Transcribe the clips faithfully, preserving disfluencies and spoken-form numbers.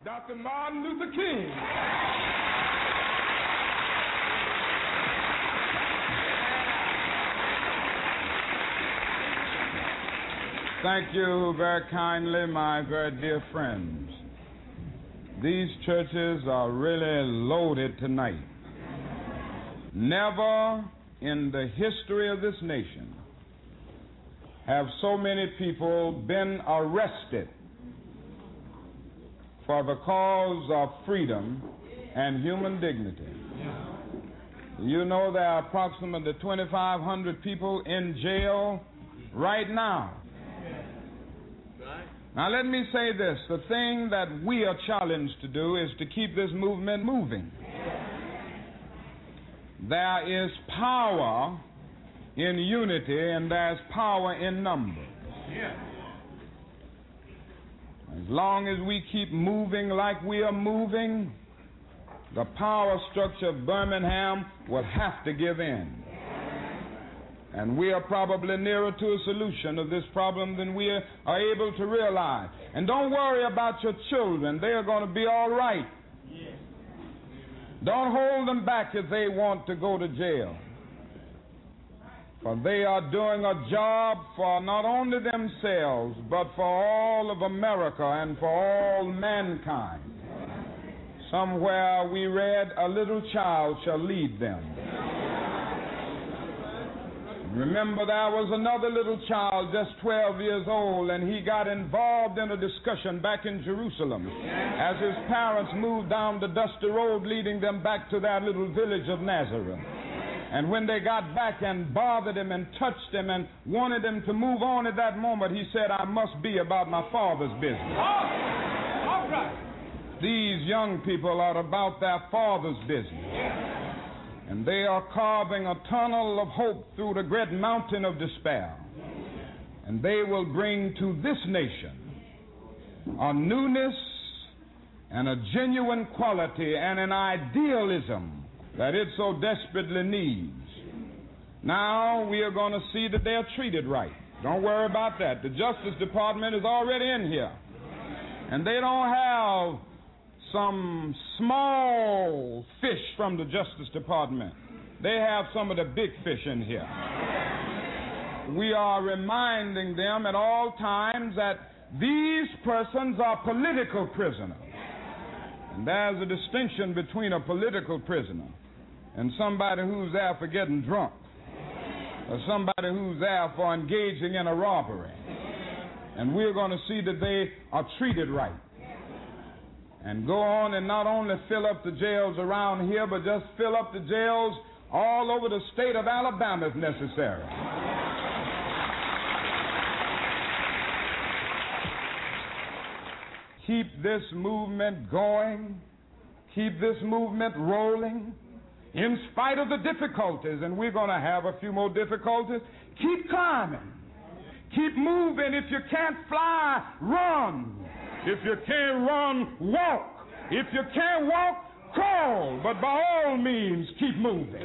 Doctor Martin Luther King. Thank you very kindly, my very dear friends. These churches are really loaded tonight. Never in the history of this nation have so many people been arrested for the cause of freedom and human dignity. You know there are approximately twenty-five hundred people in jail right now. Now let me say this, the thing that we are challenged to do is to keep this movement moving. There is power in unity and there's power in numbers. As long as we keep moving like we are moving, the power structure of Birmingham will have to give in. And we are probably nearer to a solution of this problem than we are able to realize. And don't worry about your children. They are going to be all right. Don't hold them back if they want to go to jail. For they are doing a job for not only themselves, but for all of America and for all mankind. Somewhere we read, a little child shall lead them. Remember, there was another little child, just twelve years old, and he got involved in a discussion back in Jerusalem as his parents moved down the dusty road leading them back to their little village of Nazareth. And when they got back and bothered him and touched him and wanted him to move on at that moment, he said, I must be about my Father's business. All right. These young people are about their Father's business. And they are carving a tunnel of hope through the great mountain of despair. And they will bring to this nation a newness and a genuine quality and an idealism that it so desperately needs. Now we are going to see that they're treated right. Don't worry about that. The Justice Department is already in here. And they don't have some small fish from the Justice Department. They have some of the big fish in here. We are reminding them at all times that these persons are political prisoners. And there's a distinction between a political prisoner and somebody who's there for getting drunk, or somebody who's there for engaging in a robbery. And we're going to see that they are treated right. And go on and not only fill up the jails around here, but just fill up the jails all over the state of Alabama if necessary. Keep this movement going. Keep this movement rolling. In spite of the difficulties, and we're going to have a few more difficulties, keep climbing. Keep moving. If you can't fly, run. If you can't run, walk. If you can't walk, crawl. But by all means, keep moving.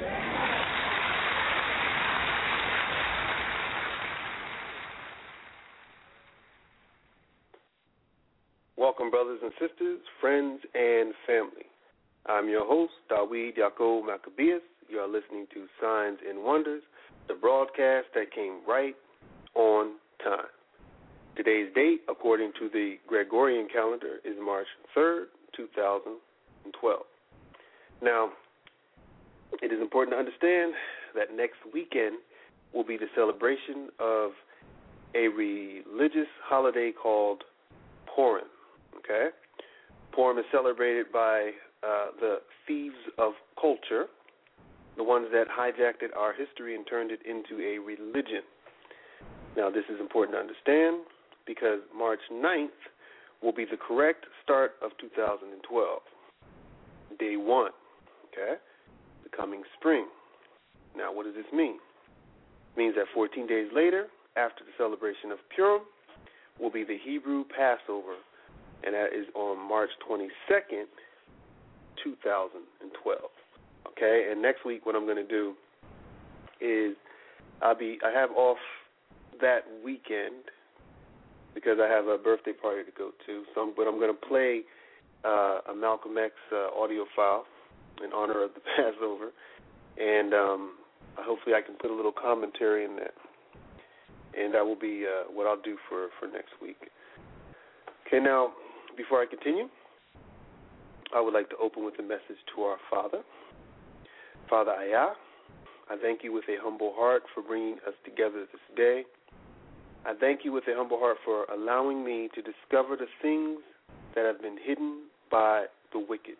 Welcome, brothers and sisters, friends, and family. I'm your host, Dawid Yaakov Maccabeus. You are listening to Signs and Wonders, the broadcast that came right on time. Today's date, according to the Gregorian calendar, is March third, two thousand twelve. Now, it is important to understand that next weekend will be the celebration of a religious holiday called Purim. Okay? Purim is celebrated by uh, the thieves of culture, the ones that hijacked it, our history and turned it into a religion. Now, this is important to understand because March ninth will be the correct start of two thousand twelve, day one, okay, the coming spring. Now, what does this mean? It means that fourteen days later, after the celebration of Purim, will be the Hebrew Passover, and that is on March twenty-second, two thousand twelve, okay? And next week what I'm going to do is I'll be, I have off that weekend because I have a birthday party to go to. So, but I'm going to play uh, a Malcolm X uh, audio file in honor of the Passover, and um, hopefully I can put a little commentary in that, and that will be uh, what I'll do for, for next week. Okay, now, before I continue, I would like to open with a message to our Father. Father Ayah, I thank you with a humble heart for bringing us together this day. I thank you with a humble heart for allowing me to discover the things that have been hidden by the wicked.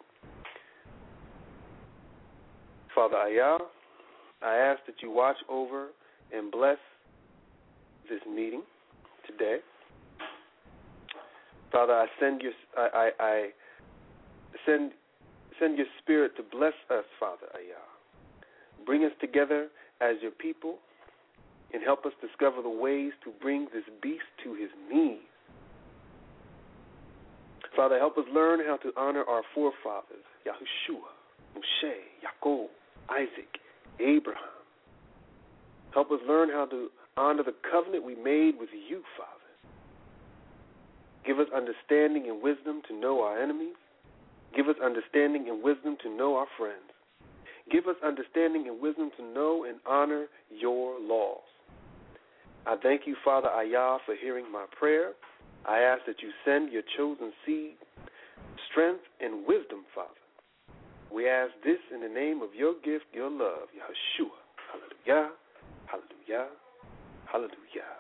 Father Ayah, I ask that you watch over and bless this meeting today. Father, I send your I, I, I send send your Spirit to bless us, Father Ayah. Bring us together as your people and help us discover the ways to bring this beast to his knees. Father, help us learn how to honor our forefathers, Yahushua, Moshe, Yaakov, Isaac, Abraham. Help us learn how to honor the covenant we made with you, Father. Give us understanding and wisdom to know our enemies. Give us understanding and wisdom to know our friends. Give us understanding and wisdom to know and honor your laws. I thank you, Father Ayah, for hearing my prayer. I ask that you send your chosen seed strength and wisdom, Father. We ask this in the name of your gift, your love, Yahushua. Hallelujah, hallelujah, hallelujah.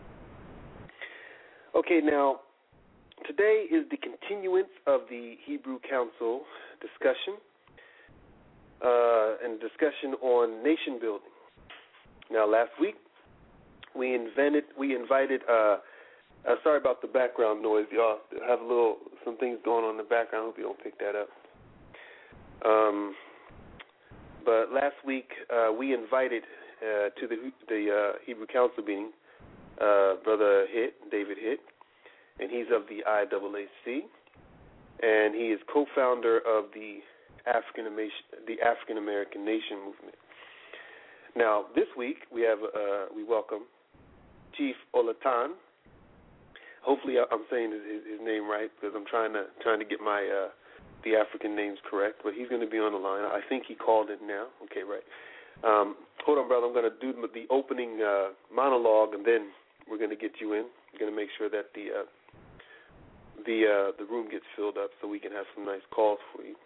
Okay, now, today is the continuance of the Hebrew Council discussion uh, and discussion on nation building. Now, last week we invented, we invited. Uh, uh, sorry about the background noise, y'all. I have a little some things going on in the background. I hope you don't pick that up. Um, but last week uh, we invited uh, to the the uh, Hebrew Council meeting uh, Brother Hitt, David Hitt. And he's of the I A A C, and he is co-founder of the African the African American Nation movement. Now, this week we have uh, we welcome Chief Olatan. Hopefully, I'm saying his, his name right because I'm trying to trying to get my uh, the African names correct. But he's going to be on the line. I think he called it now. Okay, right. Um, hold on, brother. I'm going to do the opening uh, monologue, and then we're going to get you in. We're going to make sure that the uh, the uh, the room gets filled up so we can have some nice calls for you.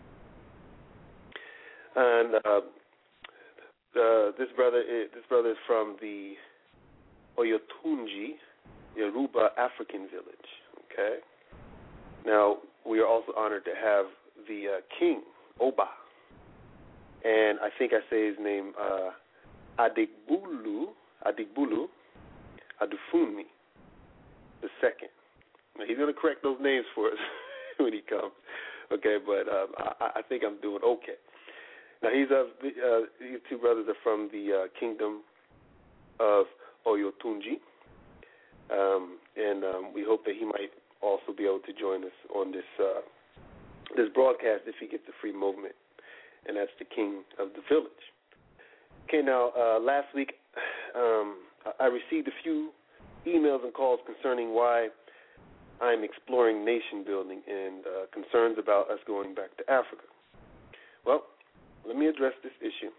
And uh, uh, this brother is, this brother is from the Oyotunji Yoruba African village. Okay. Now we are also honored to have the uh, King Oba, and I think I say his name uh, Adigbulu Adigbulu Adufunmi the second. Now, he's going to correct those names for us when he comes, okay? But um, I, I think I'm doing okay. Now, he's of uh, these two brothers are from the uh, kingdom of Oyotunji, um, and um, we hope that he might also be able to join us on this uh, this broadcast if he gets a free movement, and that's the king of the village. Okay, now uh, last week um, I received a few emails and calls concerning why I'm exploring nation building and uh, concerns about us going back to Africa. Well, let me address this issue.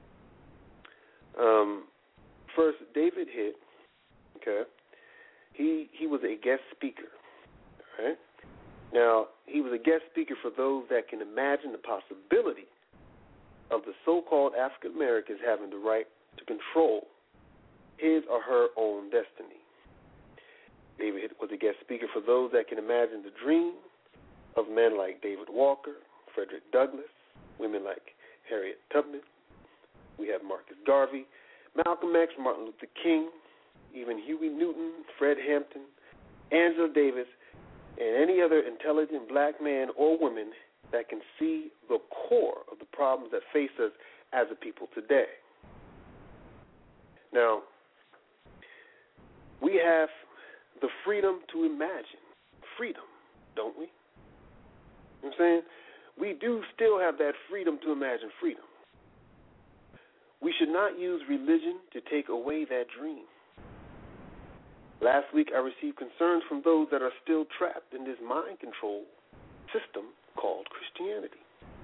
Um, first, David Hitt, okay, he he was a guest speaker, all right? Now, he was a guest speaker for those that can imagine the possibility of the so-called African Americans having the right to control his or her own destiny. David was a guest speaker for those that can imagine the dream of men like David Walker, Frederick Douglass, women like Harriet Tubman. We have Marcus Garvey, Malcolm X, Martin Luther King, even Huey Newton, Fred Hampton, Angela Davis, and any other intelligent black man or woman that can see the core of the problems that face us as a people today. Now, we have the freedom to imagine. Freedom, don't we? You know what I'm saying? We do still have that freedom to imagine freedom. We should not use religion to take away that dream. Last week, I received concerns from those that are still trapped in this mind control system called Christianity.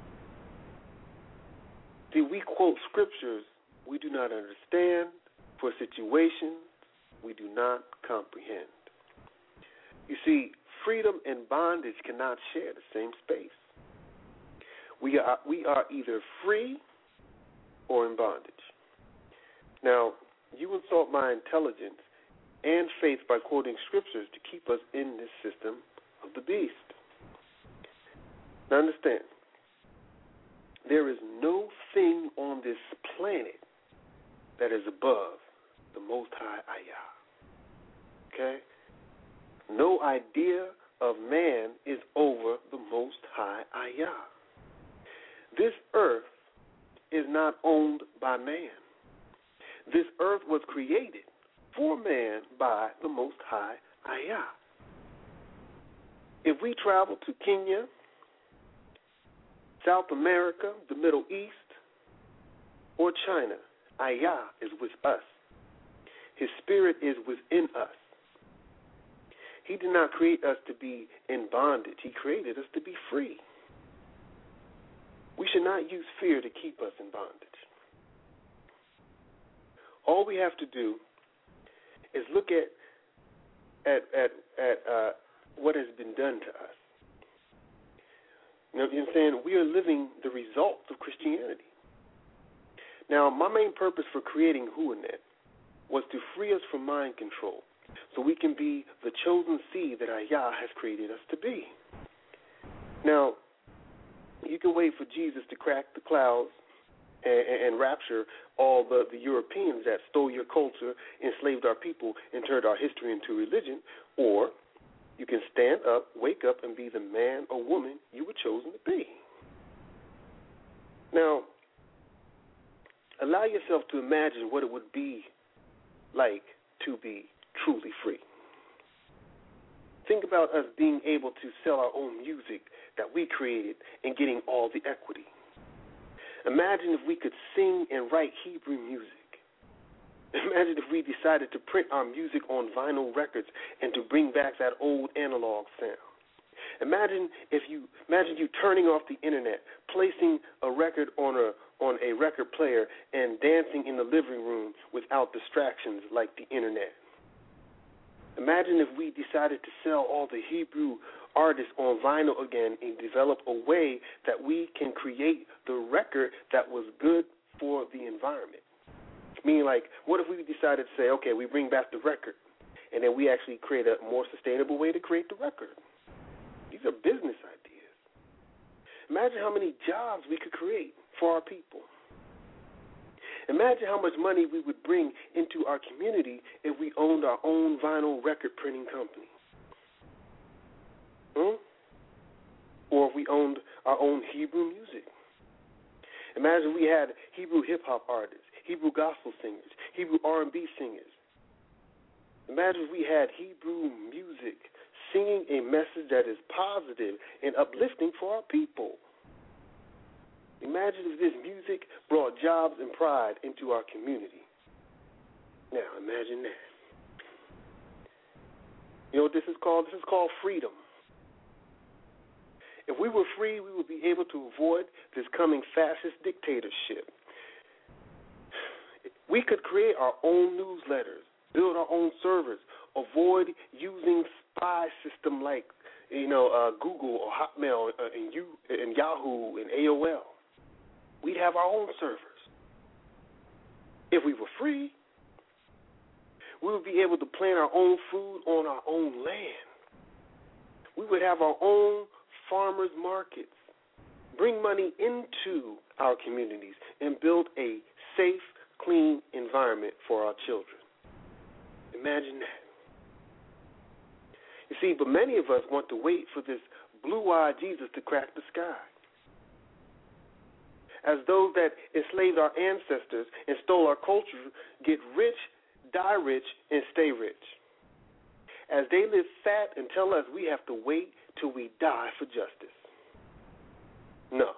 See, we quote scriptures we do not understand for situations we do not comprehend. You see, freedom and bondage cannot share the same space. We are, we are either free or in bondage. Now, you insult my intelligence and faith by quoting scriptures to keep us in this system of the beast. Now understand, there is no thing on this planet that is above the Most High Ayah. Okay? No idea of man is over the Most High Ayah. This earth is not owned by man. This earth was created for man by the Most High Ayah. If we travel to Kenya, South America, the Middle East, or China, Ayah is with us. His spirit is within us. He did not create us to be in bondage. He created us to be free. We should not use fear to keep us in bondage. All we have to do is look at at at, at uh, what has been done to us. You know what I'm saying? We are living the results of Christianity. Now, my main purpose for creating HuaNet was to free us from mind control so we can be the chosen seed that Ayah has created us to be. Now, you can wait for Jesus to crack the clouds and, and rapture all the, the Europeans that stole your culture, enslaved our people, and turned our history into religion, or you can stand up, wake up, and be the man or woman you were chosen to be. Now, allow yourself to imagine what it would be like to be truly free. Think about us being able to sell our own music that we created and getting all the equity. Imagine if we could sing and write Hebrew music. Imagine if we decided to print our music on vinyl records and to bring back that old analog sound. Imagine if you imagine you turning off the internet, placing a record on a on a record player and dancing in the living room without distractions like the internet. Imagine if we decided to sell all the Hebrew artists on vinyl again and develop a way that we can create the record that was good for the environment. Meaning, like, what if we decided to say, okay, we bring back the record, and then we actually create a more sustainable way to create the record? These are business ideas. Imagine how many jobs we could create for our people. Imagine how much money we would bring into our community if we owned our own vinyl record printing company. Hmm? Or if we owned our own Hebrew music. Imagine we had Hebrew hip-hop artists, Hebrew gospel singers, Hebrew R and B singers. Imagine if we had Hebrew music singing a message that is positive and uplifting for our people. Imagine if this music brought jobs and pride into our community. Now, imagine that. You know what this is called? This is called freedom. If we were free, we would be able to avoid this coming fascist dictatorship. We could create our own newsletters, build our own servers, avoid using spy system like, you know, uh, Google or Hotmail uh, and, you, and Yahoo and A O L. We'd have our own servers. If we were free, we would be able to plant our own food on our own land. We would have our own farmers markets, bring money into our communities, and build a safe, clean environment for our children. Imagine that. You see, but many of us want to wait for this blue-eyed Jesus to crack the sky. As those that enslaved our ancestors and stole our culture get rich, die rich, and stay rich. As they live fat and tell us we have to wait till we die for justice. No.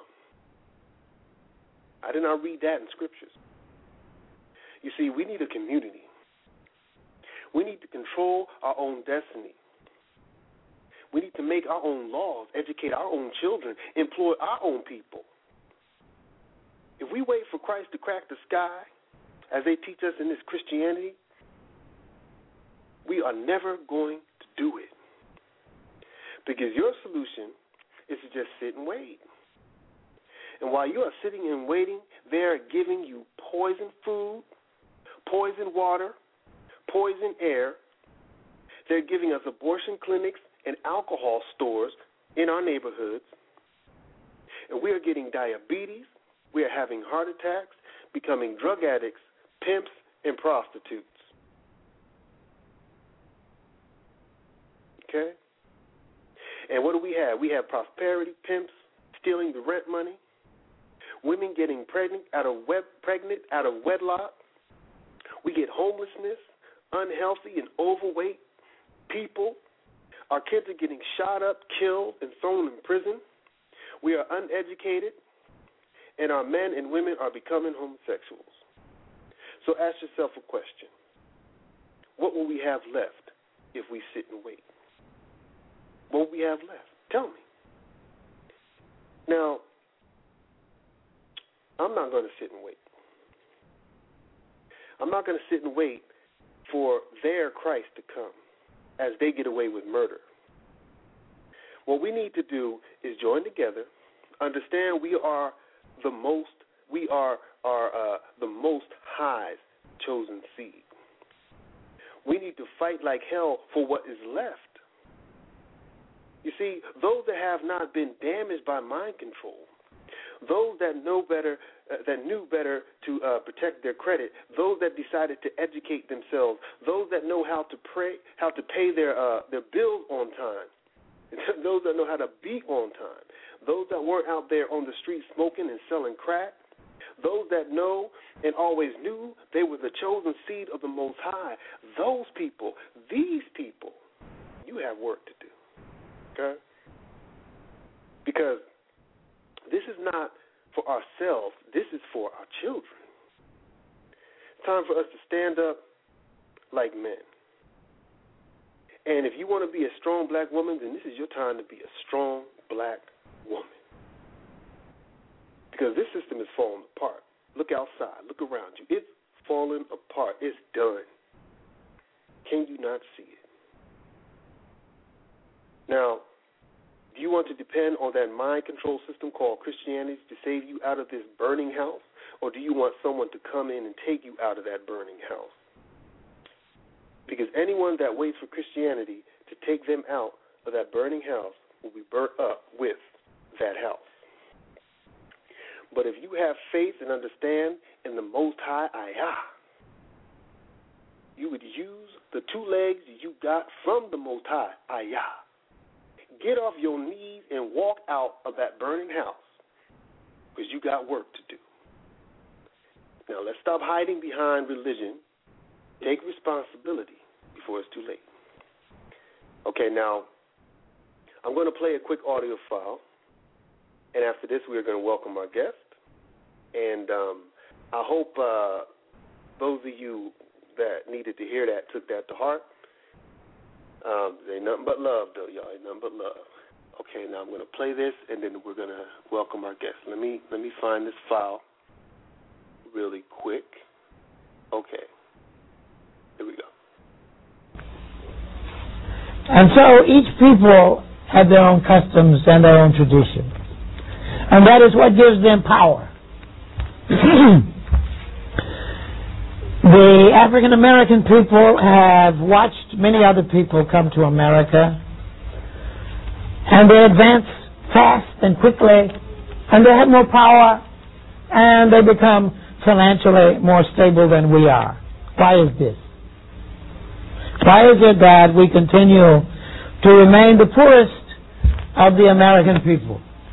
I did not read that in scriptures. You see, we need a community. We need to control our own destiny. We need to make our own laws, educate our own children, employ our own people. If we wait for Christ to crack the sky, as they teach us in this Christianity, we are never going to do it. Because your solution is to just sit and wait. And while you are sitting and waiting, they're giving you poison food, poison water, poison air. They're giving us abortion clinics and alcohol stores in our neighborhoods. And we are getting diabetes. We are having heart attacks, becoming drug addicts, pimps, and prostitutes. Okay? And what do we have? We have prosperity pimps stealing the rent money, women getting pregnant out of wed- pregnant out of wedlock. We get homelessness, unhealthy and overweight people. Our kids are getting shot up, killed, and thrown in prison. We are uneducated, and our men and women are becoming homosexuals. So ask yourself a question. What will we have left if we sit and wait? What will we have left? Tell me. Now, I'm not going to sit and wait. I'm not going to sit and wait for their Christ to come as they get away with murder. What we need to do is join together, understand we are the most, we are, are uh, the most high's chosen seed. We need to fight like hell for what is left. You see, those that have not been damaged by mind control, those that know better, uh, that knew better to uh, protect their credit, those that decided to educate themselves, those that know how to pray, how to pay their uh, their bills on time, those that know how to be on time, those that weren't out there on the street smoking and selling crack, those that know and always knew they were the chosen seed of the Most High, those people, these people, you have work to do, okay? Because this is not for ourselves. This is for our children. It's time for us to stand up like men. And if you want to be a strong black woman, then this is your time to be a strong black woman. Because this system is falling apart. Look outside. Look around you. It's falling apart. It's done. Can you not see it? Now, do you want to depend on that mind control system called Christianity to save you out of this burning house? Or do you want someone to come in and take you out of that burning house? Because anyone that waits for Christianity to take them out of that burning house will be burnt up with that house. But if you have faith and understand in the Most High Ayah, you would use the two legs you got from the Most High Ayah. Get off your knees and walk out of that burning house because you got work to do. Now, let's stop hiding behind religion. Take responsibility before it's too late. Okay, now, I'm going to play a quick audio file, and after this, we're going to welcome our guest. And um, I hope uh, those of you that needed to hear that took that to heart. Um, ain't nothing but love, though, y'all. Ain't nothing but love. Okay, now I'm going to play this, and then we're going to welcome our guest. Let me let me find this file really quick. Okay. Here we go. And so each people have their own customs and their own traditions. And that is what gives them power. The African American people have watched many other people come to America, and they advance fast and quickly, and they have more power, and they become financially more stable than we are. Why is this? Why is it that we continue to remain the poorest of the American people?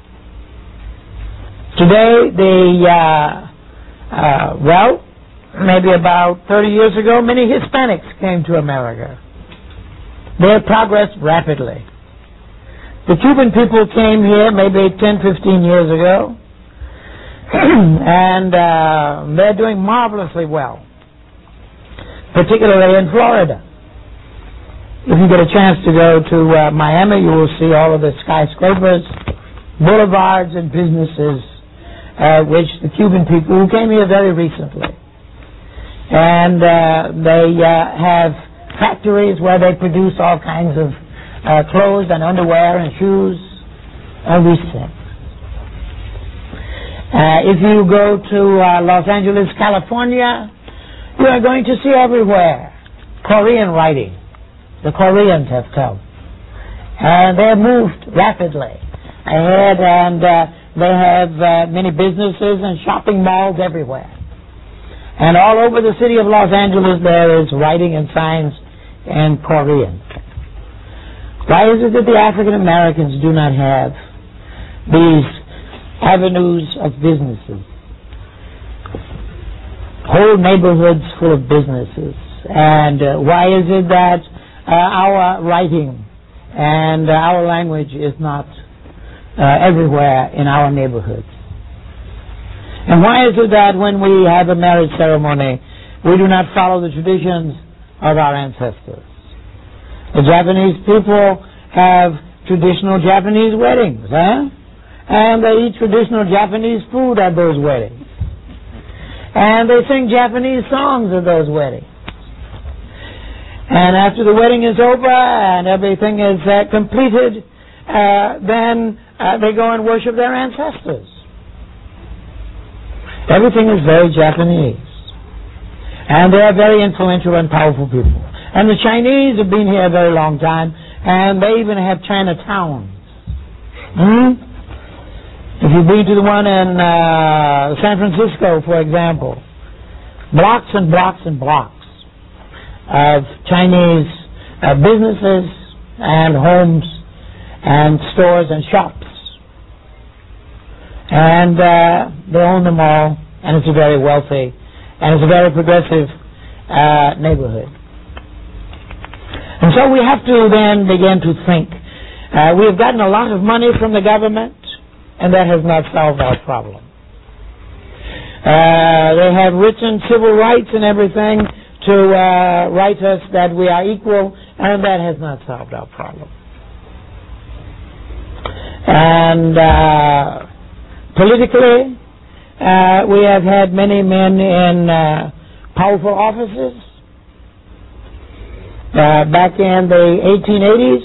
Today, the, uh, uh, well, maybe about thirty years ago, many Hispanics came to America. They have progressed rapidly. The Cuban people came here maybe ten, fifteen years ago, and uh, they're doing marvelously well, particularly in Florida. If you get a chance to go to uh, Miami, you will see all of the skyscrapers, boulevards, and businesses uh, which the Cuban people who came here very recently. And uh, they uh, have factories where they produce all kinds of uh, clothes and underwear and shoes, all these things. Uh, if you go to uh, Los Angeles, California, you are going to see everywhere Korean writing. The Koreans have come. And they have moved rapidly ahead, and uh, they have uh, many businesses and shopping malls everywhere. And all over the city of Los Angeles there is writing and signs in Korean. Why is it that the African Americans do not have these avenues of businesses? Whole neighborhoods full of businesses. And uh, why is it that uh, our writing and uh, our language is not uh, everywhere in our neighborhoods? And why is it that when we have a marriage ceremony, we do not follow the traditions of our ancestors? The Japanese people have traditional Japanese weddings, huh? And they eat traditional Japanese food at those weddings. And they sing Japanese songs at those weddings. And after the wedding is over and everything is uh, completed, uh, then uh, they go and worship their ancestors. Everything is very Japanese. And they are very influential and powerful people. And the Chinese have been here a very long time, and they even have Chinatowns. Hmm? If you've been to the one in uh, San Francisco, for example, blocks and blocks and blocks of Chinese uh, businesses and homes and stores and shops. And uh, they own them all, and it's a very wealthy, and it's a very progressive uh, neighborhood. And so we have to then begin to think. Uh, we have gotten a lot of money from the government, and that has not solved our problem. Uh, they have written civil rights and everything to uh, write us that we are equal, and that has not solved our problem. And uh, politically, uh, we have had many men in uh, powerful offices. Uh, back in the eighteen eighties,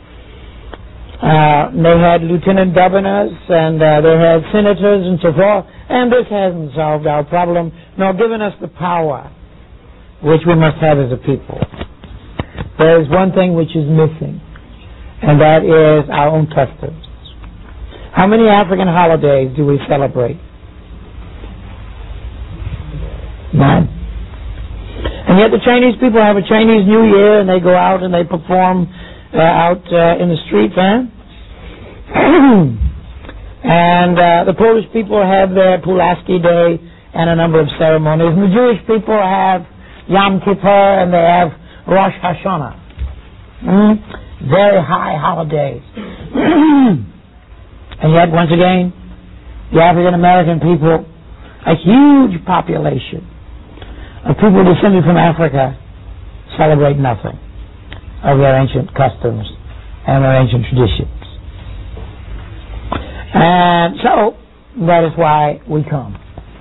uh, they had lieutenant governors and uh, they had senators and so forth, and this hasn't solved our problem, nor given us the power which we must have as a people. There is one thing which is missing, and that is our own customs. How many African holidays do we celebrate? None. And yet the Chinese people have a Chinese New Year, and they go out and they perform uh, out uh, in the streets, huh? And uh, the Polish people have their Pulaski Day and a number of ceremonies. And the Jewish people have Yom Kippur and they have Rosh Hashanah. Mm? Very high holidays. And yet, once again, the African American people, a huge population of people descended from Africa, celebrate nothing of their ancient customs and their ancient traditions. And so, that is why we come.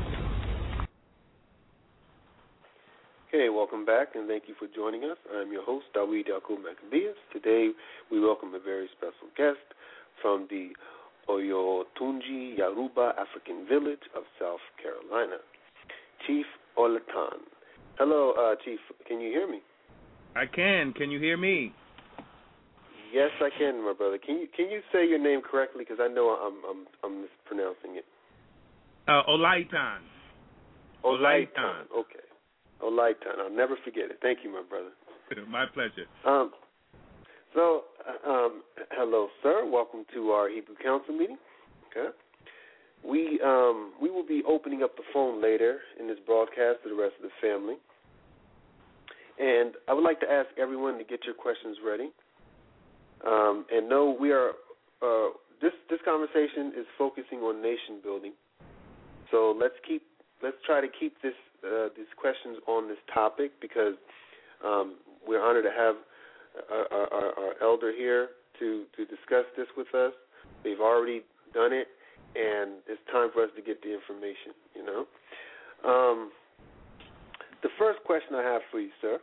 Okay, welcome back, and thank you for joining us. I'm your host, Dawid Yaakov Maccabeus. Today, we welcome a very special guest from the Oyotunji Yoruba African Village of South Carolina, Chief Olatan. Hello, uh, Chief. Can you hear me? I can. Can you hear me? Yes, I can, my brother. Can you can you say your name correctly? Because I know I'm I'm I'm mispronouncing it. Uh, Olaitan. Olaitan. Okay. Olaitan. I'll never forget it. Thank you, my brother. My pleasure. Um. So, uh, um, hello, sir. Welcome to our Hebrew Council meeting. Okay. We um we will be opening up the phone later in this broadcast to the rest of the family. And I would like to ask everyone to get your questions ready. Um, and know we are uh, this this conversation is focusing on nation building. So let's keep let's try to keep this uh, these questions on this topic because um, we're honored to have our, our, our elder here to, to discuss this with us. They've already done it, and it's time for us to get the information, you know. Um, the first question I have for you, sir,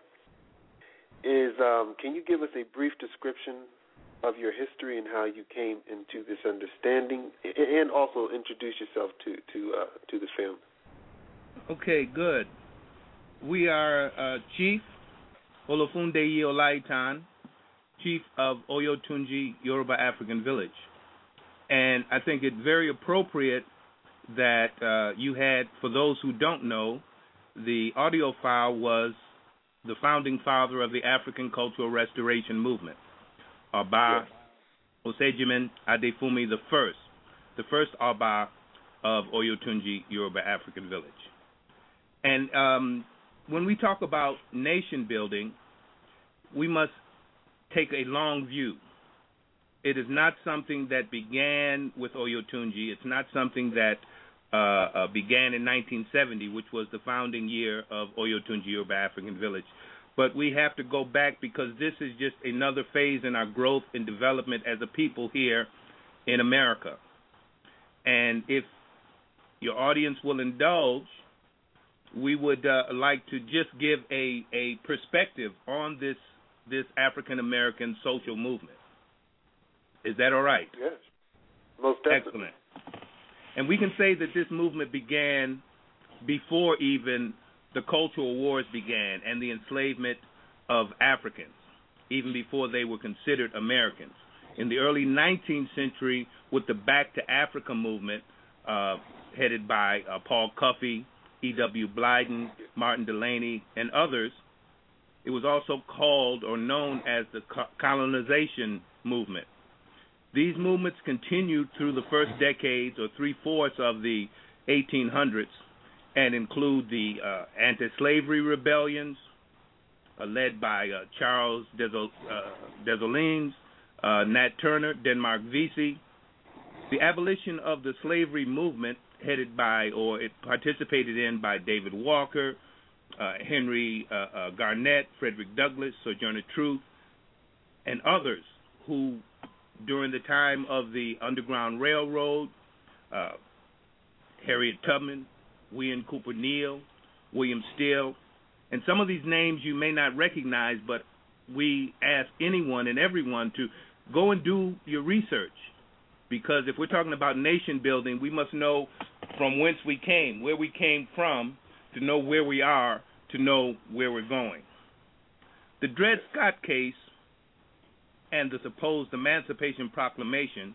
is um, can you give us a brief description of your history and how you came into this understanding, and also introduce yourself to to uh, to the family? Okay, good. We are uh, Chief Olofunde Olaitan, Chief of Oyotunji Yoruba African Village. And I think it's very appropriate that uh, you had, for those who don't know, the audio file was the founding father of the African Cultural Restoration Movement, Aba yes. Osejimen Adefumi the first, the first Aba of Oyotunji Yoruba African Village. And um, when we talk about nation building, we must take a long view. It is not something that began with Oyotunji. It's not something that uh, uh, began in nineteen seventy, which was the founding year of Oyotunji Yoruba African Village. But we have to go back because this is just another phase in our growth and development as a people here in America. And if your audience will indulge, we would uh, like to just give a, a perspective on this this African-American social movement. Is that all right? Yes, most definitely. Excellent. And we can say that this movement began before even the cultural wars began and the enslavement of Africans, even before they were considered Americans. In the early nineteenth century, with the Back to Africa movement, uh, headed by uh, Paul Cuffey, E W Blyden, Martin Delaney, and others, it was also called or known as the colonization movement. These movements continued through the first decades or three-fourths of the eighteen hundreds and include the uh, anti-slavery rebellions uh, led by uh, Charles Desol- uh, Dessalines, uh, Nat Turner, Denmark Vesey, the abolition of the slavery movement headed by or it participated in by David Walker, uh, Henry uh, uh, Garnett, Frederick Douglass, Sojourner Truth, and others who, during the time of the Underground Railroad, uh, Harriet Tubman, William Cooper Neal, William Still, and some of these names you may not recognize, but we ask anyone and everyone to go and do your research, because if we're talking about nation building, we must know from whence we came, where we came from, to know where we are, to know where we're going. The Dred Scott case and the supposed Emancipation Proclamation,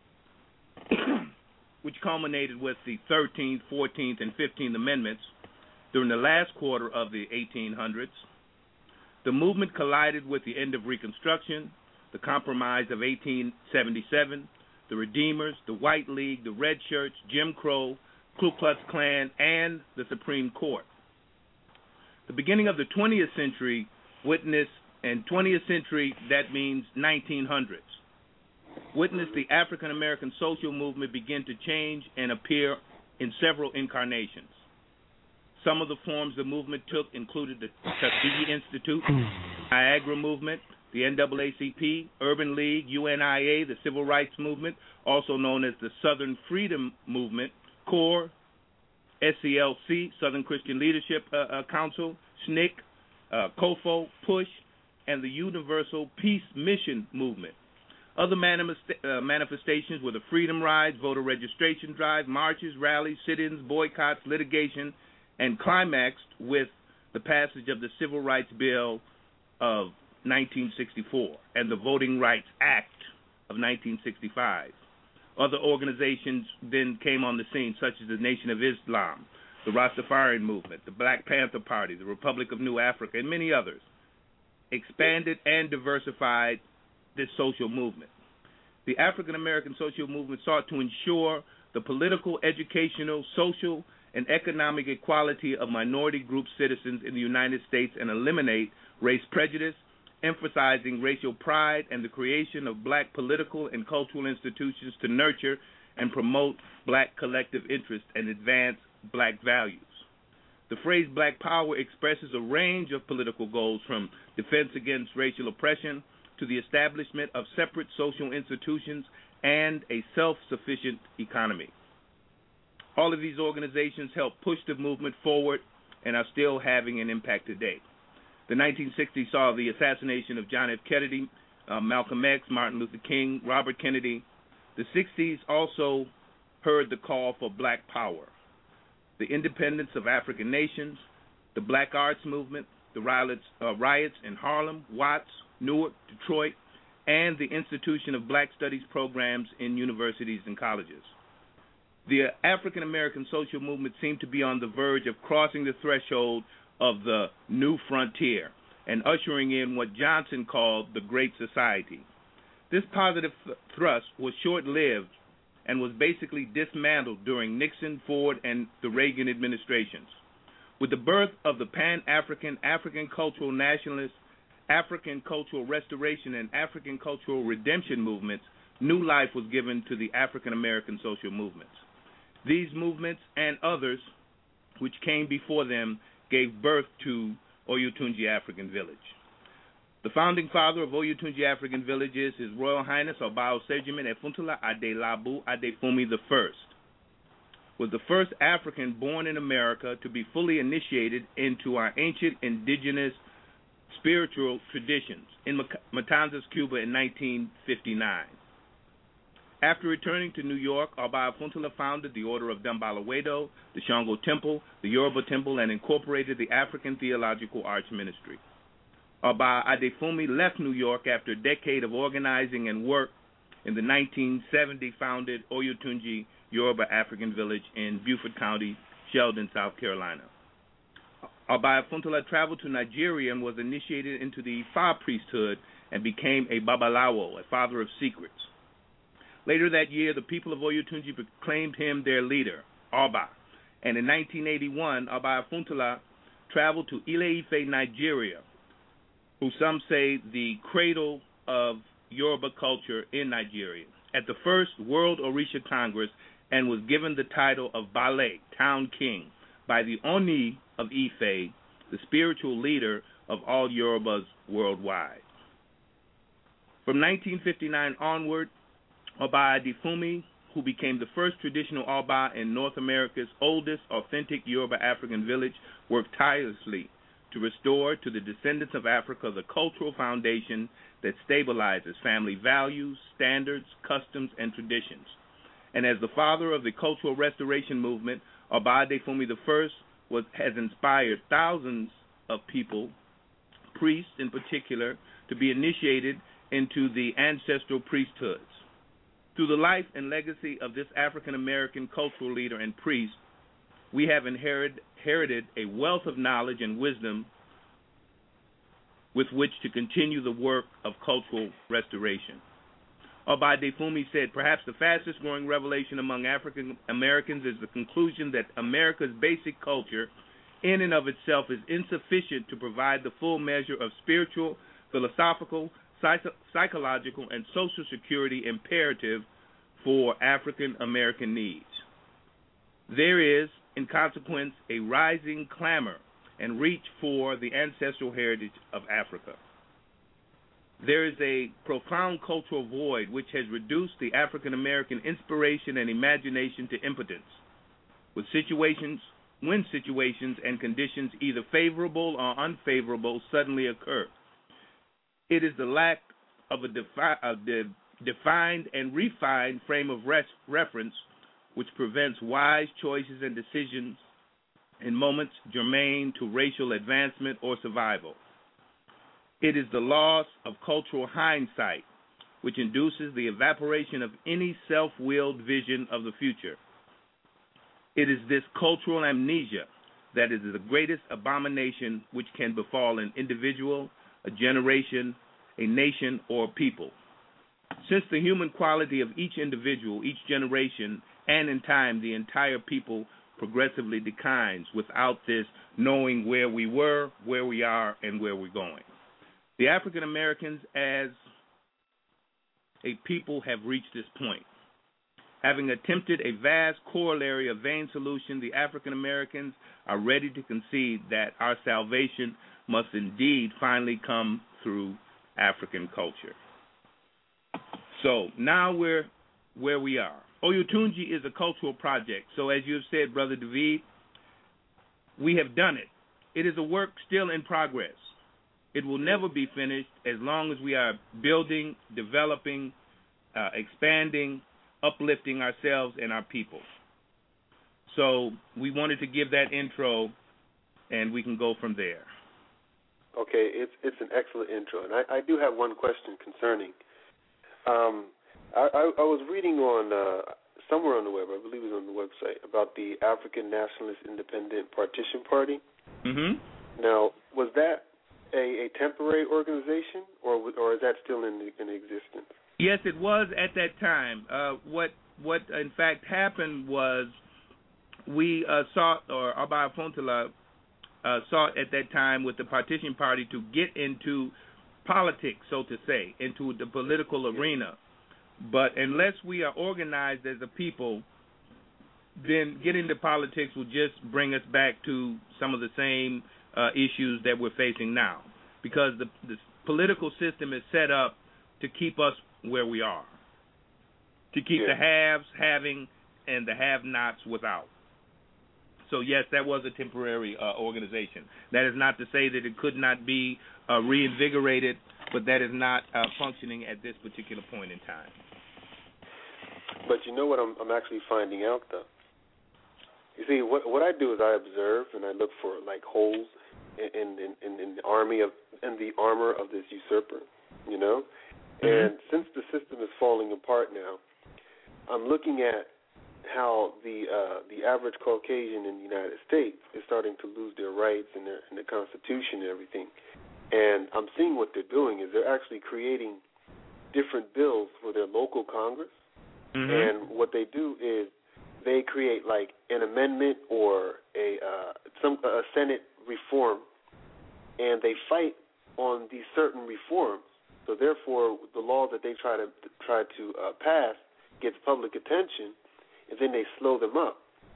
which culminated with the thirteenth, fourteenth, and fifteenth Amendments during the last quarter of the eighteen hundreds, the movement collided with the end of Reconstruction, the Compromise of eighteen seventy-seven, the Redeemers, the White League, the Red Shirts, Jim Crow, Ku Klux Klan, and the Supreme Court. The beginning of the twentieth century witnessed, and twentieth century, that means nineteen hundreds, witnessed the African-American social movement begin to change and appear in several incarnations. Some of the forms the movement took included the Tuskegee Institute, Niagara Movement, the N double A C P, Urban League, U N I A, the Civil Rights Movement, also known as the Southern Freedom Movement, CORE, S C L C, Southern Christian Leadership uh, uh, Council, S N C C, uh, COFO, PUSH, and the Universal Peace Mission Movement. Other manifest- uh, manifestations were the Freedom Rides, voter registration drive, marches, rallies, sit-ins, boycotts, litigation, and climaxed with the passage of the Civil Rights Bill of nineteen sixty-four and the Voting Rights Act of nineteen sixty-five. Other organizations then came on the scene, such as the Nation of Islam, the Rastafarian Movement, the Black Panther Party, the Republic of New Africa, and many others, expanded and diversified this social movement. The African-American social movement sought to ensure the political, educational, social, and economic equality of minority group citizens in the United States and eliminate race prejudice, emphasizing racial pride and the creation of black political and cultural institutions to nurture and promote black collective interest and advance black values. The phrase Black Power expresses a range of political goals, from defense against racial oppression to the establishment of separate social institutions and a self-sufficient economy. All of these organizations helped push the movement forward and are still having an impact today. The nineteen sixties saw the assassination of John F. Kennedy, uh, Malcolm X, Martin Luther King, Robert Kennedy. The sixties also heard the call for Black Power, the independence of African nations, the Black Arts Movement, the riots, uh, riots in Harlem, Watts, Newark, Detroit, and the institution of Black Studies programs in universities and colleges. The African American social movement seemed to be on the verge of crossing the threshold of the new frontier and ushering in what Johnson called the Great Society. This positive th- thrust was short-lived and was basically dismantled during Nixon, Ford, and the Reagan administrations. With the birth of the Pan-African, African Cultural Nationalist, African Cultural Restoration, and African Cultural Redemption movements, new life was given to the African American social movements. These movements and others which came before them gave birth to Oyotunji African Village. The founding father of Oyotunji African Village is His Royal Highness Ọba Osejimen Efuntula Adelabu Adefumi the First, was the first African born in America to be fully initiated into our ancient indigenous spiritual traditions in Matanzas, Cuba in nineteen fifty-nine. After returning to New York, Ọba Afuntula founded the Order of Dambalawedo, the Shango Temple, the Yoruba Temple, and incorporated the African Theological Arts Ministry. Ọba Adefumi left New York after a decade of organizing and work in the nineteen seventy founded Oyotunji Yoruba African Village in Beaufort County, Sheldon, South Carolina. Ọba Afuntula traveled to Nigeria and was initiated into the Ifa priesthood and became a Babalawo, a father of secrets. Later that year, the people of Oyotunji proclaimed him their leader, Ọba, and in nineteen eighty-one, Ọba Afuntula traveled to Ile-Ife, Nigeria, who some say the cradle of Yoruba culture in Nigeria, at the first World Orisha Congress, and was given the title of Bale, Town King, by the Oni of Ife, the spiritual leader of all Yorubas worldwide. From nineteen fifty-nine onward, Ọba Adefumi, who became the first traditional Ọba in North America's oldest authentic Yoruba African village, worked tirelessly to restore to the descendants of Africa the cultural foundation that stabilizes family values, standards, customs, and traditions. And as the father of the cultural restoration movement, Ọba Adefumi the First was, has inspired thousands of people, priests in particular, to be initiated into the ancestral priesthoods. Through the life and legacy of this African-American cultural leader and priest, we have inherited, inherited a wealth of knowledge and wisdom with which to continue the work of cultural restoration. Ọba Adefumi said, perhaps the fastest growing revelation among African Americans is the conclusion that America's basic culture in and of itself is insufficient to provide the full measure of spiritual, philosophical, psych- psychological, and social security imperative for African American needs. There is, in consequence, a rising clamor and reach for the ancestral heritage of Africa. There is a profound cultural void which has reduced the African American inspiration and imagination to impotence, with situations, when situations and conditions either favorable or unfavorable suddenly occur. It is the lack of a, defi- a de- defined and refined frame of res- reference which prevents wise choices and decisions in moments germane to racial advancement or survival. It is the loss of cultural hindsight which induces the evaporation of any self-willed vision of the future. It is this cultural amnesia that is the greatest abomination which can befall an individual, a generation, a nation, or a people. Since the human quality of each individual, each generation, and in time the entire people progressively declines without this knowing where we were, where we are, and where we're going. The African Americans as a people have reached this point. Having attempted a vast corollary of vain solution, the African Americans are ready to concede that our salvation must indeed finally come through African culture. So now we're where we are. Oyotunji is a cultural project. So as you have said, Brother David, we have done it. It is a work still in progress. It will never be finished as long as we are building, developing, uh, expanding, uplifting ourselves and our people. So we wanted to give that intro, and we can go from there. Okay, it's it's an excellent intro, and I, I do have one question concerning. Um, I, I, I was reading on uh, somewhere on the web, I believe it was on the website, about the African Nationalist Independent Partition Party. Mm-hmm. Now, was that a, a temporary organization, or or is that still in in existence? Yes, it was at that time. Uh, what what in fact happened was we uh, sought, or Abba Afontola uh, sought at that time with the Partition Party to get into politics, so to say, into the political arena. But unless we are organized as a people, then getting into politics will just bring us back to some of the same uh, issues that we're facing now, because the, the political system is set up to keep us where we are, to keep yeah. the haves having and the have-nots without. So, yes, that was a temporary uh, organization. That is not to say that it could not be uh, reinvigorated, but that is not uh, functioning at this particular point in time. But you know what I'm, I'm actually finding out, though? You see, what what I do is I observe and I look for, like, holes in, in, in, in the army of in the armor of this usurper, you know? Mm-hmm. And since the system is falling apart now, I'm looking at how the uh, the average Caucasian in the United States is starting to lose their rights and their and the Constitution and everything. And I'm seeing what they're doing is they're actually creating different bills for their local Congress. Mm-hmm. And what they do is they create like an amendment or a uh, some a Senate reform, and they fight on these certain reforms. So therefore, the law that they try to try to uh, pass gets public attention, and then they slow them up.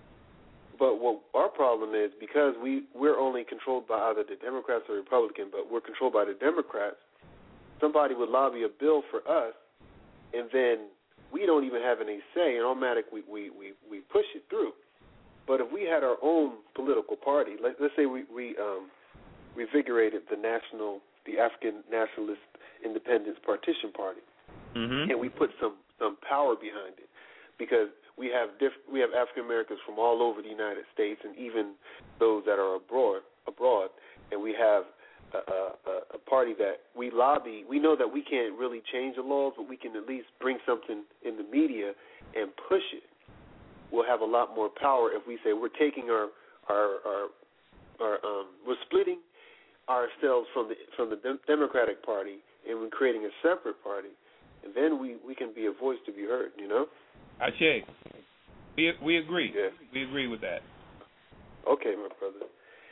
But what our problem is, because we, we're only controlled by either the Democrats or Republican, but we're controlled by the Democrats, somebody would lobby a bill for us, and then we don't even have any say, and automatically we, we, we, we push it through. But if we had our own political party, let, let's say we, we um, revigorated the national, the African Nationalist Independence Partition Party, mm-hmm. and we put some, some power behind it, because we have diff- we have African Americans from all over the United States, and even those that are abroad. Abroad, and we have a, a, a party that we lobby. We know that we can't really change the laws, but we can at least bring something in the media and push it. We'll have a lot more power if we say we're taking our our our, our um, we're splitting ourselves from the from the De- Democratic Party, and we're creating a separate party, and then we, we can be a voice to be heard. You know. Ashe, we we agree. Yeah. We agree with that. Okay, my brother.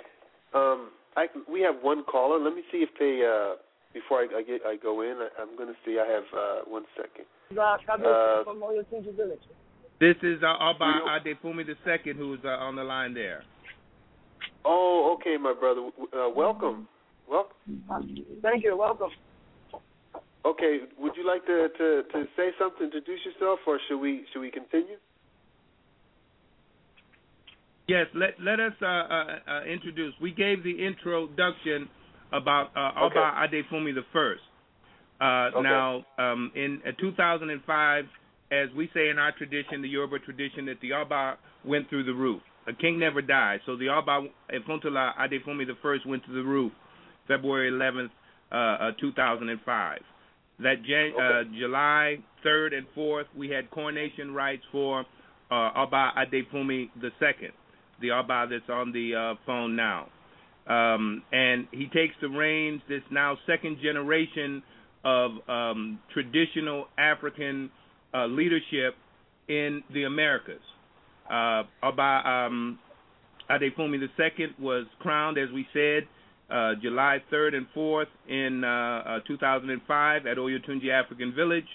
Um, I we have one caller. Let me see if they uh, before I, I get I go in. I, I'm going to see. I have uh, one second. Uh, this is uh, Abba Adefumi the Second, who's uh, on the line there. Oh, okay, my brother. Uh, welcome. Welcome. Thank you. Welcome. Okay, would you like to, to, to say something, introduce yourself, or should we should we continue? Yes, let let us uh, uh, uh, introduce. We gave the introduction about uh, okay. Abba Adefumi the First. Uh, okay. Now, um, in uh, two thousand five, as we say in our tradition, the Yoruba tradition, that the Abba went through the roof. A king never dies, so the Abba Afontola Adefumi the First went to the roof, February eleventh, uh, uh, two thousand five. That Jan- okay. uh, July third and fourth, we had coronation rites for uh, Abba Adefumi the Second, the Abba that's on the uh, phone now. Um, and he takes the reins, this now second generation of um, traditional African uh, leadership in the Americas. Uh, Abba um, Adefumi the Second was crowned, as we said, Uh, July third and fourth in uh, uh, two thousand five at Oyotunji African Village.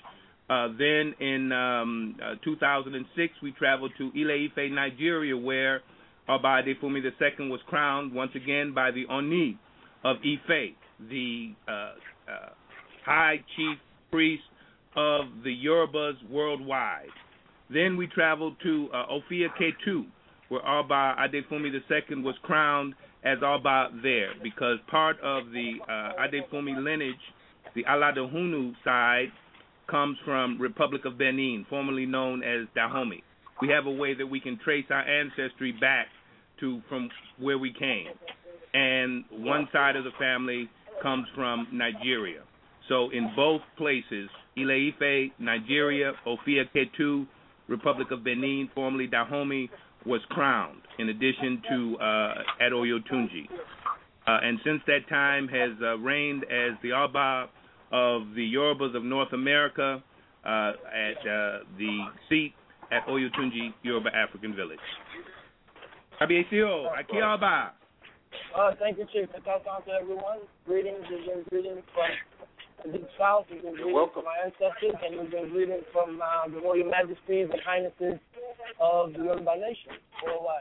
Uh, then in um, uh, two thousand six, we traveled to Ile-Ife, Nigeria, where Oba Adefumi the Second was crowned once again by the Oni of Ife, the uh, uh, high chief priest of the Yorubas worldwide. Then we traveled to uh, Ofia Ketu, where Oba Adefumi the Second was crowned as Oba there, because part of the uh, Adefumi lineage, the Aladahunu side, comes from Republic of Benin, formerly known as Dahomey. We have a way that we can trace our ancestry back to from where we came. And one side of the family comes from Nigeria. So in both places, Ile-Ife, Nigeria, Ofia Ketu, Republic of Benin, formerly Dahomey, was crowned, in addition to uh, at Oyotunji. Uh, and since that time has uh, reigned as the Oba of the Yorubas of North America uh, at uh, the seat at Oyotunji Yoruba African Village. Abiesio, Aki Oba. Uh, thank you, Chief. And talk on to everyone. Greetings and greetings from the Deep South. You've been greetings welcome. from my ancestors, and you've been greetings from uh, the Royal Majesties and Highnesses of the Yoruba Nation worldwide.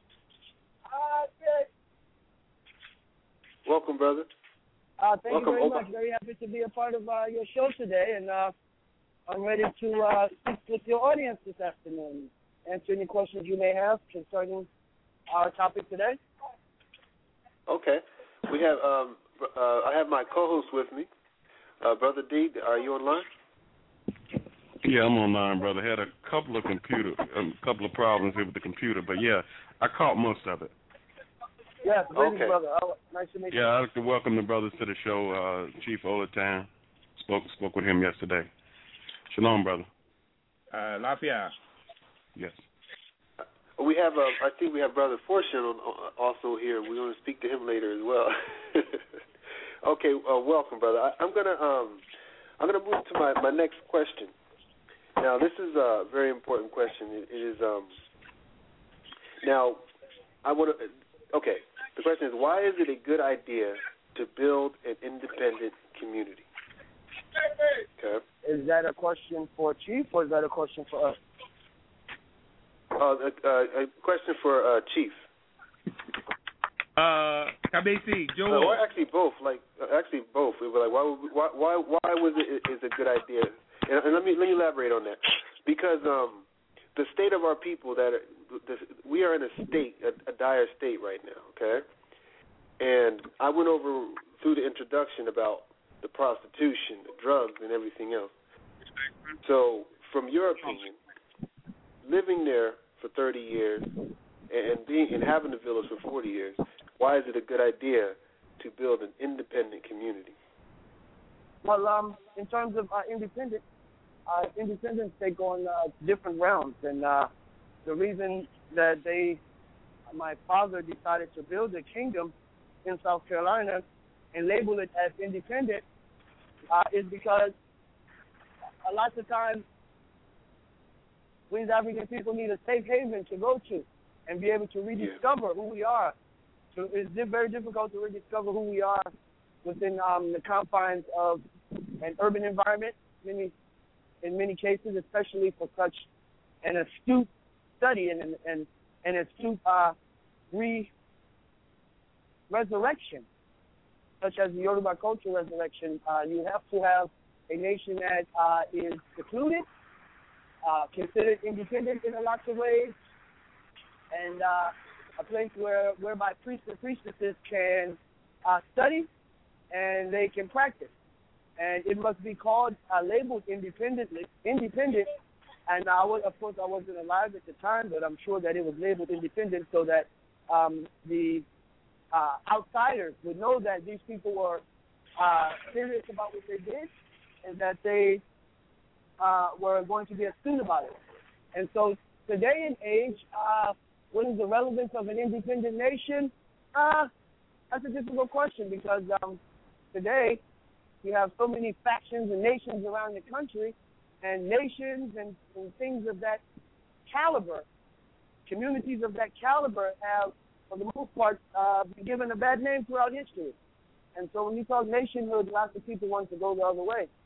Welcome, brother. Uh, thank Welcome, you very Oba. much. Very happy to be a part of uh, your show today, and uh, I'm ready to uh, speak with your audience this afternoon. Answer any questions you may have concerning our topic today. Okay. We have um uh, I have my co-host with me, uh, Brother D. Are you online? Yeah, I'm online, brother. Had a couple of computer, a um, couple of problems here with the computer, but yeah, I caught most of it. Yes, greetings, Okay. brother. Oh, nice to meet you. Yeah, I'd like to welcome the brothers to the show. Uh, Chief Olatan spoke spoke with him yesterday. Shalom, brother. Uh, Lafia. Yes. We have uh, I think we have Brother Fortune on, also here. We're going to speak to him later as well. Okay, uh, welcome, brother. I, I'm gonna um I'm gonna move to my, my next question. Now, this is a very important question. It, it is um now I want to. Okay, the question is, why is it a good idea to build an independent community? Okay. Is that a question for Chief, or is that a question for us? Uh, a, a question for uh, Chief. Uh, Kabesi, Uh, Joel. or actually both. Like uh, actually both. It was like why why why why was it is a good idea? And, and let me let me elaborate on that. Because um, the state of our people that are, the, we are in a state, a, a dire state right now. Okay. And I went over through the introduction about the prostitution, the drugs, and everything else. So, from your opinion, living there for thirty years and being and having the village for forty years, why is it a good idea to build an independent community? Well, um, in terms of uh, independence, uh, independence take on uh, different realms, and uh, the reason that they, my father decided to build a kingdom in South Carolina and label it as independent uh, is because a lot of times we as African people need a safe haven to go to and be able to rediscover yeah. who we are. So it's very difficult to rediscover who we are within um, the confines of an urban environment, many, in many cases, especially for such an astute study and an and, an astute uh, re-resurrection, such as the Yoruba culture resurrection. Uh, you have to have a nation that uh, is secluded, uh, considered independent in a lot of ways, and uh, a place where whereby priests and priestesses can uh, study and they can practice. And it must be called, uh, labeled independently, independent. And I was, of course, I wasn't alive at the time, but I'm sure that it was labeled independent so that um, the uh, outsiders would know that these people were uh, serious about what they did and that they uh, were going to be astute about it. And so today and age, uh, what is the relevance of an independent nation? Uh, that's a difficult question because um, today we have so many factions and nations around the country, and nations and, and things of that caliber, communities of that caliber have, for the most part, uh, been given a bad name throughout history. And so when you talk nationhood, lots of people want to go the other way.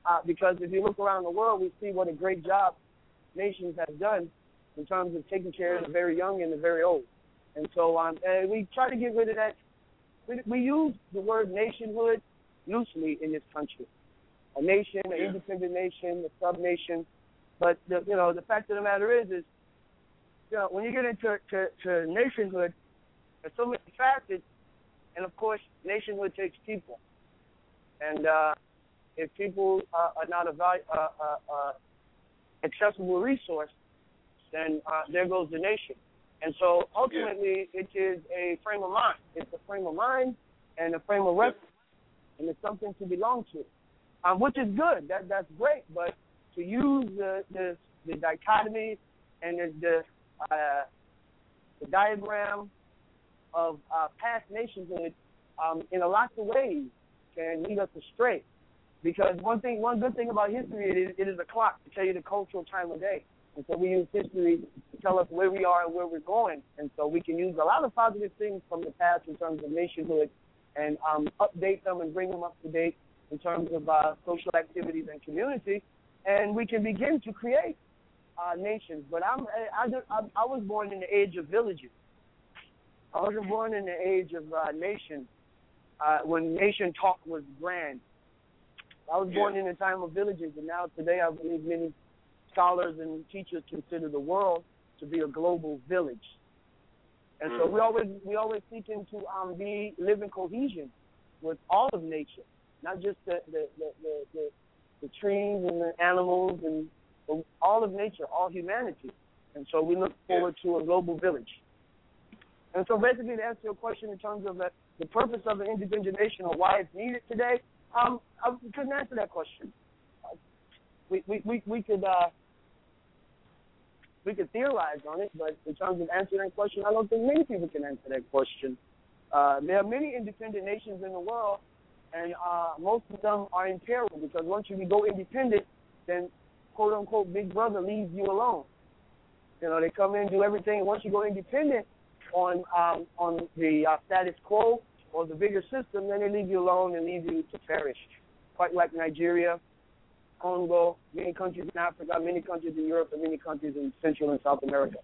uh, because if you look around the world, we see what a great job nations have done in terms of taking care of the very young and the very old. And so um, and we try to get rid of that. We, we use the word nationhood loosely in this country. A nation, an yeah. independent nation, a sub-nation. But, the, you know, the fact of the matter is, is you know, when you get into to, to nationhood, there's so many facets, and, of course, nationhood takes people. And uh, if people uh, are not a value, uh, uh, uh, accessible resource, then uh, there goes the nation. And so ultimately, yeah. it is a frame of mind. It's a frame of mind and a frame of reference, yeah. and it's something to belong to, um, which is good. That that's great. But to use the the, the dichotomy and the the, uh, the diagram of uh, past nationhood um, in a lot of ways can lead us astray. Because one thing, one good thing about history, it is, it is a clock to tell you the cultural time of day. And so we use history to tell us where we are and where we're going. And so we can use a lot of positive things from the past in terms of nationhood and um, update them and bring them up to date in terms of uh, social activities and community. And we can begin to create uh, nations. But I'm, I, I, I was born in the age of villages. I wasn't born in the age of uh, nations uh, when nation talk was grand. I was born yeah. in a time of villages, and now today I believe many scholars and teachers consider the world to be a global village. And mm. so we always we always seeking to um, be live in cohesion with all of nature, not just the the, the, the, the, the trees and the animals and all of nature, all humanity. And so we look forward yeah. to a global village. And so basically to answer your question in terms of the, the purpose of an independent nation or why it's needed today, Um, I couldn't answer that question. We we we, we could uh, we could theorize on it, but in terms of answering that question, I don't think many people can answer that question. Uh, there are many independent nations in the world, and uh, most of them are in peril because once you go independent, then quote unquote Big Brother leaves you alone. You know, they come in, do everything. Once you go independent on um, on the uh, status quo or the bigger system, then they leave you alone and leave you to perish. Quite like Nigeria, Congo, many countries in Africa, many countries in Europe, and many countries in Central and South America.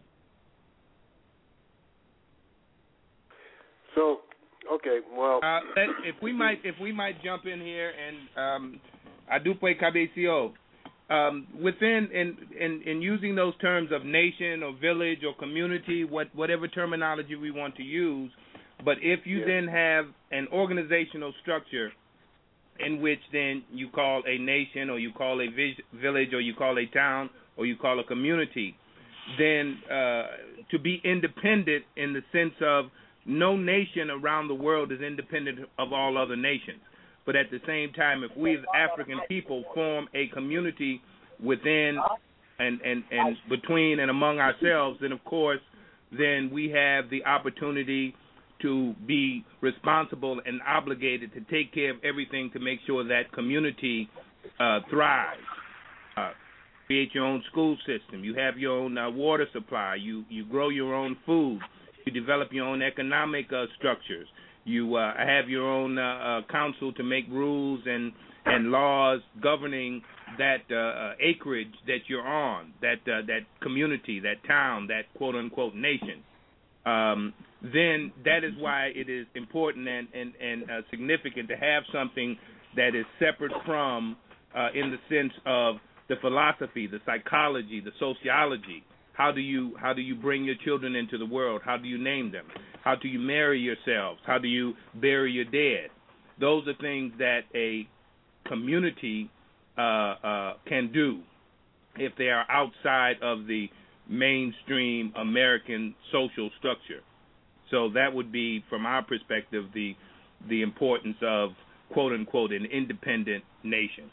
So, okay, well, uh, if we might, if we might jump in here, and um, Adupe Cabezio, um, within in, in in using those terms of nation or village or community, what whatever terminology we want to use. But if you yeah. then have an organizational structure in which then you call a nation or you call a village or you call a town or you call a community, then uh, to be independent in the sense of no nation around the world is independent of all other nations. But at the same time, if we as African people form a community within and, and, and between and among ourselves, then of course, then we have the opportunity to be responsible and obligated to take care of everything to make sure that community uh, thrives. Uh, create your own school system. You have your own uh, water supply. You you grow your own food. You develop your own economic uh, structures. You uh, have your own uh, uh, council to make rules and, and laws governing that uh, uh, acreage that you're on, that uh, that community, that town, that quote-unquote nation. Um, then that is why it is important and, and, and uh, significant to have something that is separate from, uh, in the sense of the philosophy, the psychology, the sociology. How do you how do you bring your children into the world? How do you name them? How do you marry yourselves? How do you bury your dead? Those are things that a community uh, uh, can do if they are outside of the mainstream American social structure. So that would be, from our perspective, the the importance of, quote unquote, an independent nation.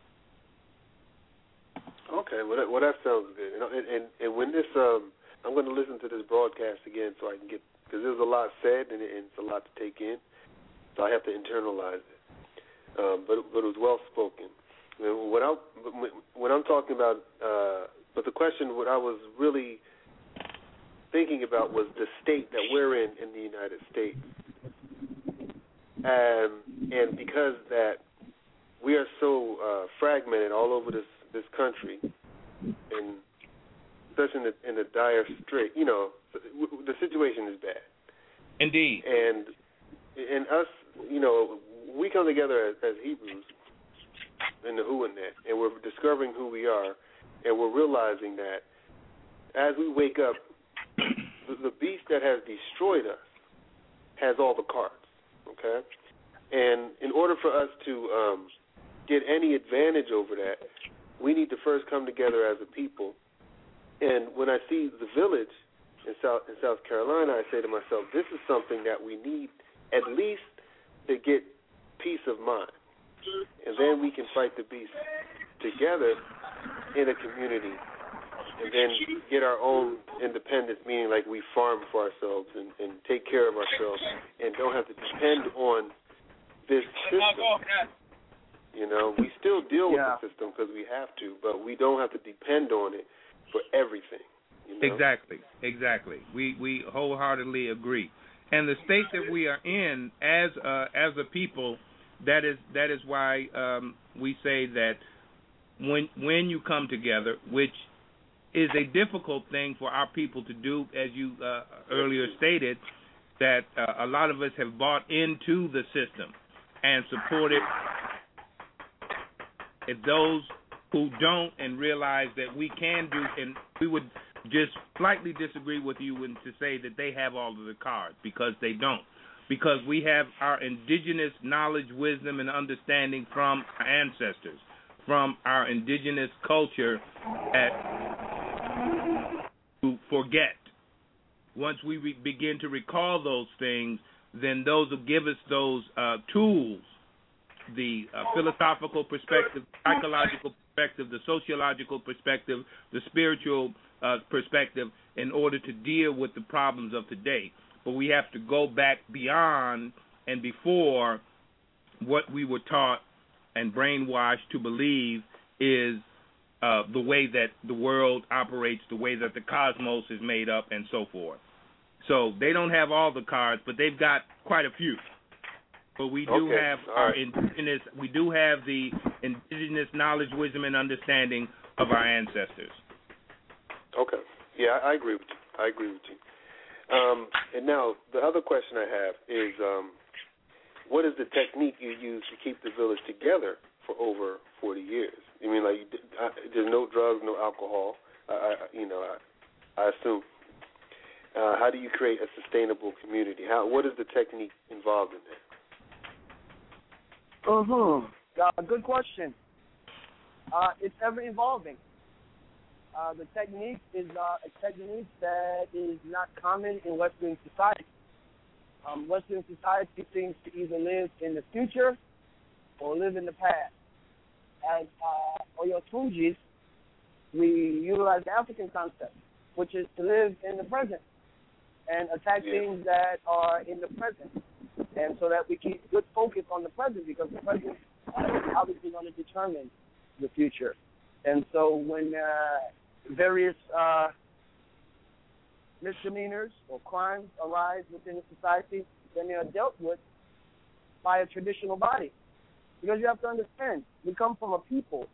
Okay, well that, well, that sounds good. And, and, and when this, um, I'm going to listen to this broadcast again so I can get, because there's a lot said and it's a lot to take in, so I have to internalize it. Um, but, but it was well spoken. When, I, when I'm talking about, uh, but the question, what I was really thinking about was the state that we're in in the United States. Um, and because that we are so uh, fragmented all over this this country, and such in the in the dire strait. You know, the situation is bad. Indeed. And and us, you know, we come together as, as Hebrews in the Huanet, and we're discovering who we are, and we're realizing that as we wake up, the, the beast that has destroyed us has all the cards, okay? And in order for us to um, get any advantage over that, we need to first come together as a people. And when I see the village in South in South Carolina, I say to myself, this is something that we need at least to get peace of mind. And then we can fight the beast together in a community, and then get our own independence, meaning like we farm for ourselves and, and take care of ourselves and don't have to depend on this system. You know, we still deal with yeah. the system because we have to, but we don't have to depend on it for everything. You know? Exactly, exactly. We we wholeheartedly agree. And the state that we are in as a, as a people, that is that is why um, we say that when when you come together, which is a difficult thing for our people to do, as you uh, earlier stated, that uh, a lot of us have bought into the system and supported. If those who don't and realize that we can do, and we would just slightly disagree with you and to say that they have all of the cards, because they don't. Because we have our indigenous knowledge, wisdom, and understanding from our ancestors, from our indigenous culture that to forget. Once we re- begin to recall those things, then those will give us those uh, tools, the uh, philosophical perspective, psychological perspective, the sociological perspective, the spiritual uh, perspective, in order to deal with the problems of today. But we have to go back beyond and before what we were taught and brainwashed to believe is uh, the way that the world operates, the way that the cosmos is made up, and so forth. So they don't have all the cards, but they've got quite a few. But we do okay. have all our right. indigenous, we do have the indigenous knowledge, wisdom, and understanding of our ancestors. Okay. Yeah, I, I agree with you. I agree with you. Um, and now the other question I have is, um, what is the technique you use to keep the village together for over forty years? You mean like I, there's no drugs, no alcohol? I, I, you know, I, I assume. Uh, how do you create a sustainable community? How? What is the technique involved in that? Mm-hmm. Uh, good question. Uh, it's ever evolving. Uh, the technique is uh, a technique that is not common in Western society. Um, Western society seems to either live in the future or live in the past. As uh, Oyo Tunjis, we utilize the African concept, which is to live in the present and attack yeah. things that are in the present. And so that we keep good focus on the present, because the present is obviously going to determine the future. And so when uh, various uh, misdemeanors or crimes arise within the society, then they are dealt with by a traditional body. Because you have to understand, we come from a people,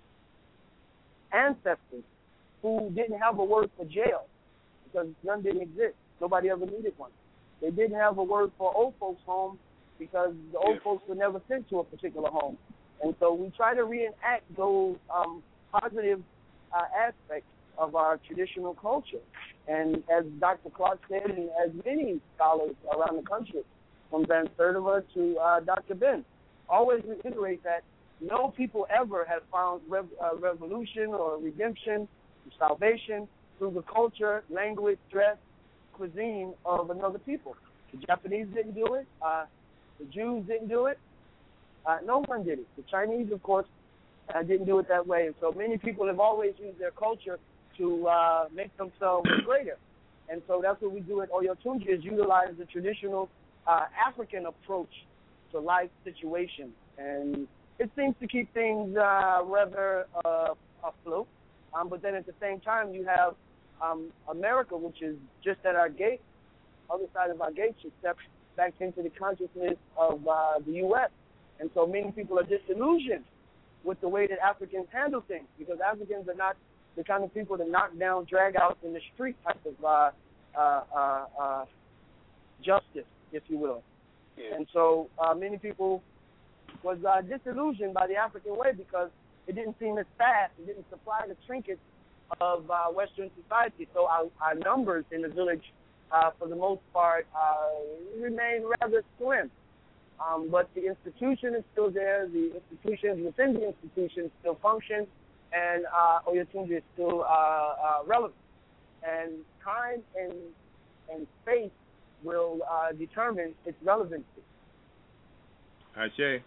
ancestors, who didn't have a word for jail, because none didn't exist. Nobody ever needed one. They didn't have a word for old folks' home, because the old yeah. folks were never sent to a particular home. And so we try to reenact those um, positive uh, aspects of our traditional culture. And as Doctor Clark said, and as many scholars around the country, from Van Sertima to uh, Doctor Ben, always reiterate that no people ever have found rev- uh, revolution or redemption, salvation through the culture, language, dress, cuisine of another people. The Japanese didn't do it. Uh, the Jews didn't do it. Uh, no one did it. The Chinese, of course, uh, didn't do it that way. And so many people have always used their culture to uh, make themselves greater. And so that's what we do at Oyo Tunji, is utilize the traditional uh, African approach to life situations. And it seems to keep things uh, rather uh, afloat. Um, but then at the same time, you have um, America, which is just at our gate, other side of our gate, should step back into the consciousness of uh, the U S And so many people are disillusioned with the way that Africans handle things, because Africans are not the kind of people that knock down, drag out in the street type of uh, uh, uh, uh, justice, if you will. Yeah. And so uh, many people was uh, disillusioned by the African way because it didn't seem as fast. It didn't supply the trinkets of uh, Western society. So our, our numbers in the village, uh, for the most part, uh, remain rather slim. Um, but the institution is still there. The institutions within the institution still function, and uh, Oyotunji is still uh, uh, relevant. And time and and space will uh, determine its relevancy. Ashe.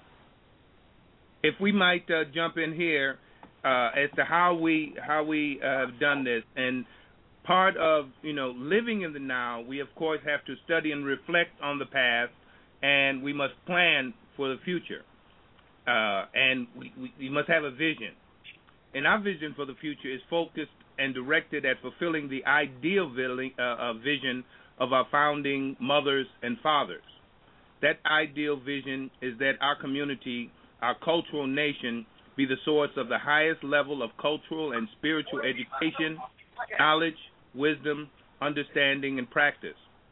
If we might uh, jump in here uh, as to how we how we uh, have done this, and part of you know living in the now, we of course have to study and reflect on the past, and we must plan for the future, uh, and we, we, we must have a vision. And our vision for the future is focused and directed at fulfilling the ideal uh, vision of our founding mothers and fathers. That ideal vision is that our community, our cultural nation, be the source of the highest level of cultural and spiritual education, knowledge, wisdom, understanding, and practice.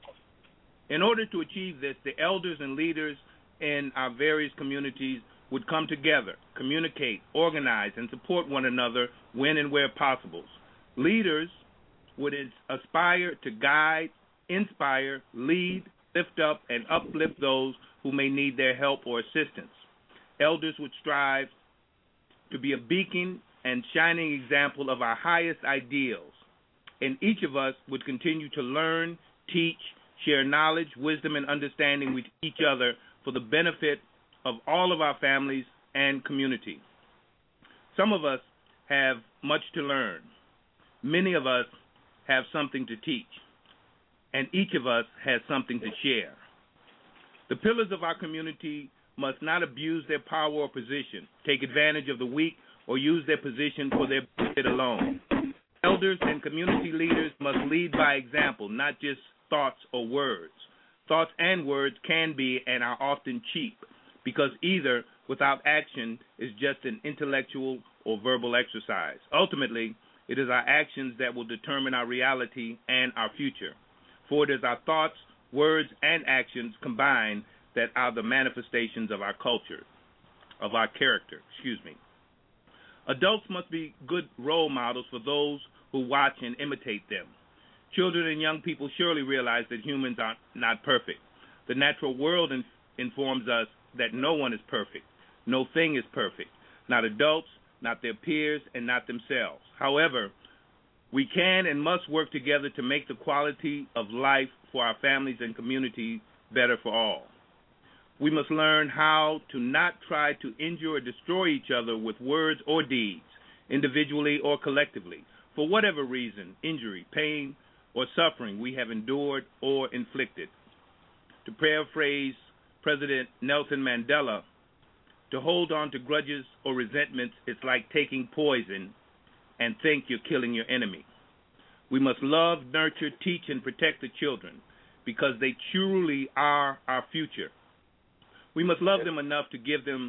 In order to achieve this, the elders and leaders in our various communities would come together, communicate, organize, and support one another when and where possible. Leaders would aspire to guide, inspire, lead, lift up, and uplift those who may need their help or assistance. Elders would strive to be a beacon and shining example of our highest ideals, and each of us would continue to learn, teach, share knowledge, wisdom, and understanding with each other for the benefit of all of our families and community. Some of us have much to learn. Many of us have something to teach, and each of us has something to share. The pillars of our community must not abuse their power or position, take advantage of the weak, or use their position for their benefit alone. Elders and community leaders must lead by example, not just thoughts or words. Thoughts and words can be and are often cheap, because either without action is just an intellectual or verbal exercise. Ultimately, it is our actions that will determine our reality and our future. For it is our thoughts, words, and actions combined that are the manifestations of our culture, of our character, excuse me. Adults must be good role models for those who watch and imitate them. Children and young people surely realize that humans are not perfect. The natural world in, informs us that no one is perfect. No thing is perfect. Not adults, not their peers, and not themselves. However, we can and must work together to make the quality of life for our families and communities better for all. We must learn how to not try to injure or destroy each other with words or deeds, individually or collectively, for whatever reason, injury, pain, or suffering we have endured or inflicted. To paraphrase President Nelson Mandela, to hold on to grudges or resentments is like taking poison and think you're killing your enemy. We must love, nurture, teach, and protect the children because they truly are our future. We must love them enough to give them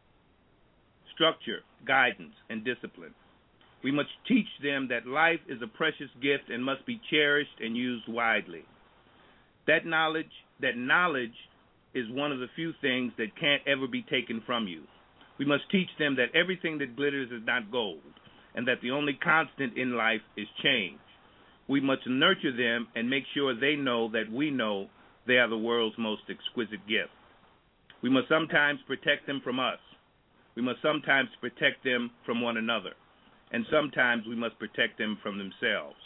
structure, guidance, and discipline. We must teach them that life is a precious gift and must be cherished and used widely. That knowledge, that knowledge is one of the few things that can't ever be taken from you. We must teach them that everything that glitters is not gold, and that the only constant in life is change. We must nurture them and make sure they know that we know they are the world's most exquisite gift. We must sometimes protect them from us. We must sometimes protect them from one another. And sometimes we must protect them from themselves.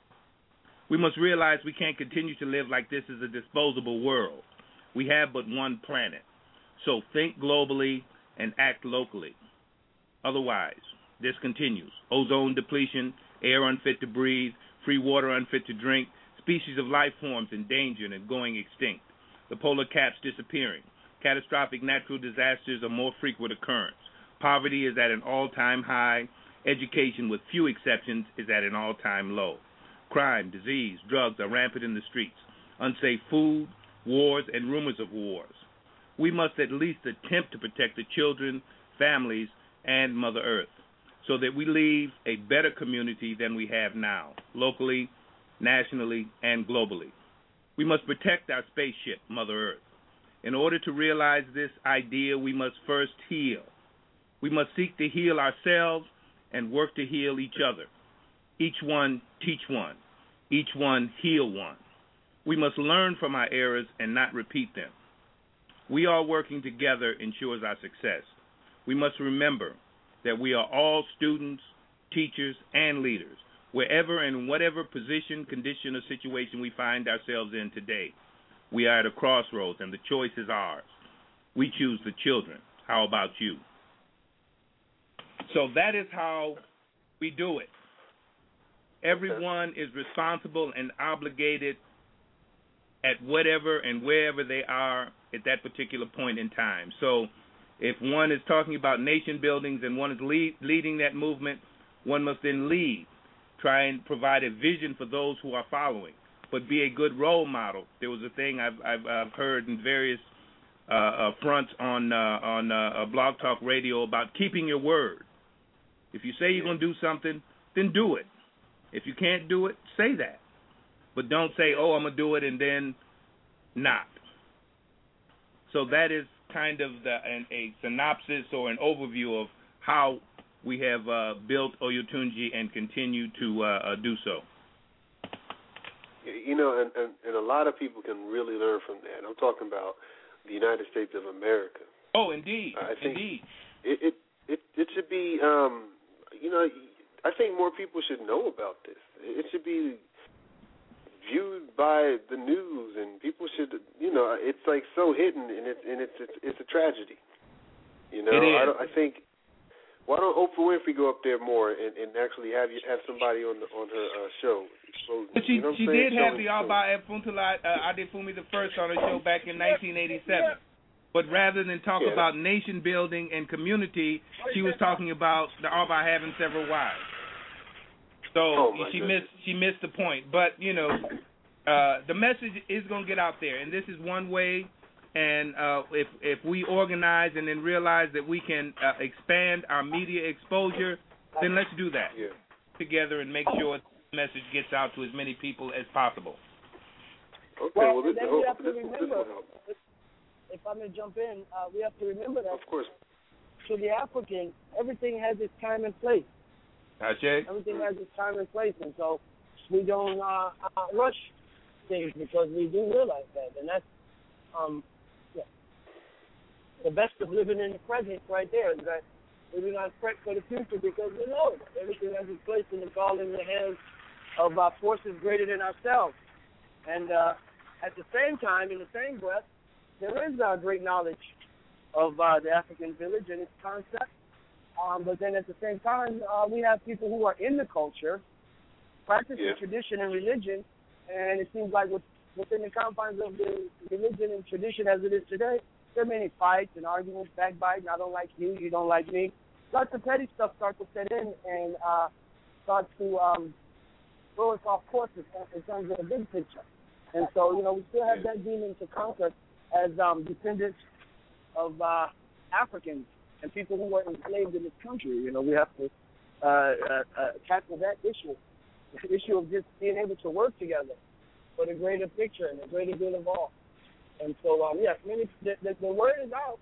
We must realize we can't continue to live like this is a disposable world. We have but one planet. So think globally and act locally. Otherwise, this continues. Ozone depletion, air unfit to breathe, free water unfit to drink, species of life forms endangered and going extinct, the polar caps disappearing, catastrophic natural disasters are more frequent occurrence, poverty is at an all-time high, education, with few exceptions, is at an all-time low. Crime, disease, drugs are rampant in the streets. Unsafe food, wars, and rumors of wars. we must at least attempt to protect the children, families, and Mother Earth so that we leave a better community than we have now, locally, nationally, and globally. We must protect our spaceship, Mother Earth. In order to realize this idea, we must first heal. We must seek to heal ourselves and work to heal each other. Each one teach one. Each one heal one. We must learn from our errors and not repeat them. We all working together ensures our success. We must remember that we are all students, teachers, and leaders, wherever and whatever position, condition, or situation we find ourselves in today. We are at a crossroads, and the choice is ours. We choose the children. How about you? So that is how we do it. Everyone is responsible and obligated at whatever and wherever they are at that particular point in time. So if one is talking about nation buildings and one is lead, leading that movement, one must then lead, try and provide a vision for those who are following, but be a good role model. There was a thing I've, I've, I've heard in various uh, uh, fronts on uh, on uh, Blog Talk Radio about keeping your word. If you say you're going to do something, then do it. If you can't do it, say that. But don't say, oh, I'm going to do it and then not. So that is kind of the, an, a synopsis or an overview of how we have uh, built Oyotunji and continue to uh, uh, do so. You know, and, and, and a lot of people can really learn from that. I'm talking about the United States of America. Oh, indeed. I think indeed. It, it, it, it should be, um, you know, I think more people should know about this. It should be viewed by the news, and people should, you know, it's like so hidden, and it's and it's it's, it's a tragedy. You know, it is. I, don't, I think why don't Oprah Winfrey go up there more and, and actually have you have somebody on the on her uh, show? But she you know she did have the Alba Efuntula uh, Adefumi the first on her show back in nineteen eighty-seven. But rather than talk yeah. about nation building and community, she was talking about the Alba having several wives. So oh she goodness. missed she missed the point. But you know, uh, the message is going to get out there, and this is one way. And uh, if if we organize and then realize that we can uh, expand our media exposure, then let's do that yeah. together and make sure the message gets out to as many people as possible. Okay, well, well, this, then hope, we have to this, remember, this if I may jump in, uh, we have to remember that of course. to the African, everything has its time and place. Ajay? Everything has its time and place, and so we don't uh, uh, rush things because we do realize that, and that's um, yeah. the best of living in the present right there is that we do not fret for the future because we know everything has its place and it's all in the hands of uh, forces greater than ourselves. And uh, at the same time, in the same breath, there is uh, great knowledge of uh, the African village and its concept. Um, but then at the same time, uh, we have people who are in the culture, practicing yeah. tradition and religion, and it seems like with, within the confines of the religion and tradition as it is today, there are many fights and arguments, backbiting. I don't like you, you don't like me. Lots of petty stuff starts to set in and uh, start to um, throw us off course in terms of the big picture. And so, you know, we still have that demon to conquer as um, descendants of uh, Africans and people who were enslaved in this country. You know, we have to uh, uh, uh, tackle that issue, the issue of just being able to work together for the greater picture and the greater good of all. And so, um, yes, many, the, the, the word is out.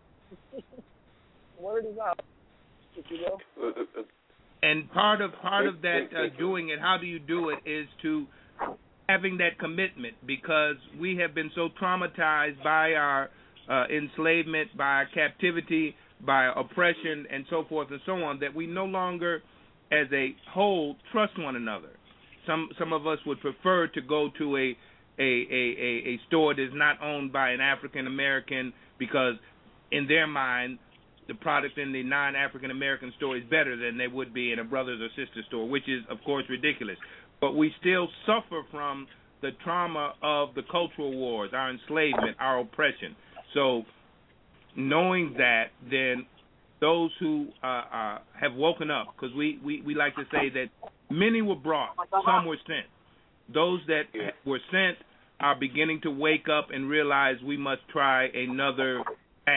The word is out, if you will. And part of part of that uh, doing it, how do you do it, is to having that commitment, because we have been so traumatized by our uh, enslavement, by our captivity, by oppression, and so forth and so on, that we no longer, as a whole, trust one another. Some some of us would prefer to go to a a, a, a store that is not owned by an African American because, in their mind, the product in the non-African American store is better than they would be in a brother's or sister's store, which is, of course, ridiculous. But we still suffer from the trauma of the cultural wars, our enslavement, our oppression. So knowing that, then those who uh, uh, have woken up, because we, we, we like to say that many were brought, some were sent. Those that were sent are beginning to wake up and realize we must try another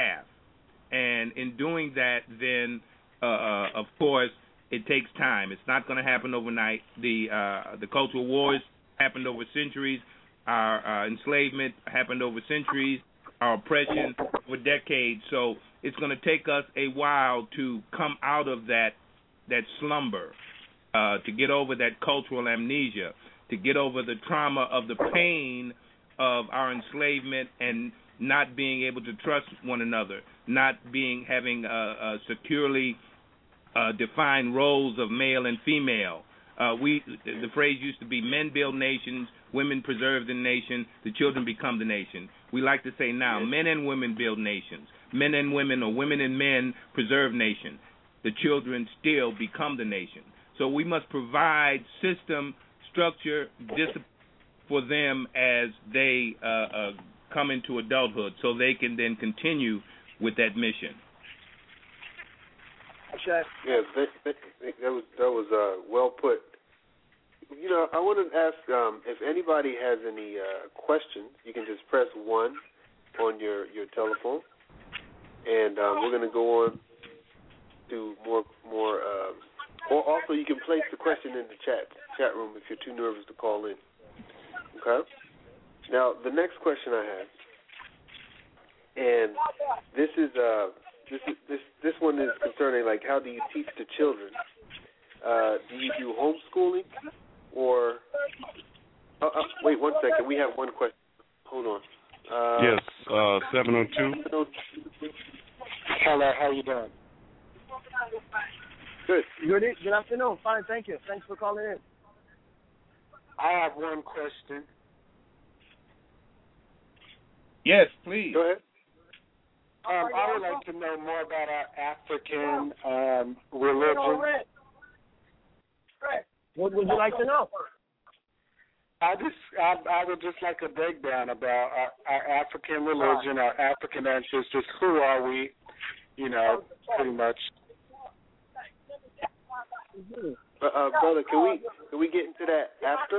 and in doing that, then uh, uh, of course it takes time. It's not going to happen overnight. The uh, the cultural wars happened over centuries. Our uh, enslavement happened over centuries. Our oppression over decades. So it's going to take us a while to come out of that that slumber, uh, to get over that cultural amnesia, to get over the trauma of the pain of our enslavement and not being able to trust one another, not being having uh, uh, securely uh, defined roles of male and female. Uh, we the phrase used to be men build nations, women preserve the nation, the children become the nation. We like to say now men and women build nations, men and women or women and men preserve nation. The children still become the nation. So we must provide system, structure, discipline for them as they uh, uh, come into adulthood, so they can then continue with that mission. Yeah, that, that, that was that was uh, well put. You know, I want to ask um, if anybody has any uh, questions. You can just press one on your, your telephone, and um, we're going to go on to more more. Um, or also, you can place the question in the chat chat room if you're too nervous to call in. Okay. Now, the next question I have, and this is uh, this is, this this one is concerning like how do you teach the children? Uh, do you do homeschooling, or uh, uh, wait one second? We have one question. Hold on. Uh, yes, uh, seven oh two. Hello, how you doing? Good. Good. Good afternoon. Fine, thank you. Thanks for calling in. I have one question. Yes, please. Go ahead. Um, I would like to know more about our African um, religion. What would you like to know? I just, I, I would just like a breakdown about our, our African religion, our African ancestors. Who are we? You know, pretty much. Uh, uh, brother, can we can we get into that after?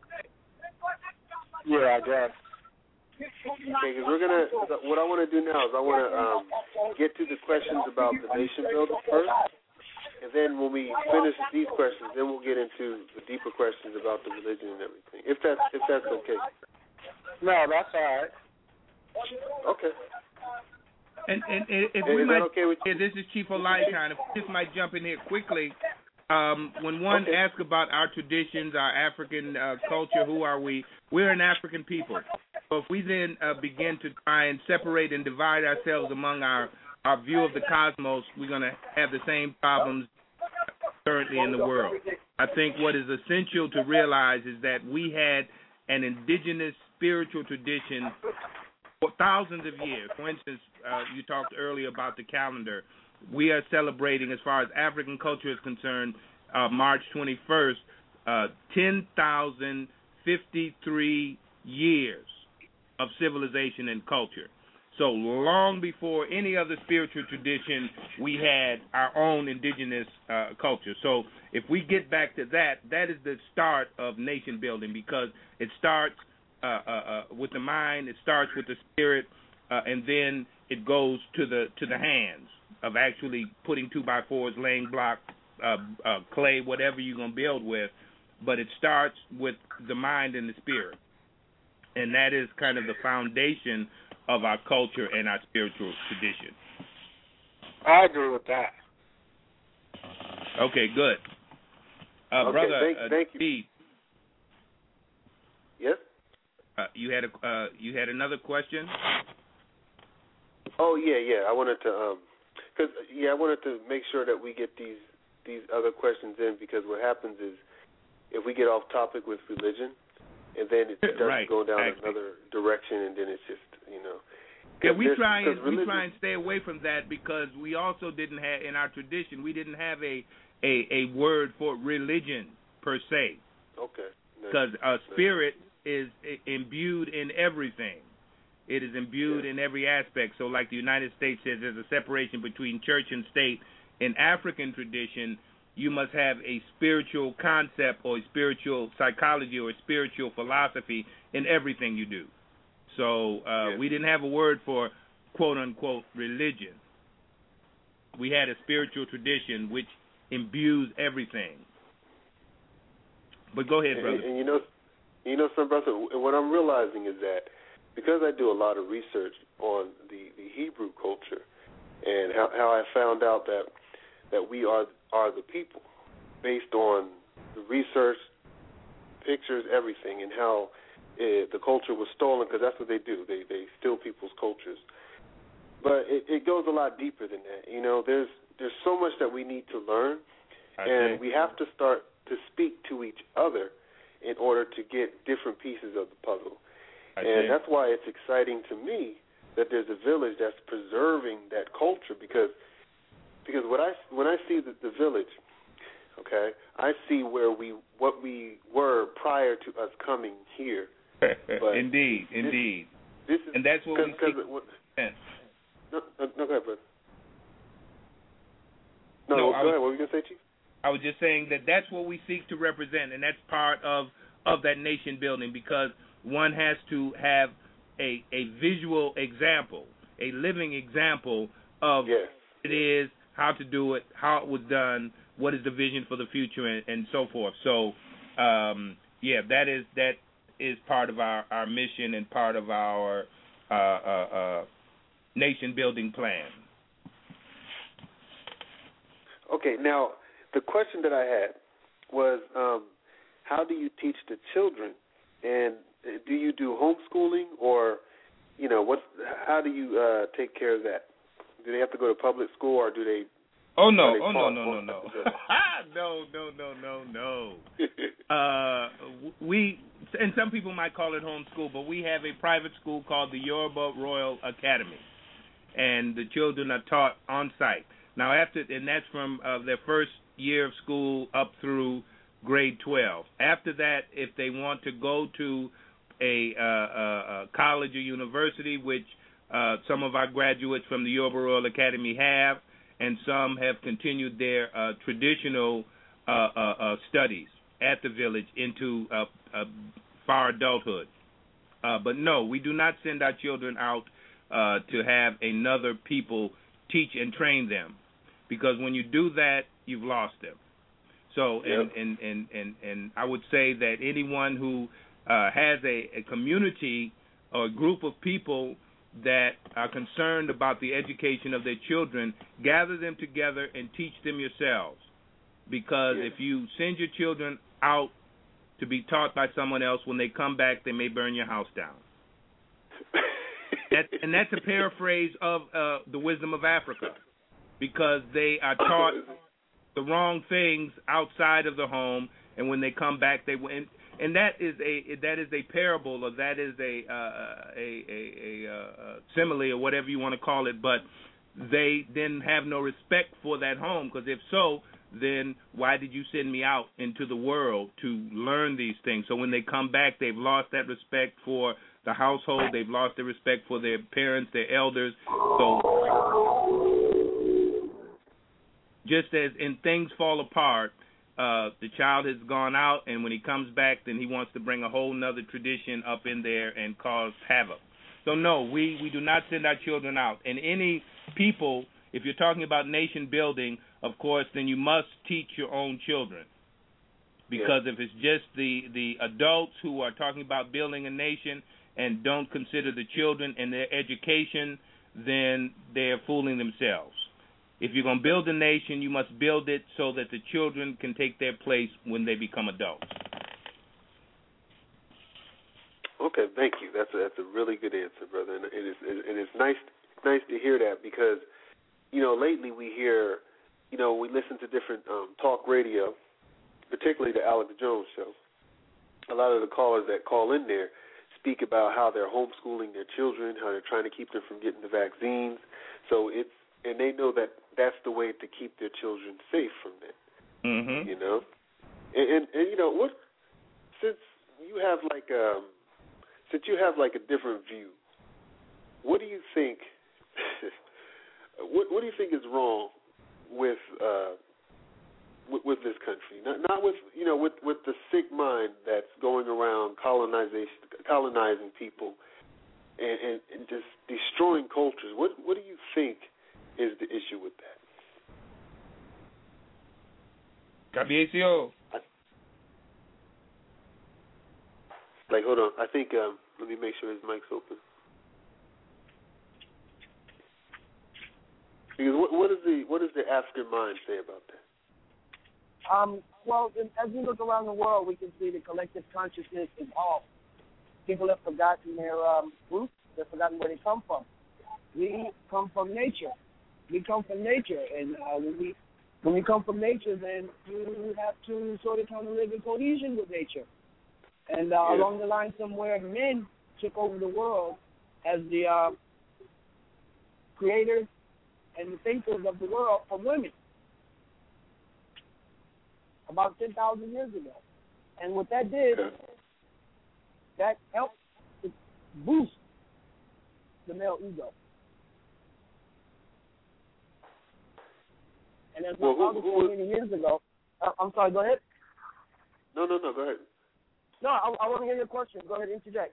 Yeah, I guess. Okay, because we're gonna. What I want to do now is I want to um, get to the questions about the nation building first, and then when we finish these questions, then we'll get into the deeper questions about the religion and everything. If that's if that's okay. No, that's all right. Okay. And, and, and if Is we that might, okay with you? yeah, this is Chief Olaikon. If we just might jump in here quickly. Um, when one Okay. asks about our traditions, our African uh, culture, who are we? We're an African people. So if we then uh, begin to try and separate and divide ourselves among our, our view of the cosmos, we're going to have the same problems currently in the world. I think what is essential to realize is that we had an indigenous spiritual tradition for thousands of years. For instance, uh, you talked earlier about the calendar. We are celebrating, as far as African culture is concerned, uh, March twenty-first, uh, ten thousand fifty-three years of civilization and culture. So long before any other spiritual tradition, we had our own indigenous uh, culture. So if we get back to that, that is the start of nation building, because it starts uh, uh, uh, with the mind, it starts with the spirit, uh, and then it goes to the to the hands of actually putting two by fours, laying block, uh, uh, clay, whatever you're going to build with. But it starts with the mind and the spirit. And that is kind of the foundation of our culture and our spiritual tradition. I agree with that. Okay, good. Uh, Okay, brother, thank- uh, thank you. Steve, Yes. uh, you had a uh, you had another question? Oh yeah, yeah. I wanted to, um, cause yeah, I wanted to make sure that we get these these other questions in, because what happens is if we get off topic with religion, and then it starts Right, to go down exactly. another direction, and then it's just you know. Yeah, we There's- try and because we religion- try and stay away from that, because we also didn't have, in our tradition, we didn't have a a, a word for religion per se, Okay. Nice. because a spirit is i- imbued in everything. It is imbued Yeah. in every aspect. So like the United States says, there's a separation between church and state. In African tradition, you must have a spiritual concept or a spiritual psychology or a spiritual philosophy in everything you do. So uh, Yeah. we didn't have a word for quote-unquote religion. we had a spiritual tradition which imbues everything. But go ahead, brother. And, and you know, you know, some brother, what I'm realizing is that because I do a lot of research on the, the Hebrew culture and how, how I found out that that we are are the people based on the research, pictures, everything, and how it, the culture was stolen, because that's what they do. They they steal people's cultures. But it, it goes a lot deeper than that. You know, there's there's so much that we need to learn, I and think. we have to start to speak to each other in order to get different pieces of the puzzle. I and think. that's why it's exciting to me that there's a village that's preserving that culture, because because what I when I see the, the village, okay, I see where we what we were prior to us coming here. But indeed, this, indeed. This is, and that's what we see. It, no, no, no, go ahead, brother. No, no go was, ahead. What were you going to say, Chief? I was just saying that that's what we seek to represent, and that's part of, of that nation building, because one has to have a a visual example, a living example of yes. what it is, how to do it, how it was done, what is the vision for the future, and, and so forth. So, um, yeah, that is that is part of our, our mission and part of our uh, uh, uh, nation-building plan. Okay, now the question that I had was, um, how do you teach the children, and do you do homeschooling, or, you know, what's how do you uh, take care of that? Do they have to go to public school, or do they? Oh no! Oh no! No! No! No! no! No! No! No! No! uh, we and some people might call it homeschool, but we have a private school called the Yoruba Royal Academy, and the children are taught on site. Now, after and that's from uh, their first year of school up through grade twelve. After that, if they want to go to a, uh, a, a college or university, which uh, some of our graduates from the Yoruba Royal Academy have, and some have continued their uh, traditional uh, uh, uh, studies at the village into uh, uh, far adulthood. Uh, but no, we do not send our children out uh, to have another people teach and train them, because when you do that, you've lost them. So, and yep. and, and, and, and I would say that anyone who uh, has a, a community or a group of people that are concerned about the education of their children, gather them together and teach them yourselves. Because yes. if you send your children out to be taught by someone else, when they come back, they may burn your house down. that, and that's a paraphrase of uh, the wisdom of Africa, because they are taught the wrong things outside of the home, and when they come back, they and, and that is a that is a parable, or that is a uh, a, a, a, a simile, or whatever you want to call it. But they then have no respect for that home, because if so, then why did you send me out into the world to learn these things? So when they come back, they've lost that respect for the household. They've lost their respect for their parents, their elders. So just as in things fall apart, uh, the child has gone out, and when he comes back, then he wants to bring a whole nother tradition up in there and cause havoc. So no, we, we do not send our children out. And any people, if you're talking about nation building, of course, then you must teach your own children. Because yeah. if it's just the, the adults who are talking about building a nation and don't consider the children and their education, then they're fooling themselves. If you're going to build a nation, you must build it so that the children can take their place when they become adults. Okay, thank you. That's a, that's a really good answer, brother. And it is, and it's nice nice to hear that, because, you know, lately we hear, you know, we listen to different um, talk radio, particularly the Alex Jones show. A lot of the callers that call in there speak about how they're homeschooling their children, how they're trying to keep them from getting the vaccines. So it's, and they know that that's the way to keep their children safe from that. Mm-hmm. You know, and, and and you know what? Since you have like um, since you have like a different view, what do you think? what what do you think is wrong with uh with, with this country? Not not with you know with with the sick mind that's going around colonization colonizing people and, and, and just destroying cultures. What what do you think is the issue with that? Cabiecio. Like, hold on. I think, um, let me make sure his mic's open. Because what, what, is the, what does the African mind say about that? Um, well, as we look around the world, we can see the collective consciousness is off. People have forgotten their um, roots. They've forgotten where they come from. We come from nature. We come from nature, and uh, when we when we come from nature, then you have to sort of kind of live in cohesion with nature. And uh, yeah. along the line, somewhere, men took over the world as the uh, creators and the thinkers of the world from women about ten thousand years ago. And what that did, that helped to boost the male ego. And as well, my father said many years ago, uh, I'm sorry, go ahead. No, no, no, go ahead. No, I, I want to hear your question. Go ahead, interject.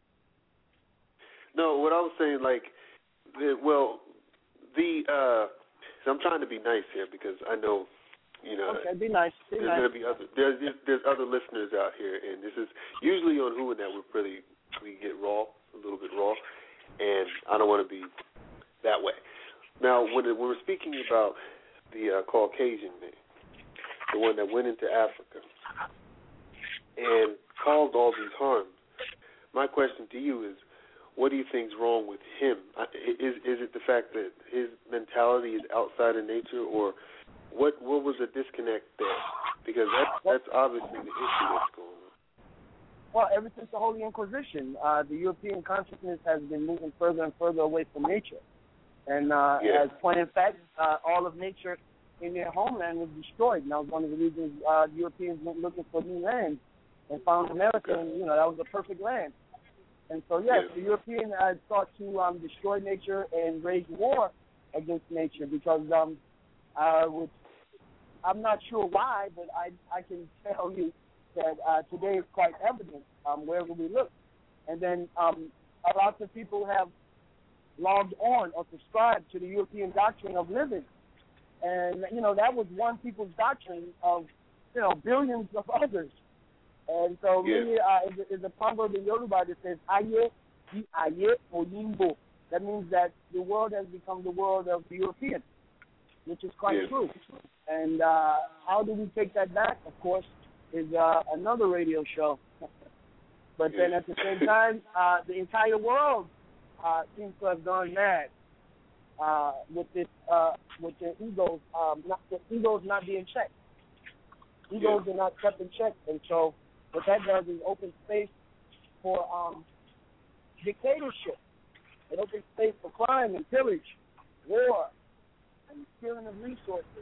No, what I was saying, like, the, well, the, uh, so I'm trying to be nice here because I know, you know, okay, be nice. Be there's nice. gonna be other there's there's other listeners out here, and this is usually on Who and That we're pretty we get raw, a little bit raw, and I don't want to be that way. Now, when, it, when we're speaking about the uh, Caucasian man, the one that went into Africa and caused all these harms, my question to you is, what do you think is wrong with him? Is is it the fact that his mentality is outside of nature, or what what was the disconnect there? Because that's, that's obviously the issue that's going on. Well, ever since the Holy Inquisition, uh, the European consciousness has been moving further and further away from nature. And uh, yeah. as point in fact, uh, all of nature in their homeland was destroyed. And that was one of the reasons uh, the Europeans went looking for new land and found America, and, you know, that was the perfect land. And so, yes, yeah. the European uh, sought to um, destroy nature and wage war against nature because um, uh, with, I'm not sure why, but I, I can tell you that uh, today is quite evident um, wherever we look. And then um, a lot of people have logged on or subscribed to the European doctrine of living. And, you know, that was one people's doctrine of, you know, billions of others. And so yeah. really uh, is, is a proverb in Yoruba that says, Aye, di aye, oyimbo. That means that the world has become the world of the European, which is quite yeah. true. And uh, how do we take that back, of course, is uh, another radio show. But yeah. then at the same time, uh, the entire world uh, seems to have gone mad uh, with this, uh, with their egos, um, not, the egos not being checked. Egos yeah. are not kept in check, and so what that does is open space for um, dictatorship. It opens space for crime and pillage, war, and stealing of resources.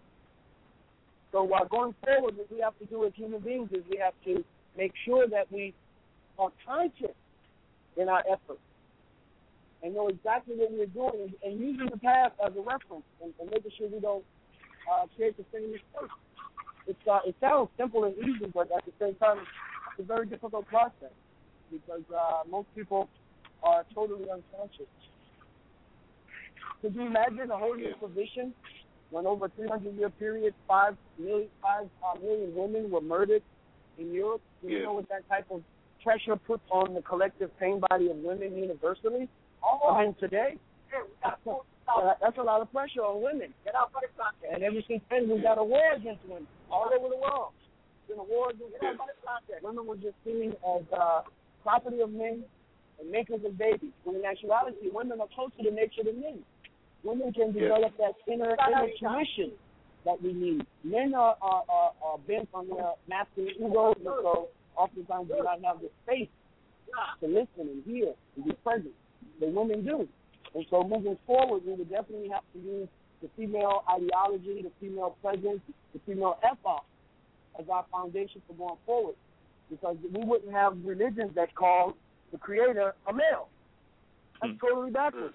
So while going forward, what we have to do as human beings is we have to make sure that we are conscious in our efforts and know exactly what we're doing and, and using the past as a reference and, and making sure we don't uh, create the same mistakes. It's, uh, it sounds simple and easy, but at the same time, it's a very difficult process because uh, most people are totally unconscious. Could you imagine a Holy Inquisition when over a three hundred year period, five million, five, uh, million women were murdered in Europe? Do you yeah. know what that type of pressure puts on the collective pain body of women universally? Oh. I mean, today, uh, that's a lot of pressure on women. Get out for the clock. And ever since then, we've got a war against women all over the world. There's been a war against women. Women were just seen as uh, property of men and makers of babies. When in actuality, women are closer to nature than men. Women can develop yeah. that inner, inner tuition that we need. Men are, are, are, are bent on their masculine egos, and so oftentimes do not have the space to listen and hear and be present. But women do. And so moving forward, we would definitely have to use the female ideology, the female presence, the female ethos as our foundation for going forward. Because we wouldn't have religions that call the creator a male. That's mm. totally backwards.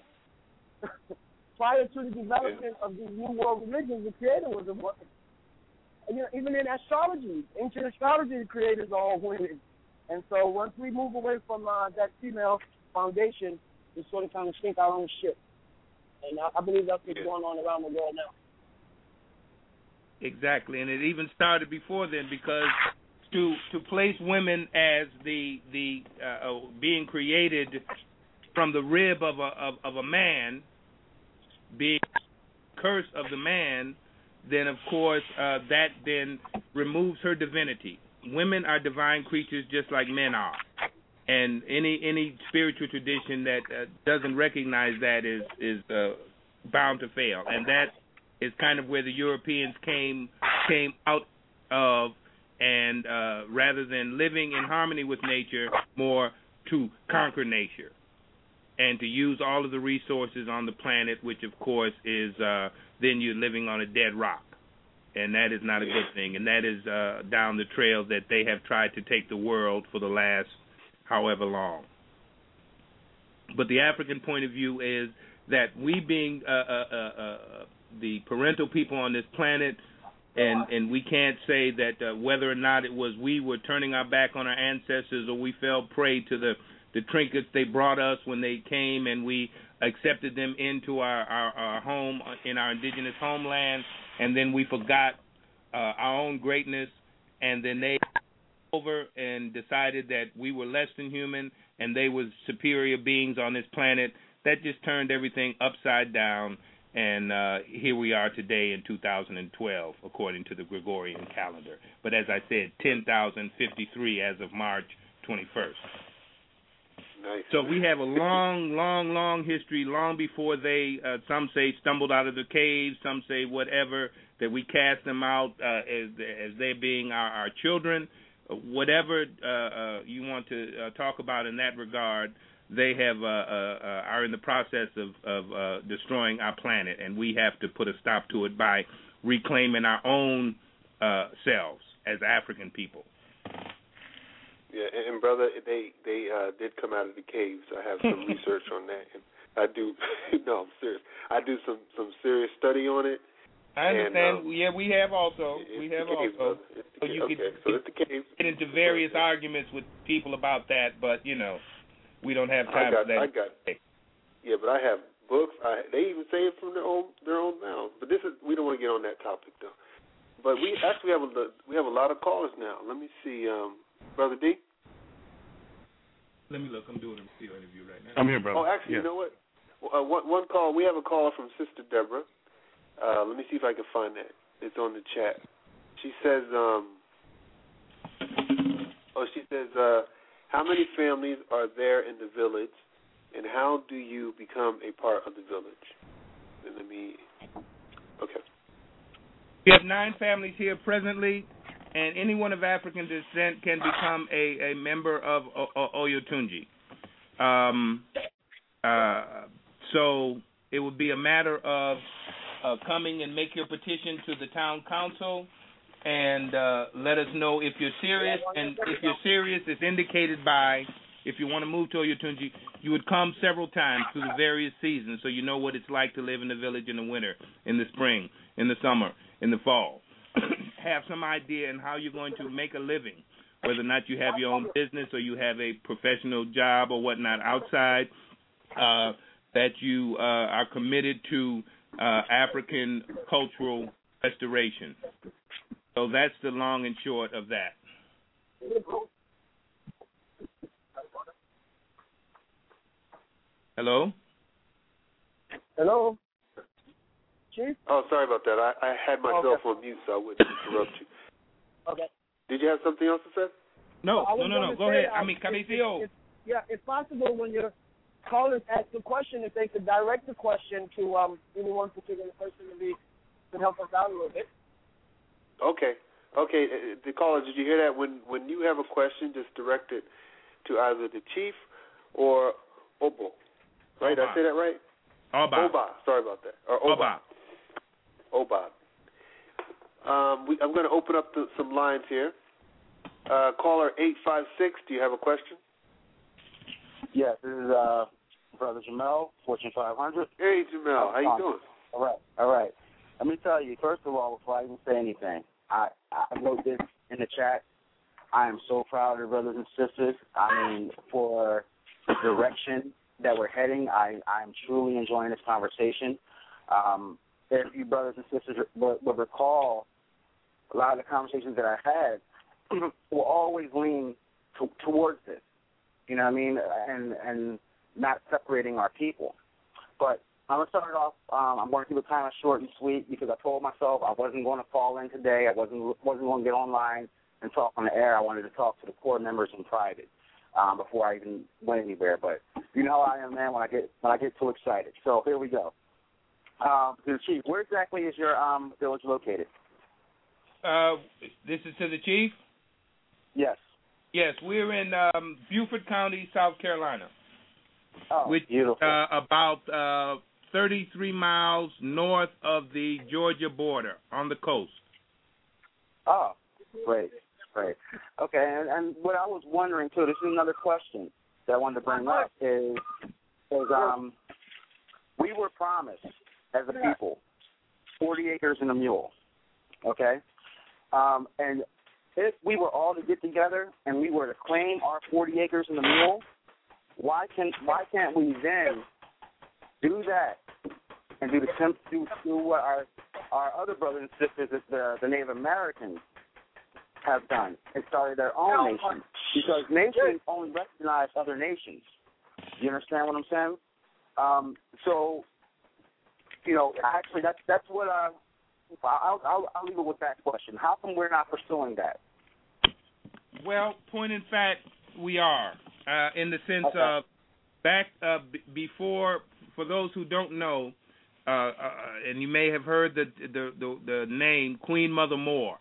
Prior to the development of these new world religions, the creator was a woman. And, you know, even in astrology, ancient astrology, the creators are all women. And so once we move away from uh, that female foundation, we sort of kind of sink our own ship. And I, I believe that's what's going on around the world now. Exactly, and it even started before then, because to to place women as the the uh, being created from the rib of a of, of a man, being curse of the man, then of course uh, that then removes her divinity. Women are divine creatures just like men are, and any any spiritual tradition that uh, doesn't recognize that is is uh, bound to fail, and that is kind of where the Europeans came came out of, and uh, rather than living in harmony with nature, more to conquer nature and to use all of the resources on the planet, which of course is uh, then you're living on a dead rock. And that is not a good thing. And that is uh, down the trail that they have tried to take the world for the last however long. But the African point of view is that we being uh, uh, uh, uh, the parental people on this planet, and, and we can't say that uh, whether or not it was we were turning our back on our ancestors or we fell prey to the, the trinkets they brought us when they came and we accepted them into our, our, our home in our indigenous homeland, and then we forgot uh, our own greatness, and then they over and decided that we were less than human and they were superior beings on this planet. That just turned everything upside down, and uh, here we are today in two thousand twelve, according to the Gregorian calendar. But as I said, ten thousand fifty-three as of March twenty-first. Nice. So we have a long, long, long history, long before they, uh, some say, stumbled out of the caves, some say whatever, that we cast them out uh, as as they being our, our children. Whatever uh, uh, you want to uh, talk about in that regard, they have uh, uh, are in the process of, of uh, destroying our planet, and we have to put a stop to it by reclaiming our own uh, selves as African people. Yeah, and, and brother, they they uh, did come out of the caves. I have some research on that, and I do. No, I'm serious. I do some, some serious study on it. I understand. And, um, yeah, we have also. We have cave, also. So you okay, could so it's the cave. get into various arguments with people about that, but you know, we don't have time I got, for that. I got. Yeah, but I have books. I, they even say it from their own their own mouths. But this is we don't want to get on that topic though. But we actually have a we have a lot of callers now. Let me see, um, Brother D. Let me look. I'm doing a video interview right now. I'm here, brother. Oh, actually, yeah. you know what? Uh, one, one call. We have a caller from Sister Deborah. Uh, let me see if I can find that. It's on the chat. She says, um, oh, she says, uh, how many families are there in the village, and how do you become a part of the village? And let me, okay. We have nine families here presently, and anyone of African descent can become a, a member of o- o- Oyotunji. Um, uh, so it would be a matter of uh, coming and make your petition to the town council and uh, let us know if you're serious. And if you're serious, it's indicated by, if you want to move to Oyotunji, you would come several times through the various seasons so you know what it's like to live in the village in the winter, in the spring, in the summer, in the fall. Have some idea on how you're going to make a living, whether or not you have your own business or you have a professional job or whatnot outside, uh, that you uh, are committed to uh, African cultural restoration. So that's the long and short of that. Hello? Hello? Chief? Oh, sorry about that. I, I had myself okay. on mute, so I wouldn't interrupt you. Okay. Did you have something else to say? No, I no, no, no. Go say, ahead. I mean, Cabecillo. Yeah, it's possible when your callers ask a question, if they could direct the question to um, any one particular person to be could help us out a little bit. Okay. Okay. Uh, the caller, did you hear that? When when you have a question, just direct it to either the chief or Obo. Right? Did I say that right? Oba. Oba. Sorry about that. Or Oba. Oba. Um, we, I'm going to open up the, some lines here. Uh, caller eight five six, do you have a question? Yes, this is uh, Brother Jamel, Fortune five hundred. Hey, Jamel. How you doing? All right. All right. Let me tell you, first of all, before I even say anything, I, I wrote this in the chat. I am so proud of the brothers and sisters. I mean, for the direction that we're heading, I, I'm truly enjoying this conversation. Um, if you brothers and sisters will, will recall, a lot of the conversations that I had will always lean to, towards this. You know what I mean? And and not separating our people. But I'm going to start off, um, I'm going to keep it kind of short and sweet because I told myself I wasn't going to call in today. I wasn't wasn't going to get online and talk on the air. I wanted to talk to the core members in private um, before I even went anywhere. But you know how I am, man, when I get when I get too excited. So here we go. Um, to the Chief, where exactly is your um, village located? Uh, this is to the Chief? Yes. Yes, we're in um, Beaufort County, South Carolina. Oh, which beautiful. Uh, about uh, thirty-three miles north of the Georgia border on the coast. Oh, great, great. Okay, and, and what I was wondering, too, this is another question that I wanted to bring up, is, is um, we were promised, as a people, forty acres and a mule, okay? Um, and if we were all to get together and we were to claim our forty acres and a mule, why can why can't we then do that and do the do, do what our our other brothers and sisters, the the Native Americans, have done and started their own nation? Because nations only recognize other nations. You understand what I'm saying? Um, so, you know, actually, that's that's what I. I'll, I'll, I'll leave it with that question. How come we're not pursuing that? Well, point in fact, we are, uh, in the sense okay. of back uh, b- before, for those who don't know, uh, uh, and you may have heard the, the, the, the name Queen Mother Moore.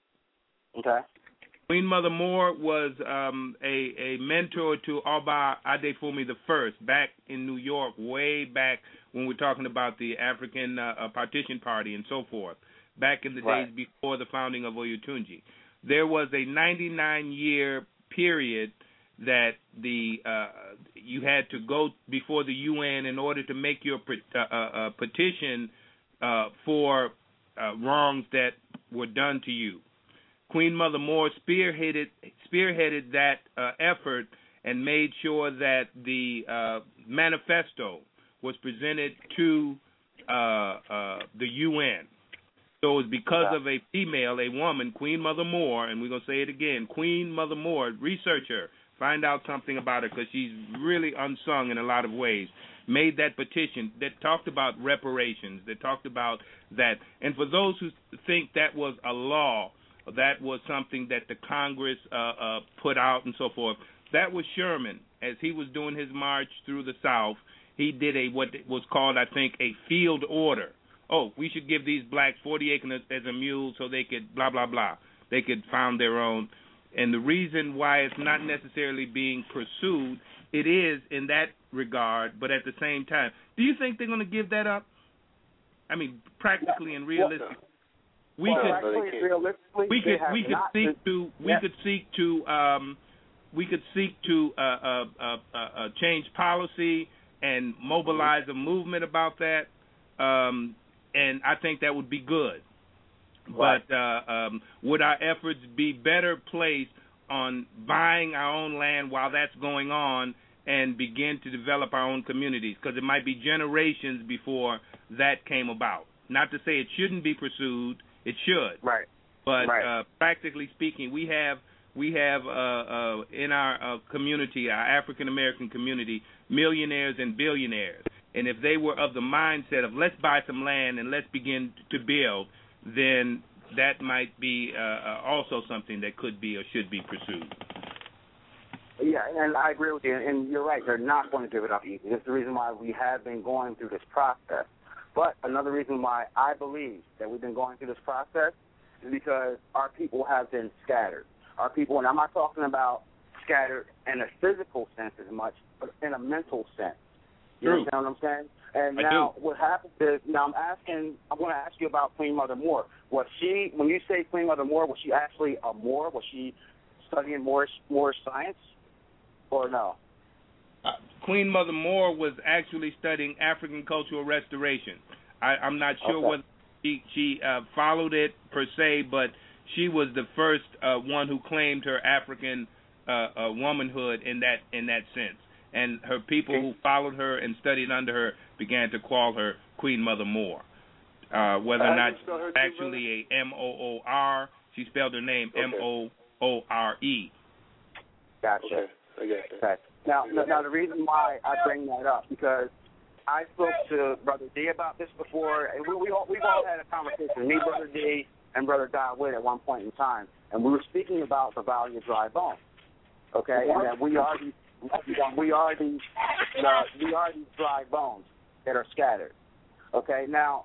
Okay. Queen Mother Moore was um, a, a mentor to Oba Adefumi the First back in New York, way back when we're talking about the African uh, Partition Party and so forth, back in the right. days before the founding of Oyotunji. There was a ninety-nine year period that the uh, you had to go before the U N in order to make your uh, uh, petition uh, for uh, wrongs that were done to you. Queen Mother Moore spearheaded spearheaded that uh, effort and made sure that the uh, manifesto was presented to uh, uh, the U N. So it was because of a female, a woman, Queen Mother Moore, and we're going to say it again, Queen Mother Moore, research her, find out something about her because she's really unsung in a lot of ways, made that petition that talked about reparations, that talked about that. And for those who think that was a law, that was something that the Congress uh, uh, put out and so forth, that was Sherman. As he was doing his march through the South, he did a what was called, I think, a field order. Oh, we should give these blacks forty acres as a mule so they could blah, blah, blah. They could found their own. And the reason why it's not necessarily being pursued, it is in that regard, but at the same time, do you think they're going to give that up? I mean, practically and realistically. We well, could, actually, realistically, we could, we could seek to, we yeah. could seek to, um, we could seek to uh, uh, uh, uh, change policy and mobilize a movement about that. Um, And I think that would be good. Right. But uh, um, would our efforts be better placed on buying our own land while that's going on and begin to develop our own communities? Because it might be generations before that came about. Not to say it shouldn't be pursued. It should. Right. But right. Uh, practically speaking, we have we have uh, uh, in our uh, community, our African American community, millionaires and billionaires. And if they were of the mindset of let's buy some land and let's begin to build, then that might be uh, also something that could be or should be pursued. Yeah, and I agree with you. And you're right. They're not going to give it up easy. That's the reason why we have been going through this process. But another reason why I believe that we've been going through this process is because our people have been scattered. Our people, and I'm not talking about scattered in a physical sense as much, but in a mental sense. You True. understand what I'm saying? And I now do. what happens is, now I'm asking, I'm going to ask you about Queen Mother Moore. Was she, when you say Queen Mother Moore, was she actually a Moor? Was she studying Moorish, Moorish science or no? Uh, Queen Mother Moore was actually studying African cultural restoration. I, I'm not sure okay. whether she, she uh, followed it per se, but she was the first uh, one who claimed her African uh, uh, womanhood in that in that sense. And her people who followed her and studied under her began to call her Queen Mother Moore. Uh, whether or not she's actually a M O O R She spelled her name M O O R E. Gotcha. Okay. I got that. Okay. Now, now, the reason why I bring that up, because I spoke to Brother D about this before, and we, we all, we've all had a conversation, me, Brother D, and Brother Dawid at one point in time, and we were speaking about the value of dry bones, okay, and that we are these, we are these, the, we are these dry bones that are scattered, okay. Now,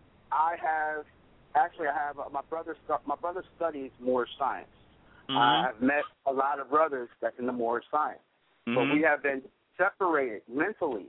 I have, actually, I have, uh, my brother, my brother studies Moorish science. Mm-hmm. I've met a lot of brothers that's in the Moorish science, mm-hmm. but we have been separated mentally.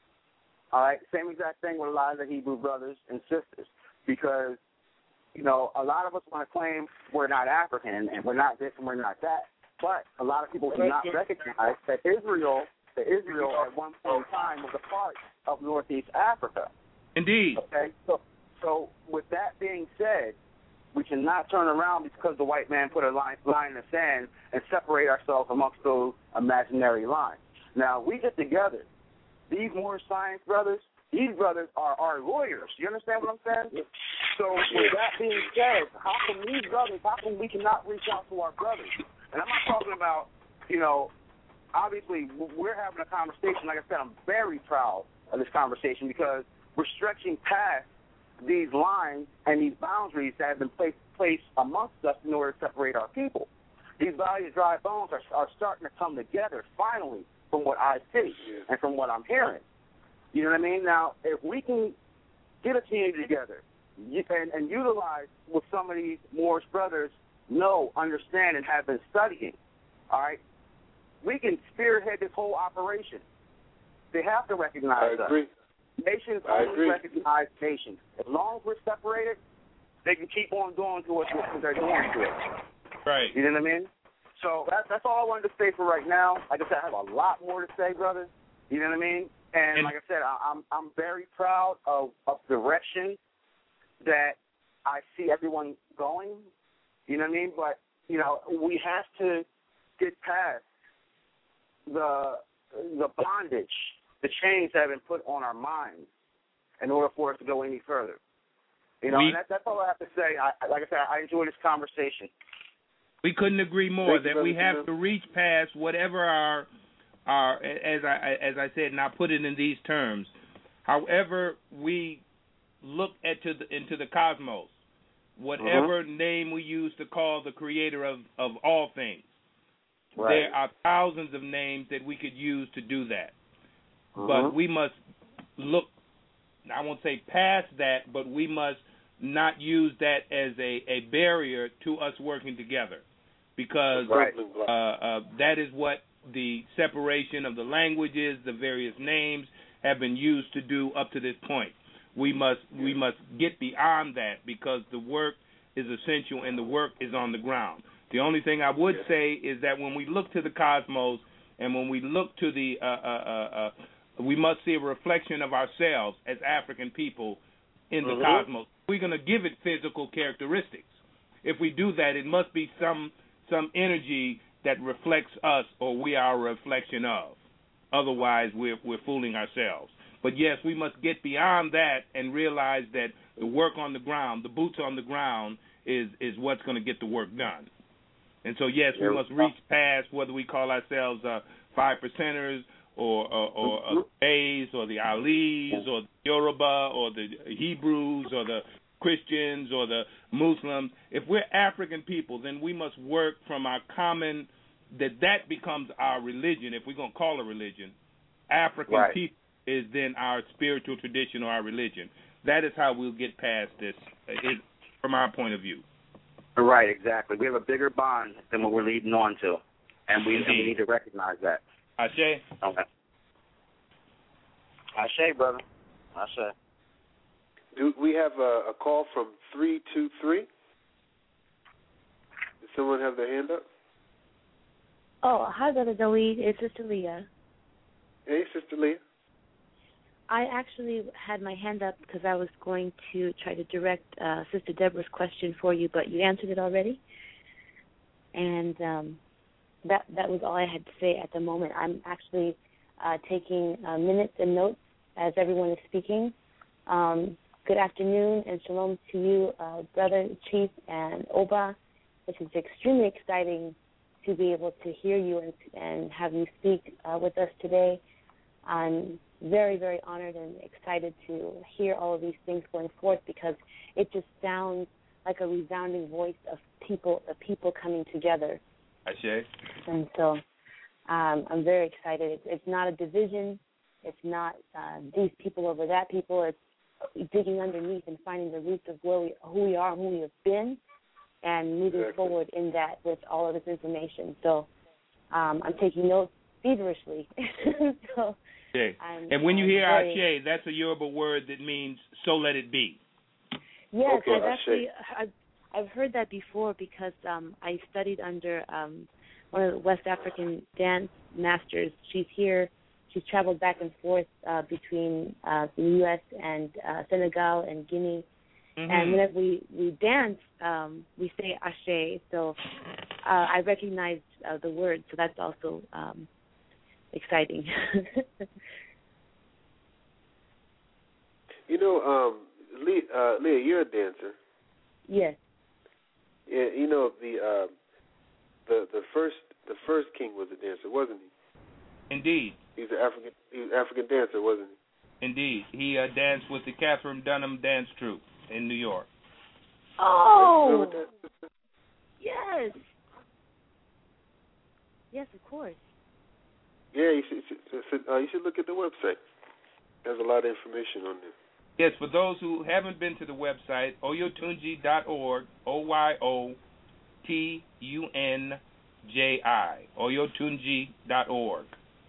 All right, same exact thing with a lot of the Hebrew brothers and sisters, because, you know, a lot of us want to claim we're not African and we're not this and we're not that, but a lot of people do not recognize that Israel, that Israel at one point in time was a part of Northeast Africa. Indeed. Okay, so so with that being said, we cannot turn around because the white man put a line, line in the sand and separate ourselves amongst those imaginary lines. Now, we get together. These Moorish science brothers, these brothers are our lawyers. You understand what I'm saying? So with that being said, how come these brothers, how come we cannot reach out to our brothers? And I'm not talking about, you know, obviously we're having a conversation. Like I said, I'm very proud of this conversation because we're stretching past these lines and these boundaries that have been placed, placed amongst us in order to separate our people. These value of dry bones are, are starting to come together finally, from what I see and from what I'm hearing. You know what I mean? Now, if we can get a community together and, and utilize what some of these Moorish brothers know, understand, and have been studying, all right, we can spearhead this whole operation. They have to recognize I agree. us. Nations I only agree. recognize nations. As long as we're separated, they can keep on doing to us what they're doing to us. Right. You know what I mean? So that's that's all I wanted to say for right now. Like I said, I have a lot more to say, brother. You know what I mean? And, and like I said, I, I'm I'm very proud of of the direction that I see everyone going. You know what I mean? But you know, we have to get past the the bondage, the chains that have been put on our minds in order for us to go any further. You know, we, and that, that's all I have to say. I, like I said, I enjoy this conversation. We couldn't agree more Thank that you, we brother. have to reach past whatever our, our as I as I said, and I put it in these terms. However, we look at to the, into the cosmos, whatever mm-hmm. name we use to call the creator of, of all things. Right. There are thousands of names that we could use to do that. Mm-hmm. But we must look, I won't say past that, but we must not use that as a, a barrier to us working together, because right. uh, uh, that is what the separation of the languages, the various names have been used to do up to this point. We must we must get beyond that, because the work is essential and the work is on the ground. The only thing I would say is that when we look to the cosmos and when we look to the, uh, uh, uh, uh, we must see a reflection of ourselves as African people in the mm-hmm. cosmos. We're going to give it physical characteristics. If we do that, it must be some some energy that reflects us, or we are a reflection of. Otherwise, we're we're fooling ourselves. But yes, we must get beyond that and realize that the work on the ground, the boots on the ground, is is what's going to get the work done. And so, yes, we must reach past whether we call ourselves uh, five percenters or or, or uh, Bays or the Alis or the Yoruba or the Hebrews or the Christians or the Muslims. If we're African people, then we must work from our common, that that becomes our religion. If we're going to call a religion, African right. people is then our spiritual tradition or our religion. That is how we'll get past this, uh, is, from our point of view. Right, exactly. We have a bigger bond than what we're leading on to, and we, and we need to recognize that. Ashe? Okay. Ashe, brother. Ashe. Do we have a, a call from three two three? Does someone have their hand up? Oh, hi, Brother Dawid. It's Sister Leah. Hey, Sister Leah. I actually had my hand up because I was going to try to direct uh, Sister Deborah's question for you, but you answered it already. And um, that that was all I had to say at the moment. I'm actually uh, taking uh, minutes and notes as everyone is speaking. Um, good afternoon and shalom to you, uh, Brother Chief and Oba which is extremely exciting to be able to hear you and, and have you speak uh, with us today. I'm very, very honored and excited to hear all of these things going forth because it just sounds like a resounding voice of people, of people coming together. Ashe. And so um, I'm very excited. It's, it's not a division. It's not uh, these people over that people. It's digging underneath and finding the roots of where we, who we are and who we have been, and moving exactly. forward in that with all of this information. So um, I'm taking notes feverishly. so, okay. And when you hear very, Ashe, that's a Yoruba word that means "so let it be." Yes, okay, I've actually I've, I've heard that before because um, I studied under um, one of the West African dance masters. She's here. She's traveled back and forth uh, between uh, the U S and uh, Senegal and Guinea. Mm-hmm. And whenever we, we dance, um, we say Ashe. So uh, I recognized uh, the word, so that's also um, exciting. You know, um, Leah, uh, Leah, you're a dancer. Yes. Yeah, you know the uh, the the first the first king was a dancer, wasn't he? Indeed. He's an African he's an African dancer, wasn't he? Indeed. He uh, danced with the Catherine Dunham dance troupe in New York. Oh, yes. Yes, of course. Yeah, you should, you should, uh, you should look at the website. There's a lot of information on there. Yes, for those who haven't been to the website, oyotunji dot org, O Y O T U N J I, oyotunji dot org.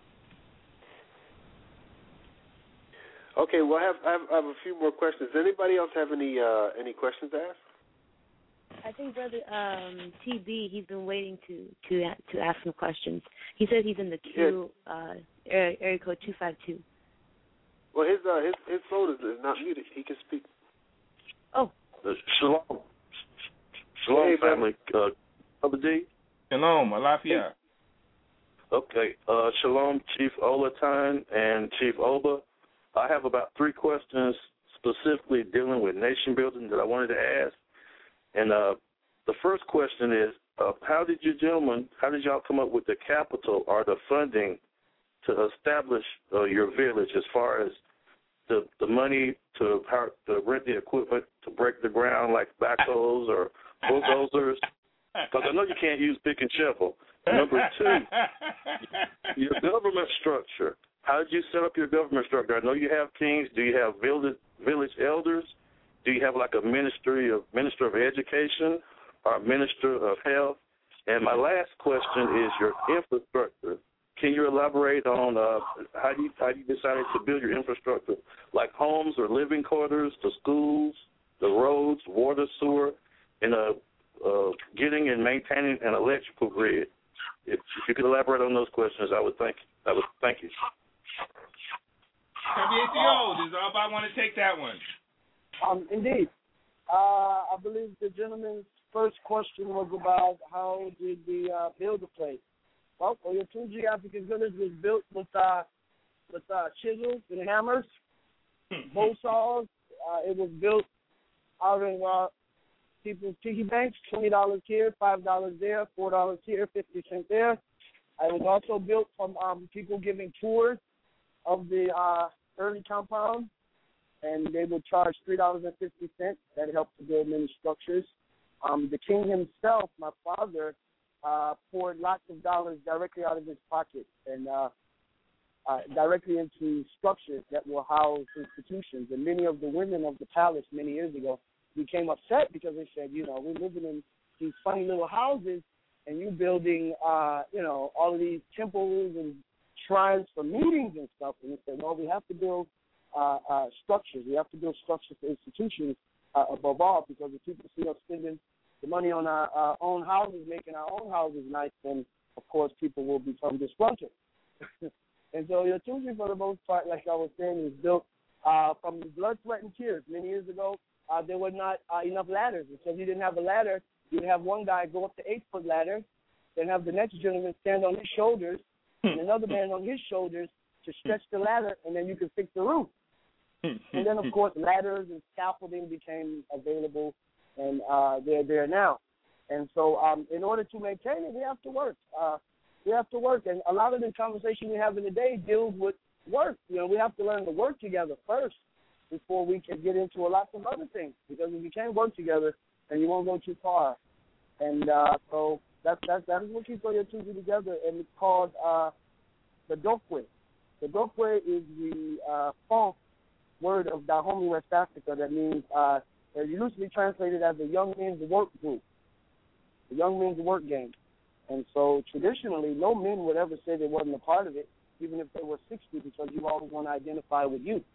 Okay, well, I have, I have I have a few more questions. Does anybody else have any uh, any questions to ask? I think Brother um, T B, he's been waiting to to to ask some questions. He said he's in the queue, yeah. uh, area, area code two five two. Well, his uh, his his phone is, is not muted. He can speak. Oh. Uh, shalom. Shalom, hey, family. Uh, Brother D. Shalom, Alafia. Okay. Uh, shalom, Chief Olaton and Chief Oba. I have about three questions specifically dealing with nation building that I wanted to ask. And uh, the first question is, uh, how did you gentlemen, how did y'all come up with the capital or the funding to establish uh, your village as far as the the money to, power, to rent the equipment to break the ground like backhoes or bulldozers? Because I know you can't use pick and shovel. Number two, your government structure. How did you set up your government structure? I know you have kings. Do you have village, village elders? Do you have like a ministry of minister of education or minister of health? And my last question is your infrastructure. Can you elaborate on uh, how you how you decided to build your infrastructure, like homes or living quarters, the schools, the roads, water, sewer, and uh, uh, getting and maintaining an electrical grid? If, if you could elaborate on those questions, I would thank I would thank you. W A C O, does everybody want to take that one? Um, indeed. Uh, I believe the gentleman's first question was about how did we uh, build the place. Well, Oyotunji African Village was built with uh, with uh, chisels and hammers, bow saws. Uh, it was built out of uh, people's piggy banks, twenty dollars here, five dollars there, four dollars here, fifty cents there. It was also built from um, people giving tours of the uh, early compound, and they would charge three dollars and fifty cents. That helped to build many structures. Um, the king himself, my father, uh, poured lots of dollars directly out of his pocket and uh, uh, directly into structures that will house institutions. And many of the women of the palace many years ago became upset because they said, you know, we're living in these funny little houses and you building, uh, you know, all of these temples and shrines for meetings and stuff. And they said, well, we have to build uh, uh, structures. We have to build structures for institutions uh, above all, because if people see us spending the money on our, our own houses, making our own houses nice, then, of course, people will become disgruntled. And so Yotunji, for the most part, like I was saying, is built uh, from blood, sweat, and tears. Many years ago, uh, there were not uh, enough ladders. And so if you didn't have a ladder, you'd have one guy go up the eight-foot ladder, then have the next gentleman stand on his shoulders, and another man on his shoulders to stretch the ladder, and then you could fix the roof. And then, of course, ladders and scaffolding became available, and uh, they're there now. And so um, in order to maintain it, we have to work. Uh, we have to work. And a lot of the conversation we have in the day deals with work. You know, we have to learn to work together first before we can get into a lot of other things. Because if you can't work together, then you won't go too far. And uh, so that's, that's, that is what keeps all your two together. And it's called uh, the Dokwe. The Dokwe is the uh, Fon word of Dahomey, West Africa, that means uh, it's loosely translated as the Young Men's Work Group, the Young Men's Work Gang. And so traditionally, no men would ever say they wasn't a part of it, even if they were sixty, because you always want to identify with youth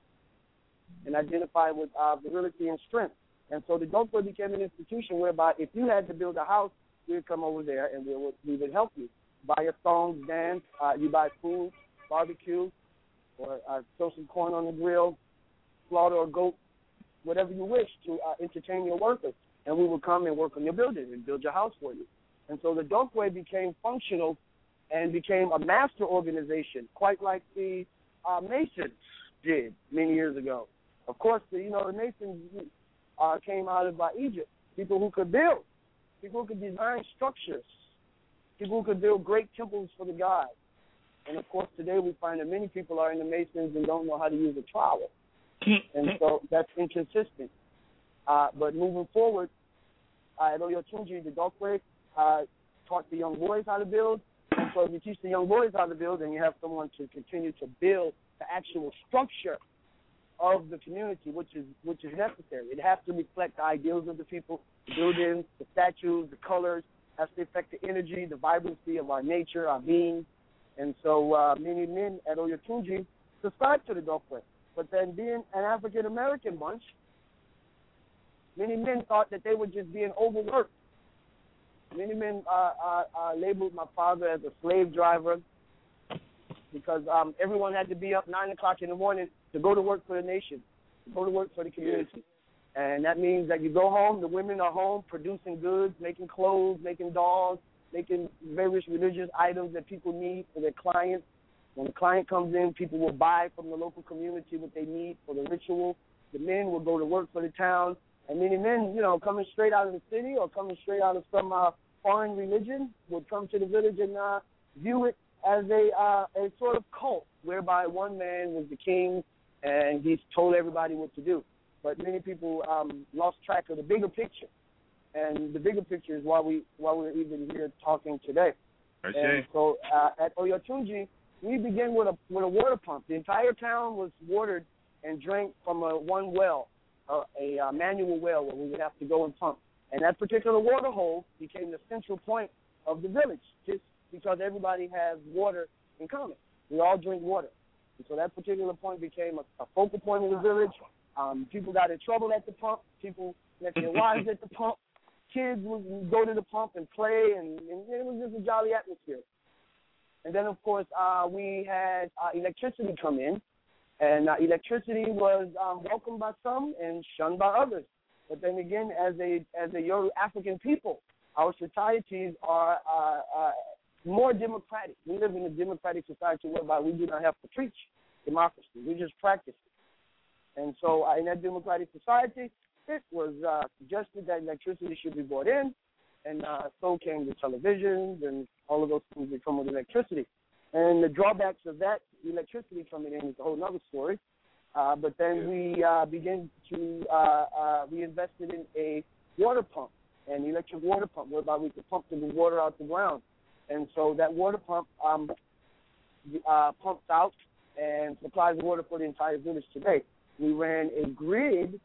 and identify with uh, virility and strength. And so the Dokwe became an institution whereby if you had to build a house, we would come over there and we would, we would help you. Buy your songs, dance, uh, you buy food, barbecue, or uh, throw some corn on the grill, slaughter a goat, whatever you wish to uh, entertain your workers. And we would come and work on your building and build your house for you. And so the Dokwe became functional and became a master organization, quite like the uh, Masons did many years ago. Of course, the, you know, the Masons uh, came out of uh, Egypt, people who could build, people who could design structures, people who could build great temples for the gods. And, of course, today we find that many people are in the Masons and don't know how to use a trowel. And so that's inconsistent. Uh, but moving forward, uh, at Oyotunji, the Dokwe uh, taught the young boys how to build. And so if you teach the young boys how to build, then you have someone to continue to build the actual structure of the community, which is which is necessary. It has to reflect the ideals of the people, the buildings, the statues, the colors, has to affect the energy, the vibrancy of our nature, our being. And so uh, many men at Oyotunji subscribe to the Dokwe. But then being an African-American bunch, many men thought that they were just being overworked. Many men uh, uh, uh, labeled my father as a slave driver because um, everyone had to be up nine o'clock in the morning to go to work for the nation, to go to work for the community. And that means that you go home, the women are home producing goods, making clothes, making dolls, making various religious items that people need for their clients. When the client comes in, people will buy from the local community what they need for the ritual. The men will go to work for the town. And many men, you know, coming straight out of the city or coming straight out of some uh, foreign religion would come to the village and uh, view it as a, uh, a sort of cult, whereby one man was the king and he told everybody what to do. But many people um, lost track of the bigger picture. And the bigger picture is why, we, why we're even here talking today. Okay. And so uh, at Oyotunji, we began with a with a water pump. The entire town was watered and drank from a one well, a, a, a manual well where we would have to go and pump. And that particular water hole became the central point of the village, just because everybody has water in common. We all drink water. And so that particular point became a, a focal point of the village. Um, people got in trouble at the pump. People left their wives at the pump. Kids would go to the pump and play, and, and it was just a jolly atmosphere. And then, of course, uh, we had uh, electricity come in, and uh, electricity was um, welcomed by some and shunned by others. But then again, as a as a Euro African people, our societies are uh, uh, more democratic. We live in a democratic society whereby we do not have to preach democracy. We just practice it. And so uh, in that democratic society, it was uh, suggested that electricity should be brought in, and uh, so came the televisions and all of those things that come with electricity. And the drawbacks of that electricity coming in is a whole other story. Uh, but then we uh, began to, uh, uh, we invested in a water pump, an electric water pump, whereby we could pump the water out the ground. And so that water pump um, uh, pumps out and supplies water for the entire village today. We ran a grid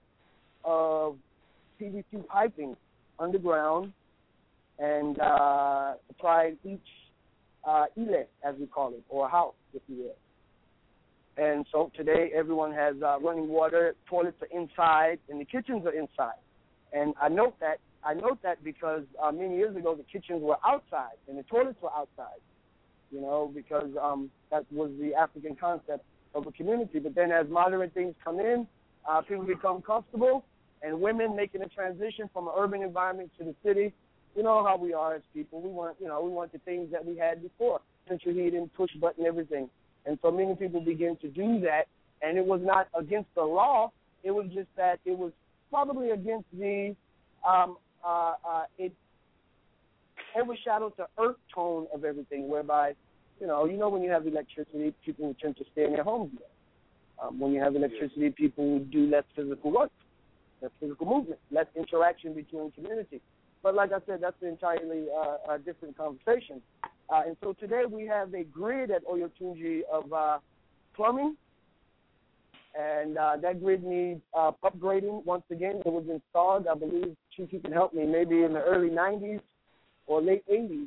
of P V C piping underground and uh, supplied each uh, ile, as we call it, or house, if you will. And so today everyone has uh, running water, toilets are inside, and the kitchens are inside. And I note that I note that because uh, many years ago the kitchens were outside and the toilets were outside, you know, because um, that was the African concept of a community. But then as modern things come in, uh, people become comfortable, and women making a transition from an urban environment to the city. You know how we are as people. We want, you know, we want the things that we had before, central heating, push button, everything. And so many people begin to do that, and it was not against the law. It was just that it was probably against the, um, uh, uh, it overshadows the earth tone of everything, whereby, you know, you know when you have electricity, people tend to stay in their homes more. Um, when you have electricity, people do less physical work, less physical movement, less interaction between communities. But like I said, that's an entirely uh, a different conversation. Uh, and so today we have a grid at Oyotunji of uh, plumbing, and uh, that grid needs uh, upgrading. Once again, it was installed, I believe, Chief, you can help me, maybe in the early nineties or late eighties.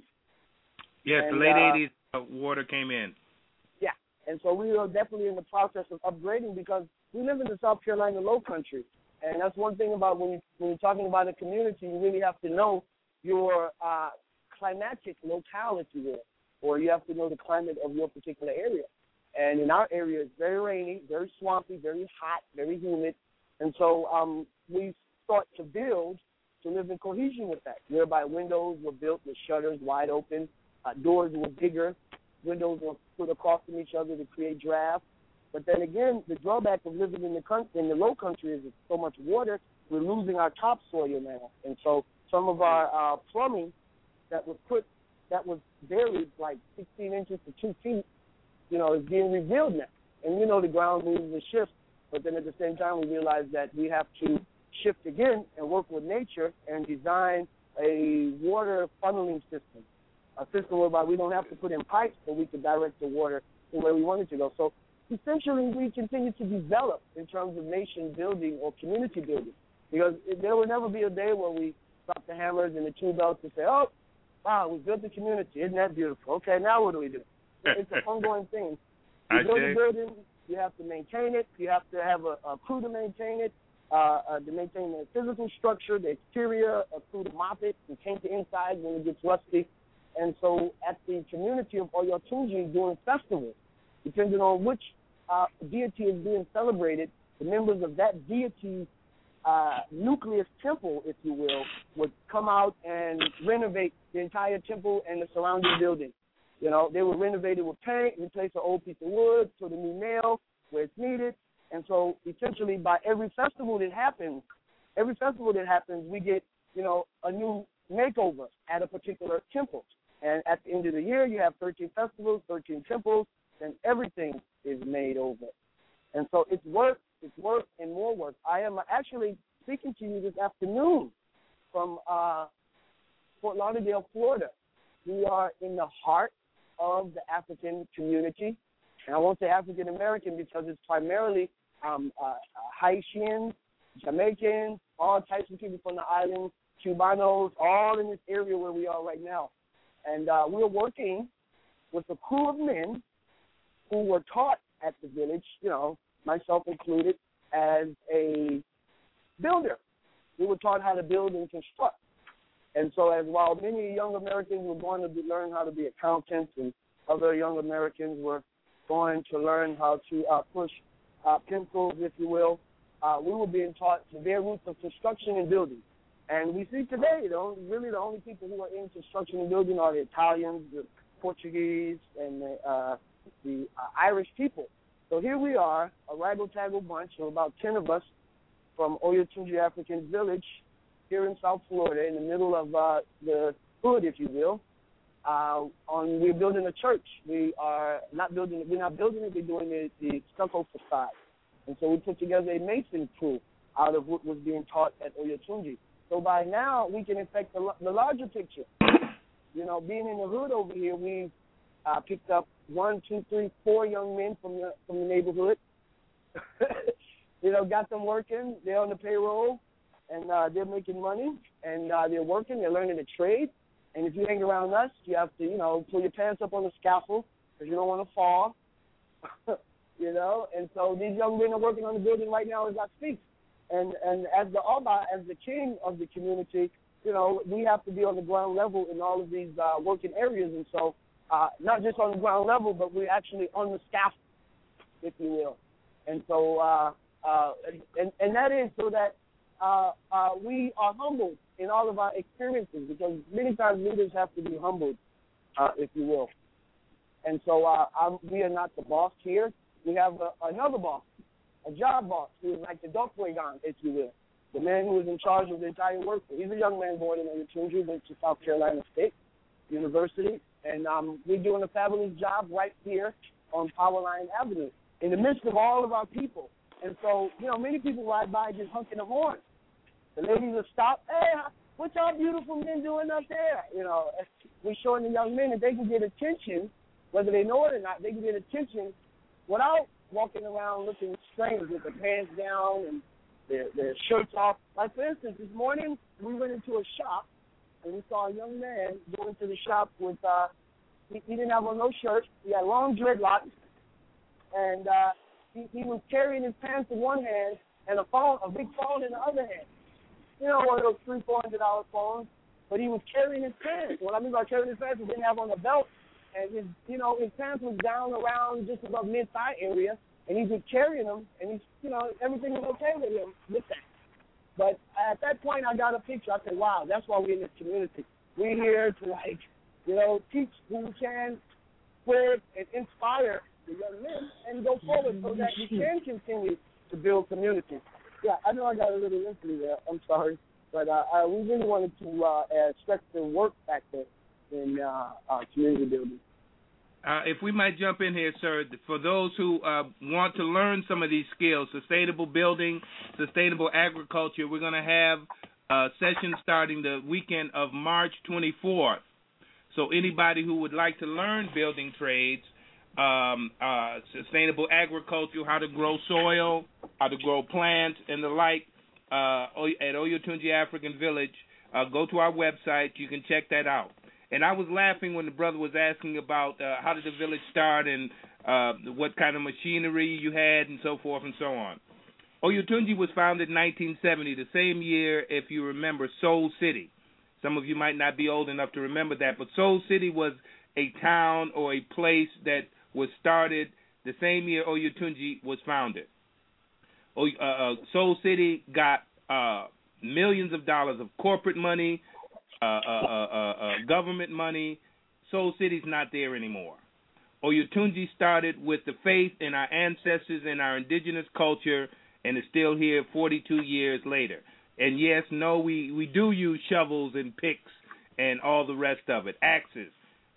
Yes, and, the late uh, eighties, uh, water came in. Yeah, and so we are definitely in the process of upgrading because we live in the South Carolina Low Country. And that's one thing about when, you, when you're talking about a community, you really have to know your uh, climatic locale, if you will, or you have to know the climate of your particular area. And in our area, it's very rainy, very swampy, very hot, very humid. And so um, we sought to build to live in cohesion with that, whereby windows were built with shutters wide open, uh, doors were bigger, windows were put across from each other to create draft. But then again, the drawback of living in the country, in the low country is it's so much water, we're losing our topsoil now. And so some of our uh, plumbing that was put, that was buried like sixteen inches to two feet, you know, is being revealed now. And you know the ground moves and shifts, but then at the same time we realize that we have to shift again and work with nature and design a water funneling system, a system whereby we don't have to put in pipes, but we can direct the water to where we want it to go. So essentially, we continue to develop in terms of nation building or community building, because there will never be a day where we drop the hammers and the tool belts and say, oh, wow, we built the community. Isn't that beautiful? Okay, now what do we do? It's an ongoing thing. You build a building, you have to maintain it. You have to have a, a crew to maintain it, uh, uh, to maintain the physical structure, the exterior, a crew to mop it and paint the inside when it gets rusty. And so at the community of Oyotunji during festivals, depending on which uh, deity is being celebrated, the members of that deity's uh, nucleus temple, if you will, would come out and renovate the entire temple and the surrounding building. You know, they would renovate it with paint, replace an old piece of wood, put a new nail where it's needed. And so essentially by every festival that happens, every festival that happens, we get, you know, a new makeover at a particular temple. And at the end of the year, you have thirteen festivals, thirteen temples, and everything is made over. And so it's work, it's work, and more work. I am actually speaking to you this afternoon from uh, Fort Lauderdale, Florida. We are in the heart of the African community. And I won't say African-American because it's primarily um, uh, Haitians, Jamaicans, all types of people from the islands, Cubanos, all in this area where we are right now. And uh, we're working with a crew of men who were taught at the village, you know, myself included, as a builder. We were taught how to build and construct. And so as while many young Americans were going to be, learn how to be accountants and other young Americans were going to learn how to uh, push uh, pencils, if you will, uh, we were being taught the bare roots of construction and building. And we see today, the only, really the only people who are in construction and building are the Italians, the Portuguese, and the, uh, the uh, Irish people. So here we are, a raggle-taggle bunch of about ten of us from Oyotunji African Village here in South Florida, in the middle of uh, the hood, if you will. Uh, on we're building a church. We are not building it. We're not building it. We're doing the, the stucco facade. And so we put together a mason crew out of what was being taught at Oyotunji. So by now, we can affect the, the larger picture. You know, being in the hood over here, we've uh, picked up one, two, three, four young men from the, from the neighborhood. You know, got them working. They're on the payroll, and uh, they're making money, and uh, they're working. They're learning a trade. And if you hang around us, you have to, you know, pull your pants up on the scaffold because you don't want to fall. You know, and so these young men are working on the building right now as I speak. And and as the Oba, as the king of the community, you know, we have to be on the ground level in all of these uh, working areas. And so uh, not just on the ground level, but we're actually on the scaffold, if you will. And so, uh, uh, and, and that is so that uh, uh, we are humbled in all of our experiences, because many times leaders have to be humbled, uh, if you will. And so uh, I'm, we are not the boss here. We have a, another boss, a job boss, who is like the Dokwegan, if you will, the man who is in charge of the entire workforce. He's a young man born in Oyotunji, went to South Carolina State, University, and um, we're doing a fabulous job right here on Powerline Avenue in the midst of all of our people. And so, you know, many people ride by just honking the horn. The ladies will stop, hey, what y'all beautiful men doing up there? You know, we're showing the young men that they can get attention, whether they know it or not, they can get attention without walking around looking strange with their pants down and their, their shirts off. Like, for instance, this morning we went into a shop, and we saw a young man go into the shop with, uh, he, he didn't have on no shirt. He had long dreadlocks, and uh, he, he was carrying his pants in one hand and a phone, a big phone in the other hand. You know, one of those three, four hundred dollar phones. But he was carrying his pants. What I mean by carrying his pants, he didn't have on a belt, and his, you know, his pants was down around just above mid thigh area, and he was carrying them, and he's, you know, everything was okay with him with that. But at that point, I got a picture. I said, wow, that's why we're in this community. We're here to, like, you know, teach who we can, spread and inspire the young men and go forward so that we can continue to build community. Yeah, I know I got a little into there. I'm sorry. But uh, I, we really wanted to uh, uh, stress the work factor in uh, uh, community building. Uh, if we might jump in here, sir, for those who uh, want to learn some of these skills, sustainable building, sustainable agriculture, we're going to have a session starting the weekend of March twenty-fourth. So anybody who would like to learn building trades, um, uh, sustainable agriculture, how to grow soil, how to grow plants, and the like, uh, at Oyotunji African Village, uh, go to our website. You can check that out. And I was laughing when the brother was asking about uh, how did the village start and uh, what kind of machinery you had and so forth and so on. Oyotunji was founded in nineteen seventy, the same year, if you remember, Soul City. Some of you might not be old enough to remember that, but Soul City was a town or a place that was started the same year Oyotunji was founded. O, uh, Soul City got uh, millions of dollars of corporate money, uh, uh, uh, uh, uh, government money. Soul City's not there anymore. Oyotunji started with the faith in our ancestors and our indigenous culture, and is still here forty-two years later. And yes, no, we, we do use shovels and picks and all the rest of it, axes.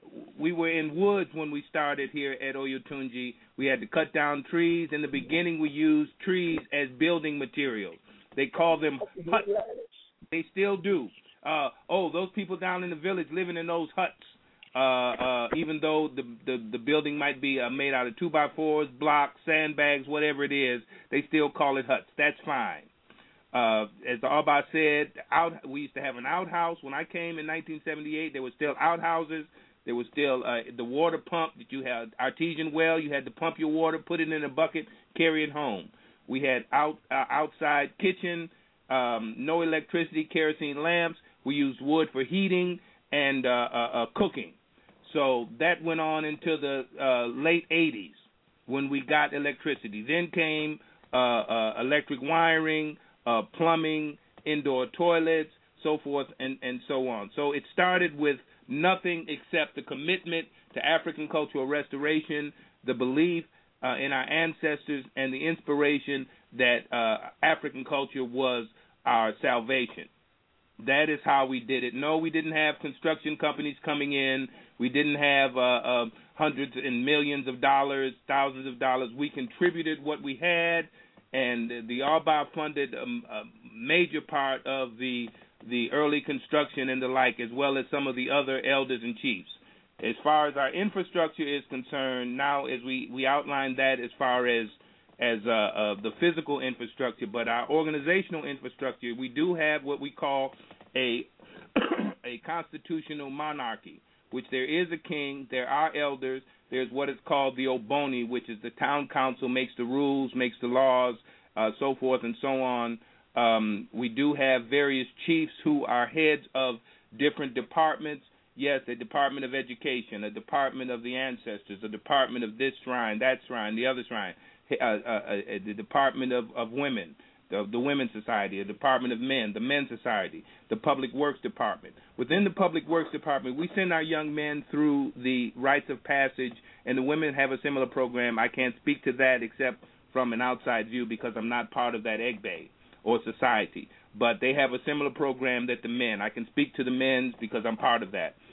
We were in woods when we started here at Oyotunji. We had to cut down trees. In the beginning, we used trees as building materials. They call them huts. They still do. Uh, oh, those people down in the village living in those huts, uh, uh, even though the, the, the building might be uh, made out of two by fours, blocks, sandbags, whatever it is, they still call it huts. That's fine. Uh, as the Abba said, out, we used to have an outhouse. When I came in nineteen seventy-eight, there were still outhouses. There was still uh, the water pump that you had, artesian well. You had to pump your water, put it in a bucket, carry it home. We had out uh, outside kitchen, um, no electricity, kerosene lamps. We used wood for heating and uh, uh, uh, cooking. So that went on into the uh, late eighties when we got electricity. Then came uh, uh, electric wiring, uh, plumbing, indoor toilets, so forth and, and so on. So it started with nothing except the commitment to African cultural restoration, the belief uh, in our ancestors, and the inspiration that uh, African culture was our salvation. That is how we did it. No, we didn't have construction companies coming in. We didn't have uh, uh, hundreds and millions of dollars, thousands of dollars. We contributed what we had, and the Arba funded a, a major part of the the early construction and the like, as well as some of the other elders and chiefs. As far as our infrastructure is concerned, now as we, we outlined that as far as as uh, uh, the physical infrastructure, but our organizational infrastructure, we do have what we call a a constitutional monarchy, which there is a king, there are elders, there's what is called the Oboni, which is the town council, makes the rules, makes the laws, uh, so forth and so on. Um, we do have various chiefs who are heads of different departments. Yes, a department of education, a department of the ancestors, a department of this shrine, that shrine, the other shrine, uh, uh, uh, the department of, of women, the, the Women's Society, a department of men, the Men's Society, the Public Works Department. Within the Public Works Department, we send our young men through the rites of passage, and the women have a similar program. I can't speak to that except from an outside view because I'm not part of that egg bay or society. But they have a similar program that the men. I can speak to the men's because I'm part of that.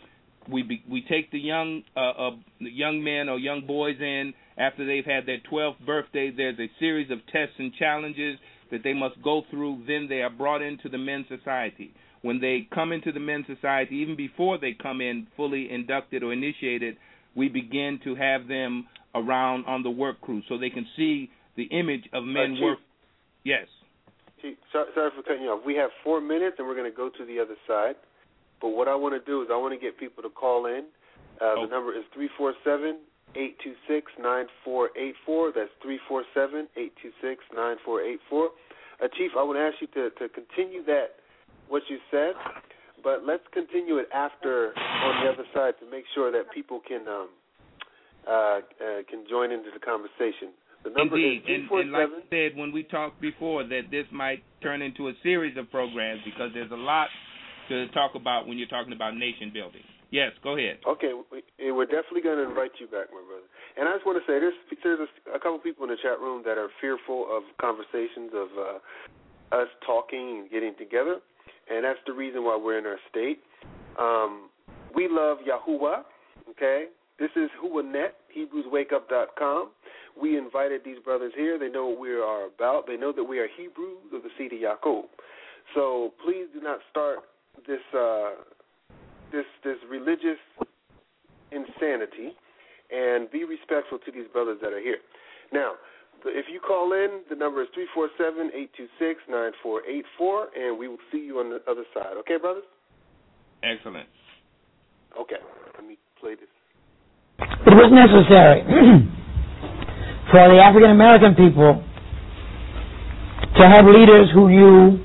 we be, we take the young uh, uh, young men or young boys in after they've had their twelfth birthday. There's a series of tests and challenges that they must go through. Then they are brought into the men's society. When they come into the men's society, even before they come in fully inducted or initiated, we begin to have them around on the work crew so they can see the image of men uh, Chief, work. Yes. Chief, sorry, sorry for cutting you off. We have four minutes, and we're going to go to the other side. But what I want to do is I want to get people to call in. Uh, oh. The number is three four seven, eight two six, nine four eight four. That's three four seven, eight two six, nine four eight four. Uh, Chief, I want to ask you to, to continue that, what you said, but let's continue it after on the other side to make sure that people can um, uh, uh, can join into the conversation. The number Indeed, is three and, four and seven. like I said when we talked before, that this might turn into a series of programs because there's a lot to talk about when you're talking about nation building. Yes, go ahead. Okay, we, we're definitely going to invite you back, my brother. And I just want to say, there's, there's a, a couple people in the chat room that are fearful of conversations, of uh, us talking and getting together, and that's the reason why we're in our state. Um, we love Yahuwah, okay? This is Huwanet, Hebrews Wake Up dot com. We invited these brothers here. They know what we are about. They know that we are Hebrews of the seed of Yaakov. So please do not start this uh, this this religious insanity, and be respectful to these brothers that are here. Now, if you call in, the number is three four seven, eight two six, nine four eight four, and we will see you on the other side. Okay, brothers? Excellent. Okay, let me play this. It was necessary for the African American people to have leaders who knew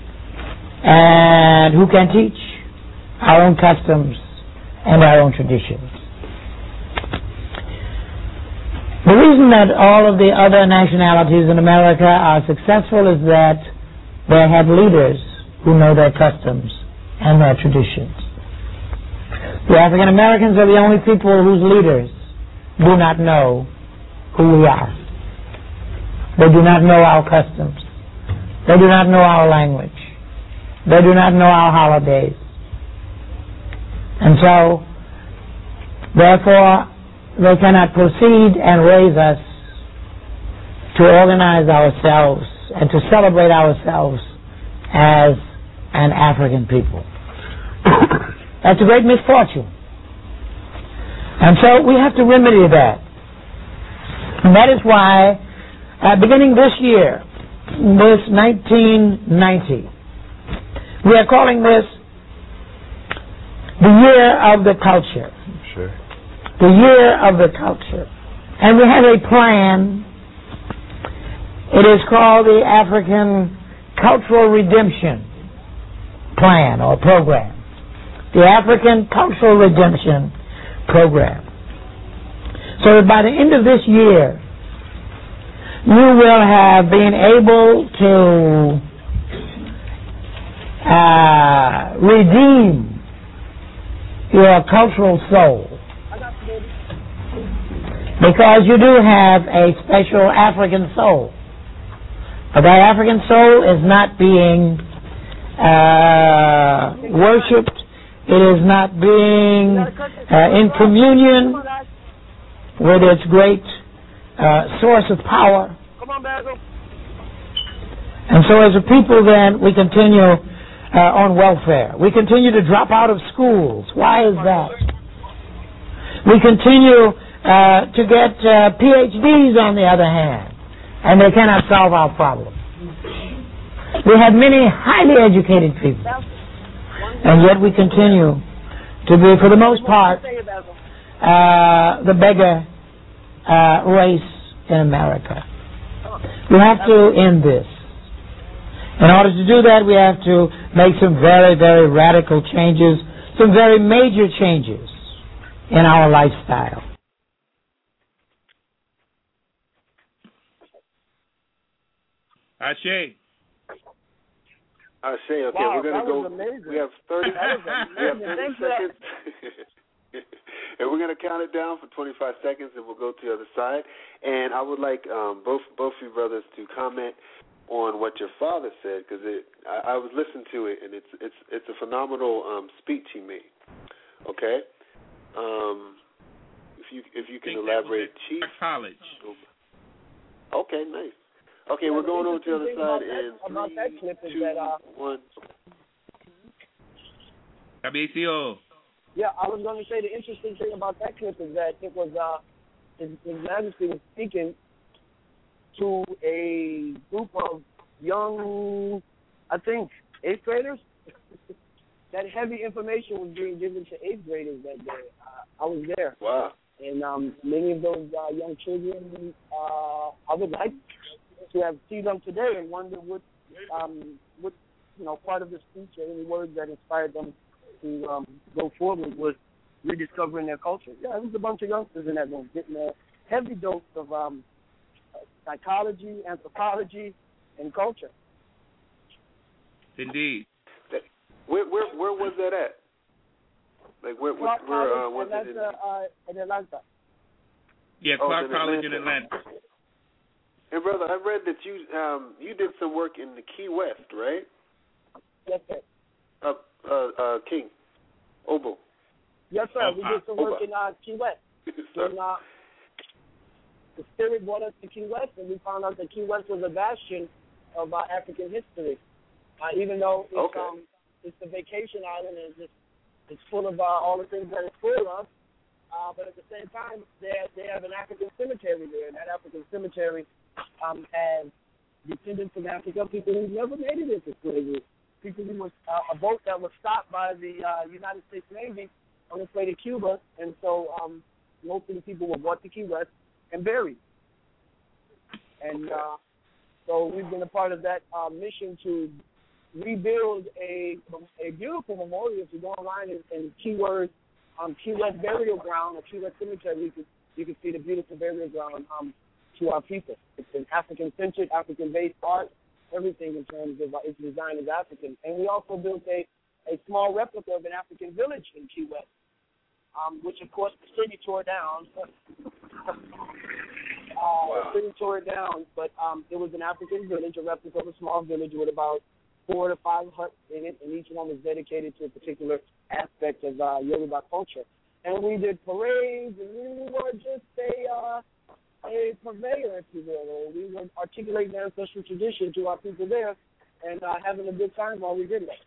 and who can teach our own customs and our own traditions. The reason that all of the other nationalities in America are successful is that they have leaders who know their customs and their traditions. The African Americans are the only people whose leaders do not know who we are. They do not know our customs. They do not know our language. They do not know our holidays. And so, therefore, they cannot proceed and raise us to organize ourselves and to celebrate ourselves as an African people. That's a great misfortune. And so we have to remedy that. And that is why, uh, beginning this year, this nineteen ninety, we are calling this the year of the culture. Sure. The year of the culture. And we have a plan. It is called the African Cultural Redemption Plan or Program. The African Cultural Redemption Program. So that by the end of this year, you will have been able to uh, redeem your cultural soul. Because you do have a special African soul. But that African soul is not being uh, worshipped. It is not being uh, in communion with its great uh, source of power. And so as a people then, we continue uh, on welfare. We continue to drop out of schools. Why is that? We continue uh, to get uh, P H Ds on the other hand, and they cannot solve our problem. We have many highly educated people, and yet we continue to be, for the most part, uh, the beggar uh, race in America. We have to end this. In order to do that, we have to make some very, very radical changes, some very major changes in our lifestyle. Ashe. Ashe, okay, wow, we're going to go. Amazing. We have thirty, we have thirty seconds. And we're going to count it down for twenty-five seconds, and we'll go to the other side. And I would like um, both both you brothers to comment on what your father said, because I, I was listening to it, and it's it's it's a phenomenal um, speech he made. Okay, Um, if you if you can think elaborate, Chief College. Okay, nice. Okay, we're going over to the other side in about three, that clip is two, that, uh, one. Cabecio. Yeah, I was going to say the interesting thing about that clip is that it was uh, His, His Majesty was speaking to a group of young, I think, eighth graders. That heavy information was being given to eighth graders that day. Uh, I was there. Wow. And um, many of those uh, young children, uh, I would like to have seen them today and wonder what, um, what you know, part of the speech or any words that inspired them to um, go forward with rediscovering their culture. Yeah, it was a bunch of youngsters in that room getting a heavy dose of um, psychology, anthropology, and culture. Indeed. Where where where was that at? Like where where, Clark where uh, College, was it? In, Atlanta, uh, in Atlanta. Yeah, Oh, Clark in College Atlanta. in Atlanta. And brother, I read that you um you did some work in the Key West, right? Yes, sir. Uh uh uh King, Obo. Yes, sir. We did some work Oba. in uh, Key West. And, uh, the Spirit brought us to Key West, and we found out that Key West was a bastion of uh, African history. Uh, even though it's, Okay. um, it's a vacation island and it's, it's full of uh, all the things that it's full of, uh, but at the same time, they they have an African cemetery there, and that African cemetery um, has descendants from Africa, people who never made it into slavery, people who was uh, a boat that was stopped by the uh, United States Navy on its way to Cuba, and so um, most of the people were brought to Key West and buried. And uh, so we've been a part of that uh, mission to rebuild a a beautiful memorial. If you go online and, and keyword um, Key West burial ground or Key West cemetery, you can you can see the beautiful burial ground um, to our people. It's an African-centered, African-based art, everything in terms of uh, its design is African. And we also built a, a small replica of an African village in Key West, um, which of course the city tore down. uh, Wow. The city tore it down, but um, it was an African village, a replica of a small village with about four to five huts in it, and each one was dedicated to a particular aspect of uh, Yoruba culture. And we did parades, and we were just a uh, a purveyor, if you will. We were articulating ancestral tradition to our people there, and uh, having a good time while we did that.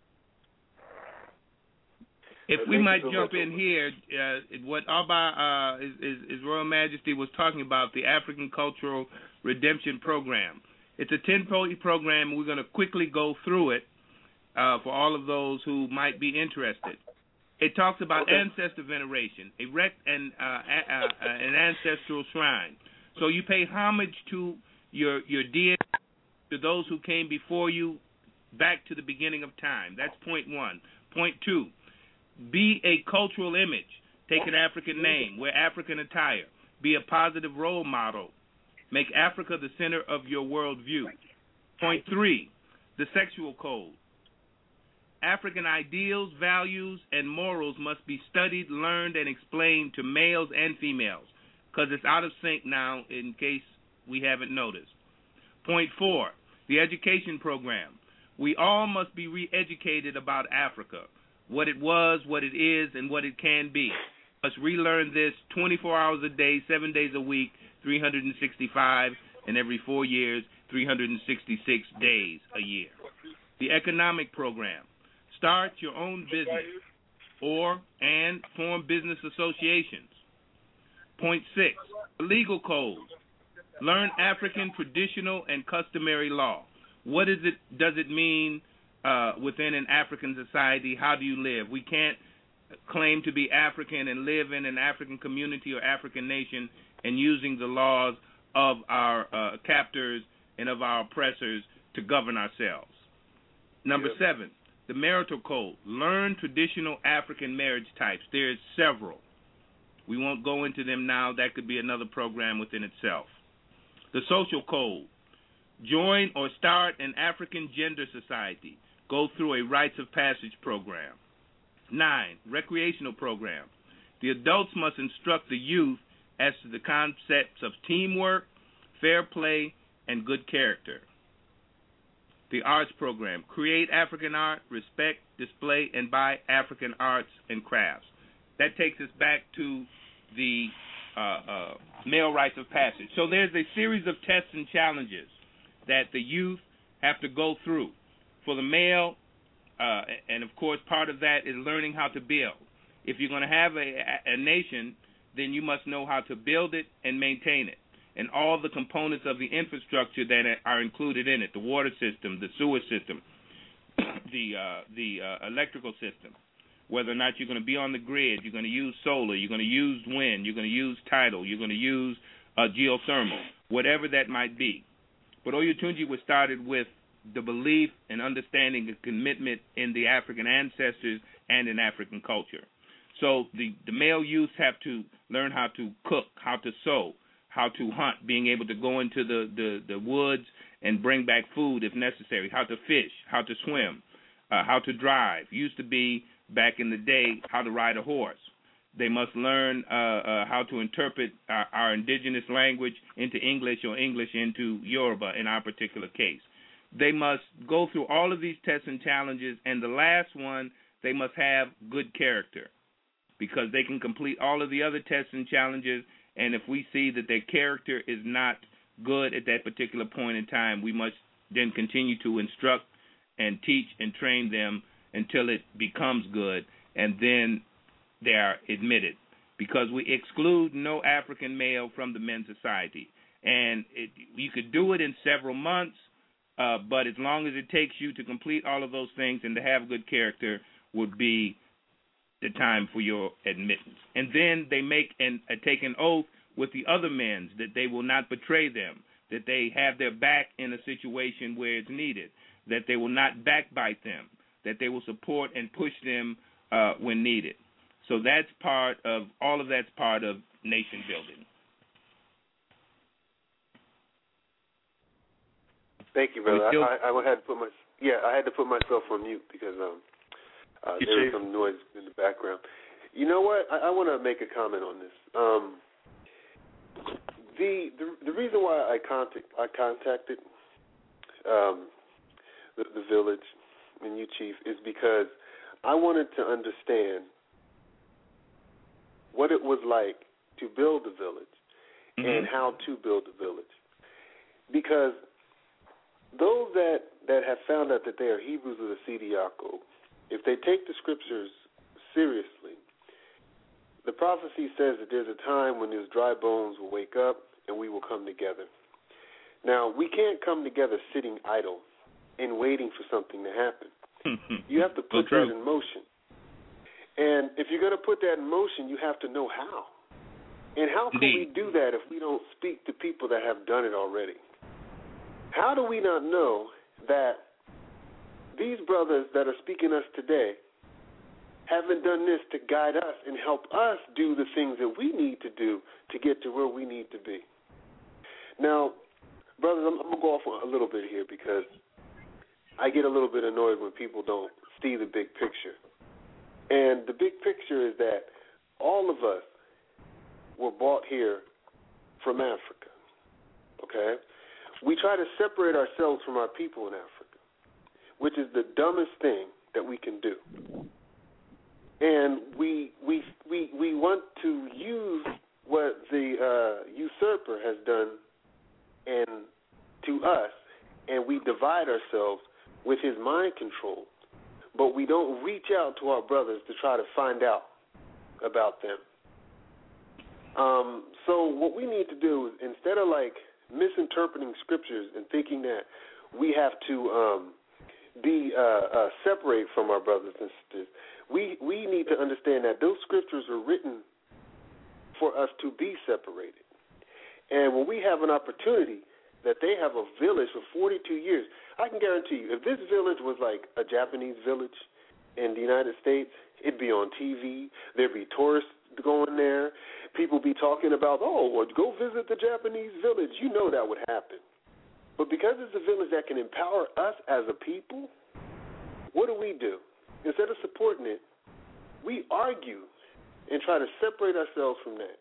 If we might jump in here, uh, what Abba, uh, is, is, is Royal Majesty was talking about, the African Cultural Redemption Program. It's a ten-point program, and we're going to quickly go through it uh, for all of those who might be interested. It talks about okay. ancestor veneration, erect an, uh, uh, uh, an ancestral shrine. So you pay homage to your your deity, to those who came before you, back to the beginning of time. That's point one. Point two, be a cultural image. Take an African name. Wear African attire. Be a positive role model. Make Africa the center of your worldview. Point three, the sexual code. African ideals, values, and morals must be studied, learned, and explained to males and females, because it's out of sync now in case we haven't noticed. Point four, the education program. We all must be re-educated about Africa, what it was, what it is, and what it can be. Must relearn this twenty-four hours a day, seven days a week, three hundred sixty-five, and every four years, three hundred sixty-six days a year. The economic program. Start your own business or and form business associations. Point six, the legal code. Learn African traditional and customary law. What is it? Does it mean uh, within an African society? How do you live? We can't claim to be African and live in an African community or African nation and using the laws of our uh, captors and of our oppressors to govern ourselves. Number yeah. seven, the marital code. Learn traditional African marriage types. There's several. We won't go into them now. That could be another program within itself. The social code. Join or start an African gender society. Go through a rites of passage program. Nine, recreational program. The adults must instruct the youth as to the concepts of teamwork, fair play, and good character. The arts program. Create African art, respect, display, and buy African arts and crafts. that takes us back to the uh, uh, male rites of passage. So there's a series of tests and challenges that the youth have to go through. For the male, uh, and of course part of that is learning how to build. If you're going to have a, a nation, then you must know how to build it and maintain it, and all the components of the infrastructure that are included in it, the water system, the sewer system, the uh, the uh, electrical system, whether or not you're going to be on the grid, you're going to use solar, you're going to use wind, you're going to use tidal, you're going to use uh, geothermal, whatever that might be. But Oyotunji was started with the belief and understanding and commitment in the African ancestors and in African culture. So the, the male youths have to learn how to cook, how to sew, how to hunt, being able to go into the, the, the woods and bring back food if necessary, how to fish, how to swim, uh, how to drive. Used to be, back in the day, how to ride a horse. They must learn uh, uh, how to interpret our, our indigenous language into English or English into Yoruba in our particular case. They must go through all of these tests and challenges, and the last one, they must have good character, because they can complete all of the other tests and challenges, and if we see that their character is not good at that particular point in time, we must then continue to instruct and teach and train them until it becomes good, and then they are admitted, because we exclude no African male from the men's society. And it, you could do it in several months, uh, but as long as it takes you to complete all of those things and to have good character would be the time for your admittance. And then they make and uh, take an oath with the other men that they will not betray them, that they have their back in a situation where it's needed, that they will not backbite them, that they will support and push them uh, when needed. So that's part of, all of that's part of nation building. Thank you, brother. Still, I, I had to put my yeah, I had to put myself on mute because um, uh, there was some noise in the background. You know what? I, I want to make a comment on this. Um, the, the the reason why I contact I contacted um, the, the village and you, Chief, is because I wanted to understand what it was like to build the village mm-hmm. and how to build the village. Because those that, that have found out that they are Hebrews of the Seed of Yaakov, if they take the scriptures seriously, the prophecy says that there's a time when those dry bones will wake up and we will come together. Now, we can't come together sitting idle and waiting for something to happen. You have to put that in motion. And if you're going to put that in motion, you have to know how. And how can Indeed. we do that if we don't speak to people that have done it already? How do we not know that these brothers that are speaking us today haven't done this to guide us and help us do the things that we need to do to get to where we need to be? Now, brothers, I'm, I'm going to go off a little bit here because I get a little bit annoyed when people don't see the big picture. And the big picture is that all of us were brought here from Africa, okay? We try to separate ourselves from our people in Africa, which is the dumbest thing that we can do. And we we we we want to use what the uh, usurper has done and to us, and we divide ourselves with his mind control, but we don't reach out to our brothers to try to find out about them. Um, so what we need to do is, instead of like misinterpreting scriptures and thinking that we have to um, be uh, uh, separate from our brothers and sisters, we we need to understand that those scriptures were written for us to be separated. And when we have an opportunity that they have a village for forty-two years, I can guarantee you, if this village was like a Japanese village in the United States, it'd be on T V, there'd be tourists going there, people be talking about, oh, well, go visit the Japanese village. You know that would happen. But because it's a village that can empower us as a people, what do we do? Instead of supporting it, we argue and try to separate ourselves from that.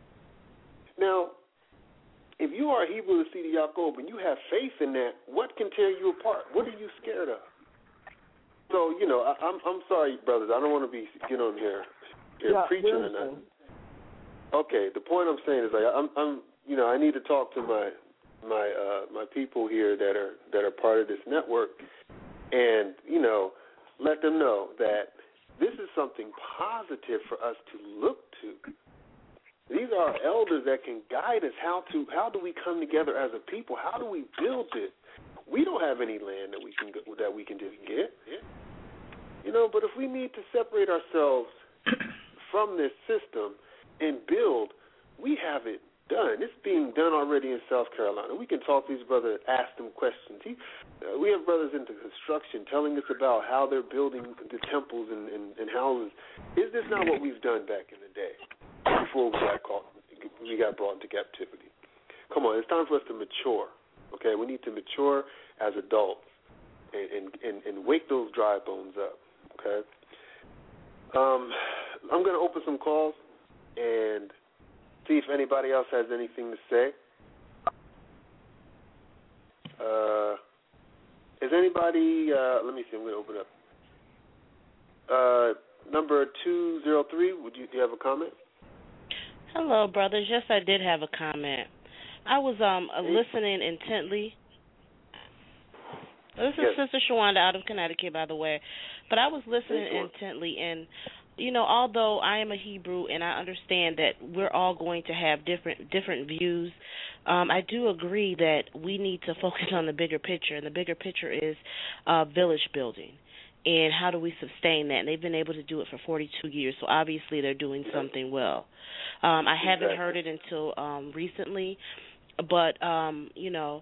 Now, if you are a Hebrew of the Seed of Yaakov and you have faith in that, what can tear you apart? What are you scared of? So, you know, I, I'm I'm sorry, brothers. I don't want to be get on here here yeah, preaching or not. Okay, the point I'm saying is like I'm, I'm, you know, I need to talk to my my uh, my people here that are that are part of this network, and you know, let them know that this is something positive for us to look to. These are elders that can guide us how to how do we come together as a people? How do we build it? We don't have any land that we can that we can just get, you know. But if we need to separate ourselves from this system and build, we have it done. It's being done already in South Carolina. We can talk to these brothers, ask them questions. He, uh, we have brothers into construction telling us about how they're building the temples and, and, and houses. Is this not what we've done back in the day before we got caught, we got brought into captivity? Come on, it's time for us to mature. Okay, we need to mature as adults and and, and, and wake those dry bones up. Okay, um, I'm going to open some calls and see if anybody else has anything to say. Uh, is anybody, uh, let me see, I'm going to open up. Uh, number two oh three, would you, do you have a comment? Hello, brothers. Yes, I did have a comment. I was um hey. listening intently. This is yes. Sister Shawanda out of Connecticut, by the way. But I was listening hey, intently, and you know, although I am a Hebrew and I understand that we're all going to have different different views, um, I do agree that we need to focus on the bigger picture, and the bigger picture is uh, village building. And how do we sustain that? And they've been able to do it for forty-two years, so obviously they're doing something well. Um, I haven't exactly. heard it until um, recently, but, um, you know,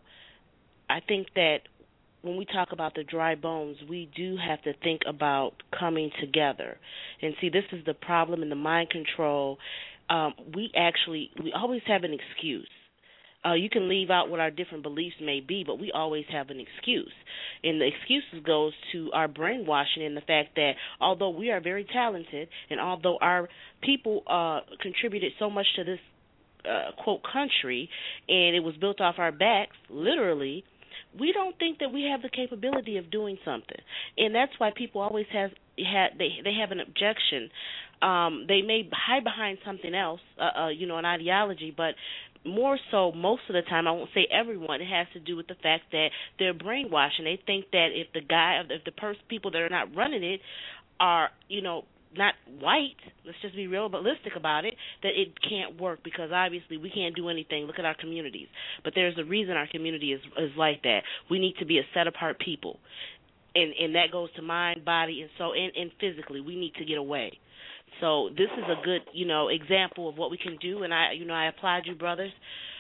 I think that when we talk about the dry bones, we do have to think about coming together. And see, this is the problem in the mind control. Um, we actually, we always have an excuse. Uh, you can leave out what our different beliefs may be, but we always have an excuse. And the excuses goes to our brainwashing and the fact that although we are very talented and although our people uh, contributed so much to this, uh, quote, country, and it was built off our backs, literally, we don't think that we have the capability of doing something. And that's why people always have, have they, they have an objection. Um, they may hide behind something else, uh, uh, you know, an ideology, but more so, most of the time, I won't say everyone, it has to do with the fact that they're brainwashed, and they think that if the guy, if the pers- people that are not running it are, you know, not white, let's just be realistic about it, that it can't work because obviously we can't do anything. Look at our communities. But there's a reason our community is is like that. We need to be a set-apart people, and and that goes to mind, body, and so, and, and physically, we need to get away. So this is a good, you know, example of what we can do, and I, you know, I applaud you, brothers.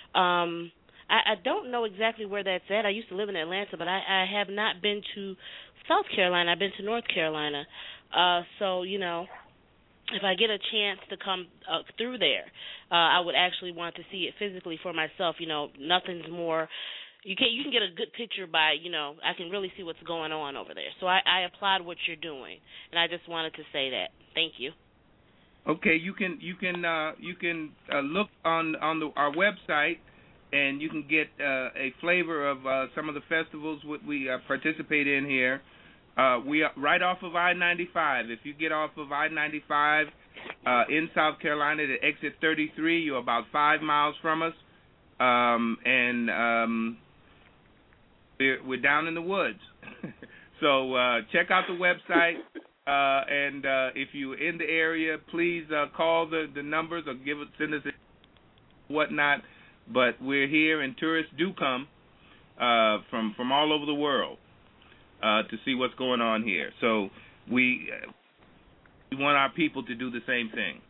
Um, I, I don't know exactly where that's at. I used to live in Atlanta, but I, I have not been to South Carolina. I've been to North Carolina. Uh, so, you know, if I get a chance to come uh, through there, uh, I would actually want to see it physically for myself. You know, nothing's more. You can you can get a good picture by, you know, I can really see what's going on over there. So I, I applaud what you're doing, and I just wanted to say that. Thank you. Okay, you can you can uh, you can uh, look on on the, our website, and you can get uh, a flavor of uh, some of the festivals what we uh, participate in here. Uh, we are right off of I ninety-five. If you get off of I ninety-five uh, in South Carolina at exit thirty-three, you're about five miles from us, um, and um, we're, we're down in the woods. So uh, check out the website. Uh, and uh, if you're in the area, please uh, call the, the numbers or give it, send us a whatnot. But we're here, and tourists do come uh, from from all over the world uh, to see what's going on here. So we uh, we want our people to do the same thing.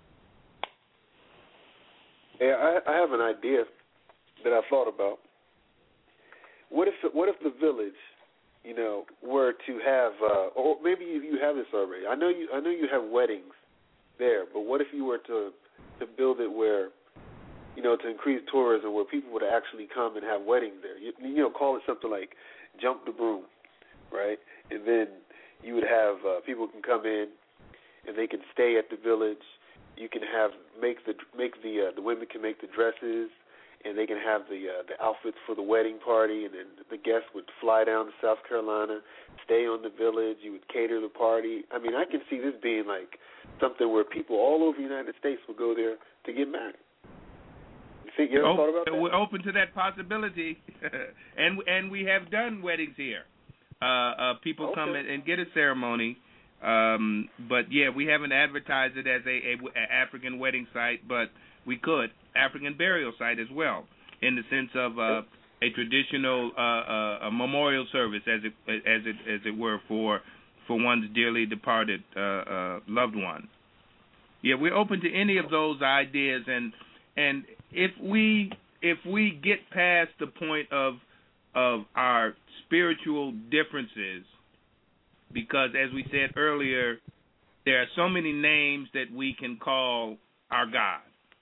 Yeah, I, I have an idea that I thought about. What if what if the village, you know, were to have, uh, or maybe you, you have this already. I know you. I know you have weddings there, but what if you were to to build it where, you know, to increase tourism, where people would actually come and have weddings there? You, you know, call it something like Jump the Broom, right? And then you would have uh, people can come in and they can stay at the village. You can have make the make the uh, the women can make the dresses. And they can have the uh, the outfits for the wedding party, and then the guests would fly down to South Carolina, stay on the village. You would cater the party. I mean, I can see this being like something where people all over the United States will go there to get married. You think you ever oh, thought about that? We're open to that possibility, and and we have done weddings here. Uh, uh, people okay. come and, and get a ceremony, um, but yeah, we haven't advertised it as a, a, a African wedding site, but we could African burial site as well, in the sense of uh, a traditional uh, uh, a memorial service, as it as it as it were for for one's dearly departed uh, uh, loved one. Yeah, we're open to any of those ideas, and and if we if we get past the point of of our spiritual differences, because as we said earlier, there are so many names that we can call our God.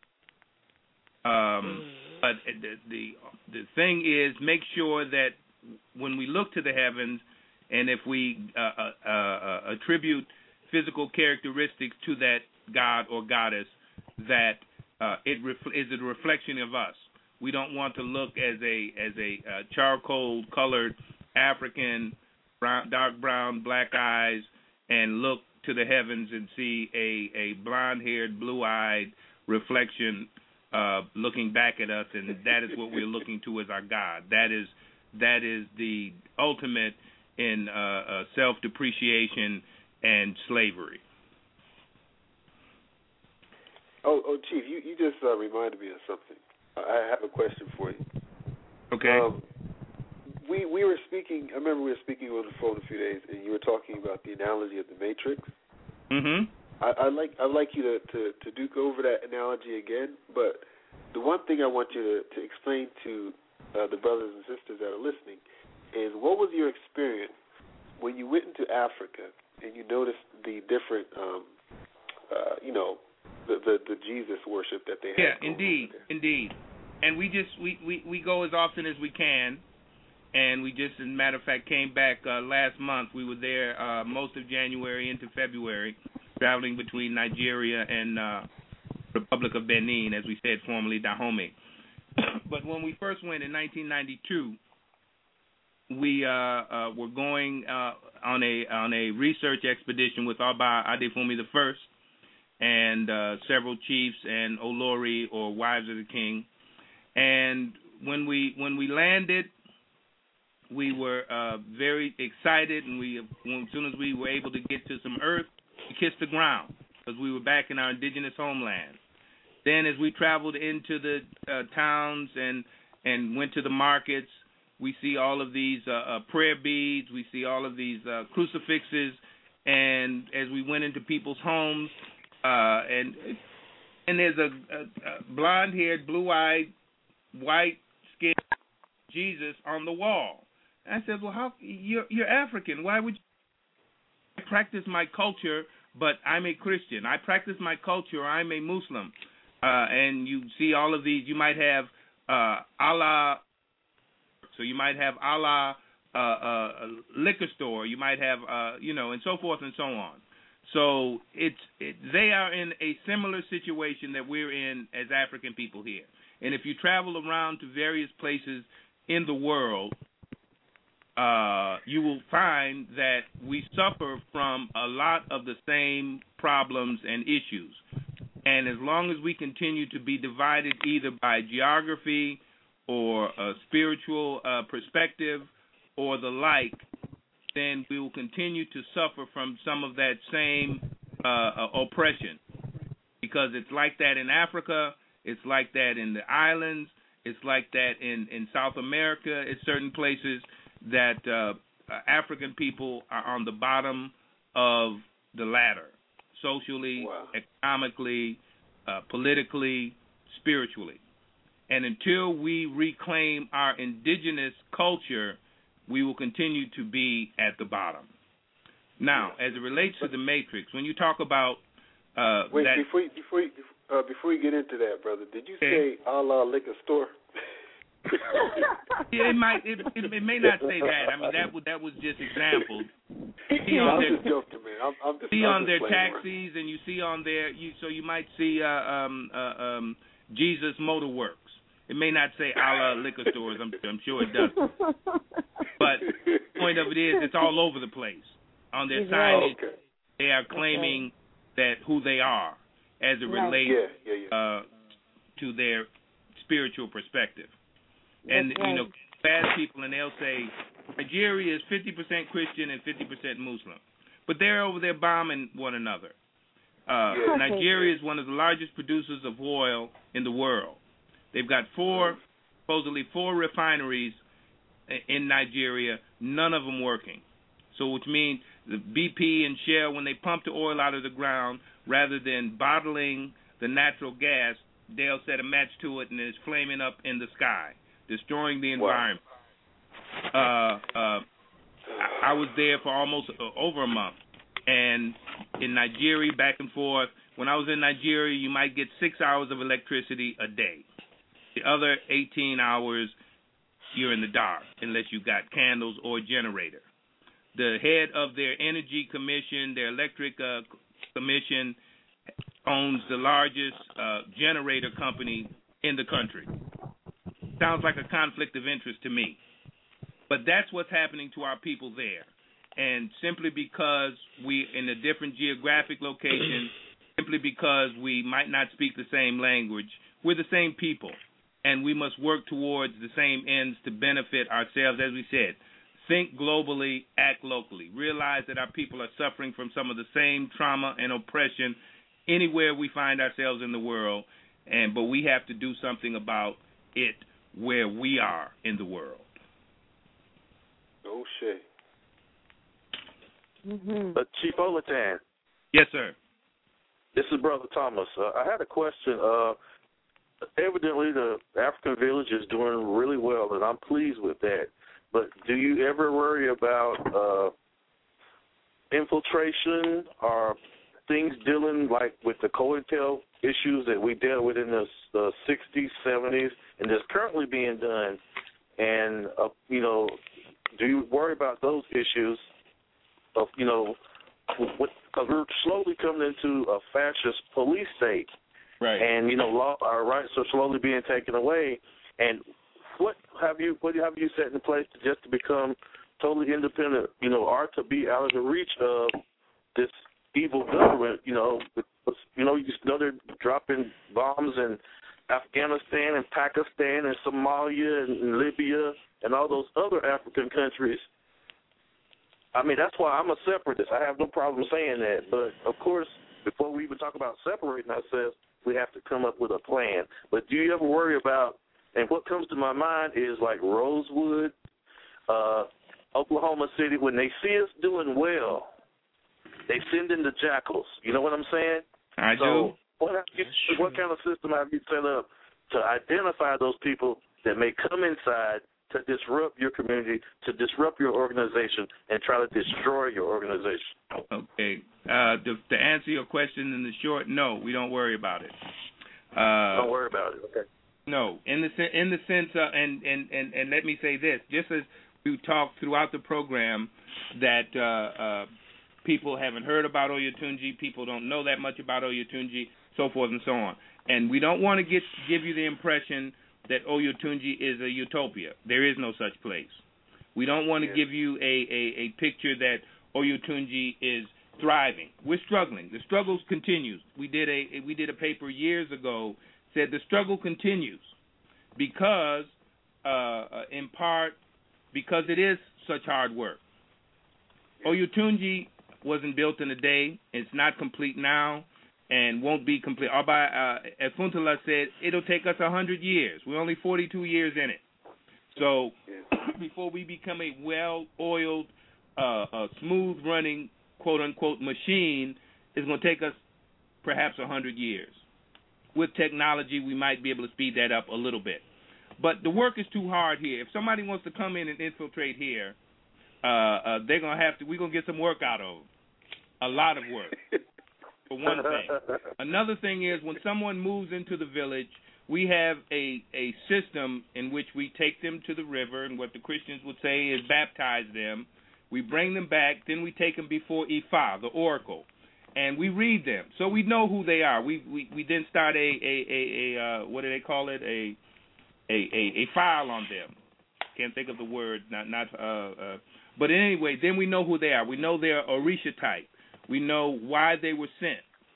Um, but the, the the thing is, make sure that when we look to the heavens, and if we uh, uh, uh, attribute physical characteristics to that God or goddess, that uh, it ref- is a reflection of us. We don't want to look as a as a uh, charcoal colored African, brown, dark brown, black eyes, and look to the heavens and see a, a blonde haired, blue eyed reflection uh, looking back at us, and that is what we're looking to as our God. That is that is the ultimate in uh, uh, self depreciation and slavery. Oh, oh, Chief, you, you just uh, reminded me of something. I have a question for you. Okay. Um, we we were speaking. I remember we were speaking on the phone a few days, and you were talking about the analogy of the Matrix. Mm-hmm. I, I like I like you to, to, to duke over that analogy again. But the one thing I want you to, to explain to uh, the brothers and sisters that are listening is, what was your experience when you went into Africa and you noticed the different, um, uh, you know, the, the the Jesus worship that they have? Yeah, indeed, indeed. And we just we, we, we go as often as we can, and we just, as a matter of fact, came back uh, last month. We were there uh, most of January into February, traveling between Nigeria and uh, Republic of Benin, as we said formerly, Dahomey. But when we first went in nineteen ninety-two, we uh, uh, were going uh, on a on a research expedition with Oba Adefumi the First, and uh, several chiefs and Olori, or wives of the king. And when we when we landed, we were uh, very excited, and we when, as soon as we were able to get to some earth, we kissed the ground, because we were back in our indigenous homeland. Then as we traveled into the uh, towns and and went to the markets, we see all of these uh, uh, prayer beads, we see all of these uh, crucifixes, and as we went into people's homes, Uh, and and there's a, a, a blonde-haired, blue-eyed, white-skinned Jesus on the wall. And I said, well, how you're, you're African. Why would you? I practice my culture, but I'm a Christian. I practice my culture. I'm a Muslim. Uh, and you see all of these. You might have uh, Allah. So you might have Allah uh, uh, liquor store. You might have, uh, you know, and so forth and so on. So it's it, they are in a similar situation that we're in as African people here. And if you travel around to various places in the world, uh, you will find that we suffer from a lot of the same problems and issues. And as long as we continue to be divided either by geography or a spiritual uh, perspective or the like, then we will continue to suffer from some of that same uh, oppression, because it's like that in Africa, it's like that in the islands, it's like that in, in South America, at certain places that uh, African people are on the bottom of the ladder, socially, wow. economically, uh, politically, spiritually. And until we reclaim our indigenous culture, we will continue to be at the bottom. Now, as it relates to the Matrix, when you talk about uh, wait that, before you, before you, uh, before you get into that, brother, did you say Allah liquor store? Yeah, it might, it, it, it may not say that. I mean, that would that was just examples. See on I'm their, just joking, man. I'm, I'm just, see I'm on just their around. taxis, and you see on their, you so you might see uh, um, uh, um, Jesus Motor Works. It may not say Allah liquor stores. I'm, I'm sure it doesn't. But the point of it is, it's all over the place. On their signage, okay. they are claiming okay. that who they are as it Right. relates yeah, yeah, yeah. Uh, to their spiritual perspective. And, That's you know, right. ask people and they'll say, Nigeria is fifty percent Christian and fifty percent Muslim. But they're over there bombing one another. Uh, Yeah. Nigeria is one of the largest producers of oil in the world. They've got four, supposedly four refineries in Nigeria, none of them working. So which means the B P and Shell, when they pump the oil out of the ground, rather than bottling the natural gas, they'll set a match to it and it's flaming up in the sky, destroying the environment. Wow. Uh, uh, I was there for almost uh, over a month. And in Nigeria, back and forth, when I was in Nigeria, you might get six hours of electricity a day. The other eighteen hours, you're in the dark unless you got candles or a generator. The head of their energy commission, their electric uh, commission, owns the largest uh, generator company in the country. Sounds like a conflict of interest to me. But that's what's happening to our people there. And simply because we in a different geographic location, simply because we might not speak the same language, we're the same people. And we must work towards the same ends to benefit ourselves. As we said, think globally, act locally. Realize that our people are suffering from some of the same trauma and oppression anywhere we find ourselves in the world, and but we have to do something about it where we are in the world. Oh, shit. Mm-hmm. But Chief Olatan. Yes, sir. This is Brother Thomas. Uh, I had a question. Uh, evidently, the African village is doing really well, and I'm pleased with that. But do you ever worry about uh, infiltration or things dealing like with the COINTEL issues that we dealt with in the, the sixties, seventies, and that's currently being done? And, uh, you know, do you worry about those issues of, you know, because we're slowly coming into a fascist police state. Right. And, you know, law, our rights are slowly being taken away. And what have you what have you set in place to just to become totally independent, you know, or to be out of the reach of this evil government, you know, with, you know, you just know they're dropping bombs in Afghanistan and Pakistan and Somalia and Libya and all those other African countries. I mean, that's why I'm a separatist. I have no problem saying that. But, of course, before we even talk about separating ourselves, we have to come up with a plan. But do you ever worry about, and what comes to my mind is like Rosewood, uh, Oklahoma City, when they see us doing well, they send in the jackals. You know what I'm saying? I so do. What, have you, what kind of system have you set up to identify those people that may come inside to disrupt your community, to disrupt your organization, and try to destroy your organization? Okay. Uh, to, to answer your question in the short, no, we don't worry about it. Uh, don't worry about it. Okay. No, in the in the sense, of, and, and, and, and let me say this, just as we talked throughout the program that uh, uh, people haven't heard about Oyotunji, people don't know that much about Oyotunji, so forth and so on. And we don't want to get give you the impression that Oyotunji is a utopia. There is no such place. We don't want to yeah. give you a, a, a picture that Oyotunji is thriving. We're struggling. The struggle continues. We did a we did a paper years ago said the struggle continues because, uh, in part, because it is such hard work. Oyotunji wasn't built in a day. It's not complete now and won't be complete. Oba, uh, as Funtula said, it'll take us one hundred years. We're only forty-two years in it. So before we become a well-oiled, uh, uh, smooth-running, quote-unquote, machine, it's going to take us perhaps one hundred years. With technology, we might be able to speed that up a little bit. But the work is too hard here. If somebody wants to come in and infiltrate here, uh, uh, they're going to have to, we're going to get some work out of them. A lot of work, for one thing. Another thing is when someone moves into the village, we have a, a system in which we take them to the river, and what the Christians would say is baptize them. We bring them back, then we take them before Ifa, the oracle, and we read them, so we know who they are. We we, we then start a a, a, a uh, what do they call it? A a, a a file on them. Can't think of the word. Not not. Uh, uh, but anyway, then we know who they are. We know they're Orisha type. We know why they were sent.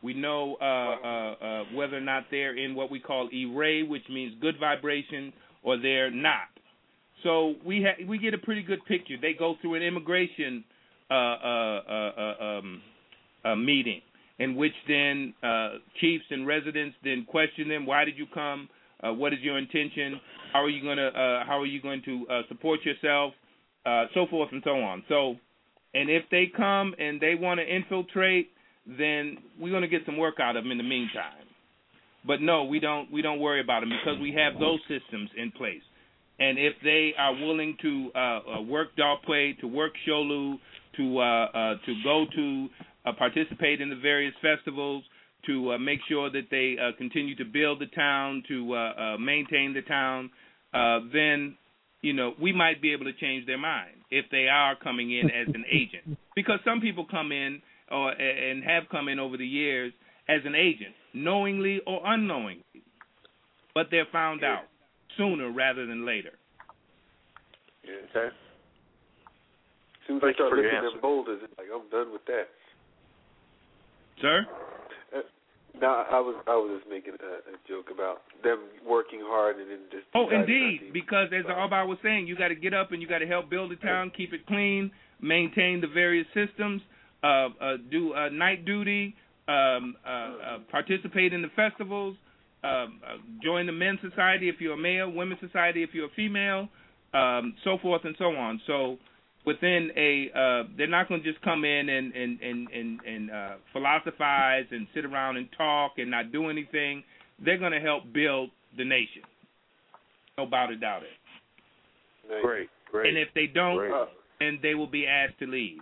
We know uh, uh, uh, whether or not they're in what we call E-ray, which means good vibration, or they're not. So we ha- we get a pretty good picture. They go through an immigration uh, uh, uh, uh, um, uh, meeting, in which then uh, chiefs and residents then question them. Why did you come? Uh, what is your intention? How are you going to uh, How are you going to uh, support yourself? Uh, so forth and so on. So, and if they come and they want to infiltrate, then we're going to get some work out of them in the meantime. But no, we don't. We don't worry about them because we have those systems in place. And if they are willing to uh, uh, work dog play, to work Sholu, to uh, uh, to go to uh, participate in the various festivals, to uh, make sure that they uh, continue to build the town, to uh, uh, maintain the town, uh, then you know we might be able to change their mind if they are coming in as an agent. Because some people come in or and have come in over the years as an agent, knowingly or unknowingly, but they're found out sooner rather than later. Yeah. Okay. As soon as they start lifting them boulders, it's like, I'm done with that. Sir? Uh, no, I was I was just making a, a joke about them working hard and then just. Oh, indeed, because as Alba was saying, you got to get up and you got to help build the town, keep it clean, maintain the various systems, uh, uh, do uh, night duty, um, uh, uh, participate in the festivals. Um, uh, join the men's society if you're a male, women's society if you're a female, um, so forth and so on. So within a, uh, they're not going to just come in and and and and, and uh, philosophize and sit around and talk and not do anything. They're going to help build the nation. No doubt about it. Great, great. And if they don't, great. then they will be asked to leave.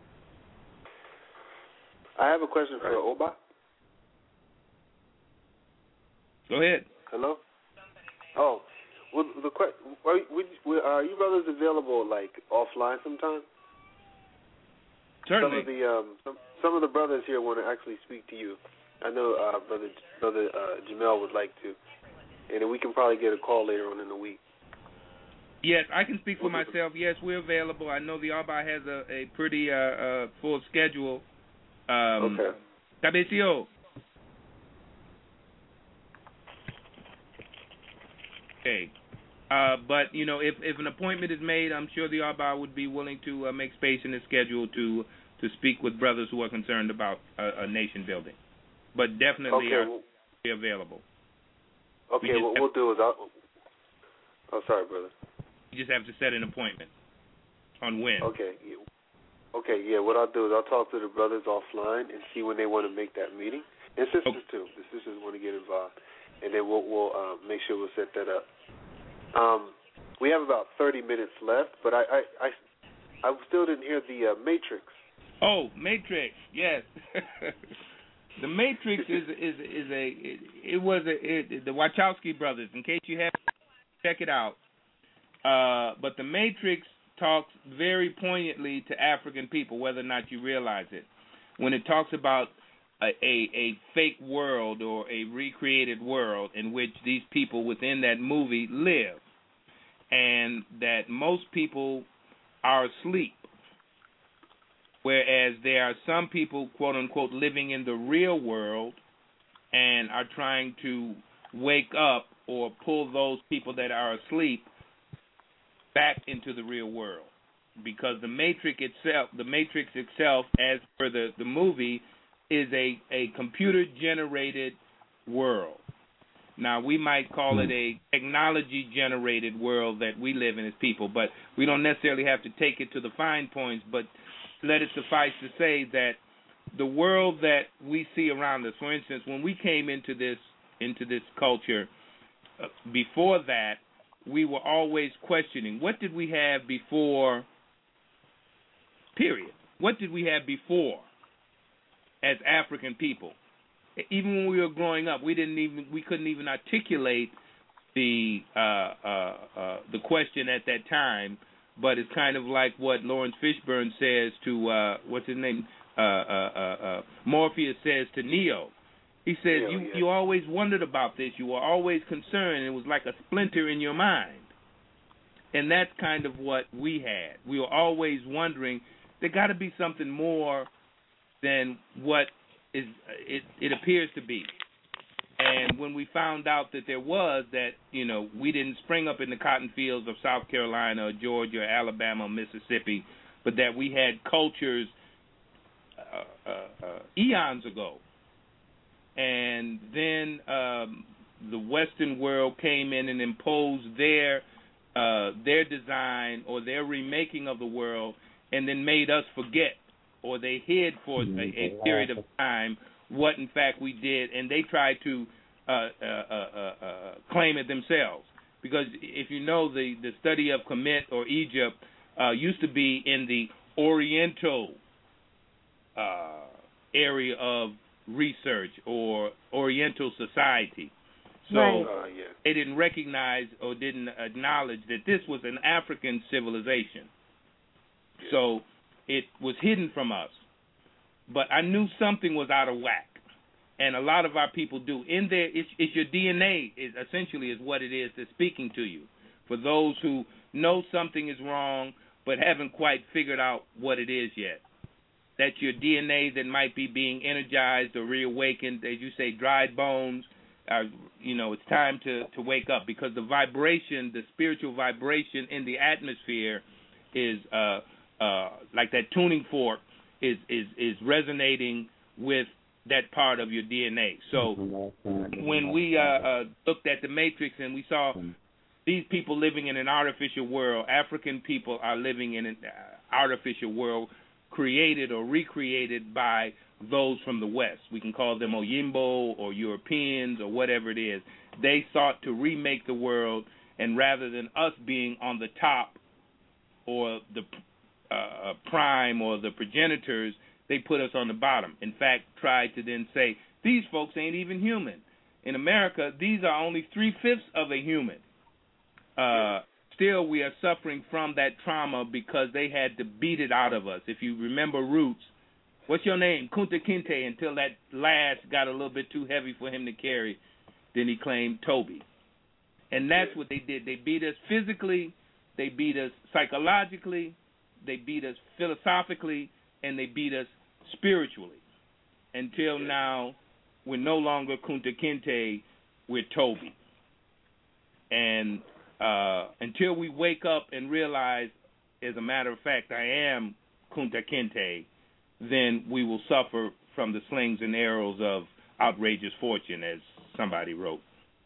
I have a question for Oba. Go ahead. Hello. Oh, well, the question: are, are you brothers available like offline sometime? Certainly. Some of the um, some, some of the brothers here want to actually speak to you. I know uh, brother brother uh, Jamel would like to, and then we can probably get a call later on in the week. Yes, I can speak for myself. Yes, we're available. I know the Alba has a, a pretty uh, uh, full schedule. Um, okay. Cabecillo. Okay. Uh, but, you know, if, if an appointment is made, I'm sure the Alba would be willing to uh, make space in his schedule to to speak with brothers who are concerned about a, a nation building. But definitely okay, are well, be available. Okay, we what we'll do is I'll... Oh, sorry, brother. You just have to set an appointment on when. Okay. Okay, yeah, what I'll do is I'll talk to the brothers offline and see when they want to make that meeting. And sisters, okay. too. The sisters want to get involved. And then we'll, we'll uh, make sure we'll set that up. Um, we have about thirty minutes left, but I I, I, I still didn't hear the uh, Matrix. Oh, Matrix, yes. The Matrix is is is a it, it was a it, the Wachowski brothers. In case you haven't, check it out. Uh, but the Matrix talks very poignantly to African people, whether or not you realize it. When it talks about a, a, a fake world or a recreated world in which these people within that movie live, and that most people are asleep, whereas there are some people, quote unquote, living in the real world and are trying to wake up or pull those people that are asleep back into the real world, because the Matrix itself, the Matrix itself, as per the, the movie, is a, a computer-generated world. Now, we might call it a technology-generated world that we live in as people, but we don't necessarily have to take it to the fine points, but let it suffice to say that the world that we see around us, for instance, when we came into this into this culture, uh, before that, we were always questioning, what did we have before, period? What did we have before as African people? Even when we were growing up, we didn't even we couldn't even articulate the uh, uh, uh, the question at that time. But it's kind of like what Lawrence Fishburne says to uh, what's his name, uh, uh, uh, uh, Morpheus says to Neo. He says, yeah, you, yeah. you always wondered about this. You were always concerned. It was like a splinter in your mind. And that's kind of what we had. We were always wondering, there got to be something more than what is it, it appears to be. And when we found out that there was, that, you know, we didn't spring up in the cotton fields of South Carolina or Georgia or Alabama or Mississippi, but that we had cultures uh, uh, uh, eons ago. And then um, the Western world came in and imposed their uh, their design or their remaking of the world, and then made us forget, or they hid for a, a period of time what in fact we did, and they tried to uh, uh, uh, uh, uh, claim it themselves. Because if you know, the, the study of Kemet or Egypt uh, used to be in the Oriental uh, area of research or Oriental society. So right. uh, yeah. they didn't recognize or didn't acknowledge that this was an African civilization. Yeah. So it was hidden from us. But I knew something was out of whack, and a lot of our people do. In there, it's, it's your D N A, is essentially is what it is that's speaking to you. For those who know something is wrong but haven't quite figured out what it is yet, that's your D N A that might be being energized or reawakened. As you say, dried bones. Uh, you know, it's time to, to wake up, because the vibration, the spiritual vibration in the atmosphere is uh, uh, like that tuning fork. Is, is is resonating with that part of your D N A. So when we uh, uh, looked at the Matrix and we saw these people living in an artificial world, African people are living in an artificial world created or recreated by those from the West. We can call them Oyimbo or Europeans or whatever it is. They sought to remake the world, and rather than us being on the top or the Uh, prime or the progenitors, they put us on the bottom. In fact, tried to then say, these folks ain't even human. In America, these are only three-fifths of a human. Uh, still, we are suffering from that trauma because they had to beat it out of us. If you remember Roots, what's your name? Kunta Kinte, until that last got a little bit too heavy for him to carry. Then he claimed Toby. And that's what they did. They beat us physically, they beat us psychologically, they beat us philosophically, and they beat us spiritually. Until now, we're no longer Kunta Kinte, we're Toby. And uh, until we wake up and realize, as a matter of fact, I am Kunta Kinte, then we will suffer from the slings and arrows of outrageous fortune, as somebody wrote.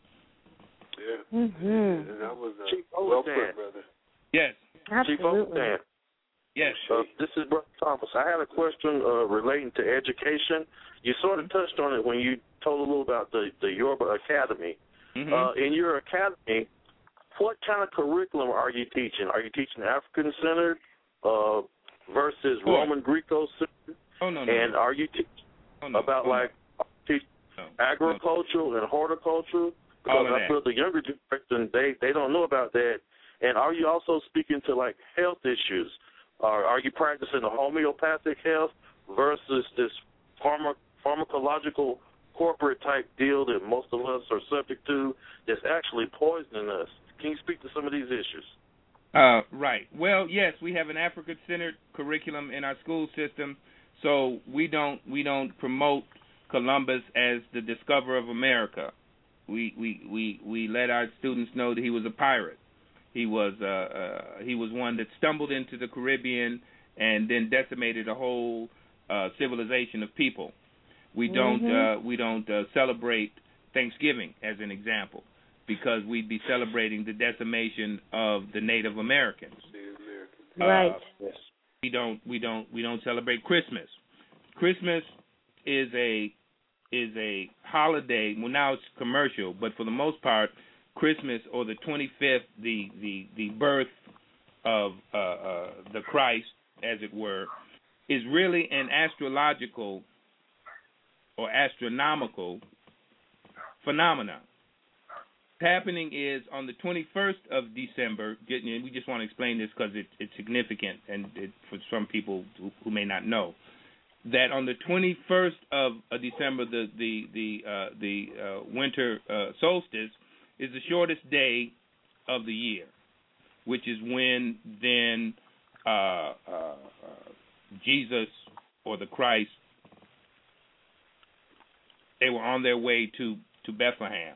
Yeah. Mm-hmm. And that was uh, well put, brother. Yes. Absolutely. Chief Yes. Uh, this is Brother Thomas. I had a question uh, relating to education. You sort of touched on it when you told a little about the, the Yoruba Academy. Mm-hmm. Uh, in your academy, what kind of curriculum are you teaching? Are you teaching African-centered uh, versus oh. Roman Greco-centered? Oh, no, no. And no. are you teaching oh, no. about, oh, like, no. teach no. agriculture no. and horticulture? Because All of I that. feel the younger generation, they, they don't know about that. And are you also speaking to, like, health issues? Or are you practicing a homeopathic health versus this pharma, pharmacological corporate type deal that most of us are subject to that's actually poisoning us? Can you speak to some of these issues? Uh, right. Well, yes, we have an African-centered curriculum in our school system, so we don't we don't promote Columbus as the discoverer of America. We we we, we let our students know that he was a pirate. He was uh, uh, he was one that stumbled into the Caribbean and then decimated a whole uh, civilization of people. We don't mm-hmm. uh, we don't uh, celebrate Thanksgiving as an example, because we'd be celebrating the decimation of the Native Americans. Right. Uh, yes. We don't we don't we don't celebrate Christmas. Christmas is a is a holiday. Well, now it's commercial, but for the most part, Christmas, or the twenty-fifth, the, the, the birth of uh, uh, the Christ, as it were, is really an astrological or astronomical phenomenon. What's happening is on the twenty-first of December, and we just want to explain this because it, it's significant, and it, for some people who, who may not know, that on the twenty-first of uh, December, the the the uh, the uh, winter uh, solstice is the shortest day of the year, which is when then uh, uh, uh, Jesus or the Christ they were on their way to, to Bethlehem.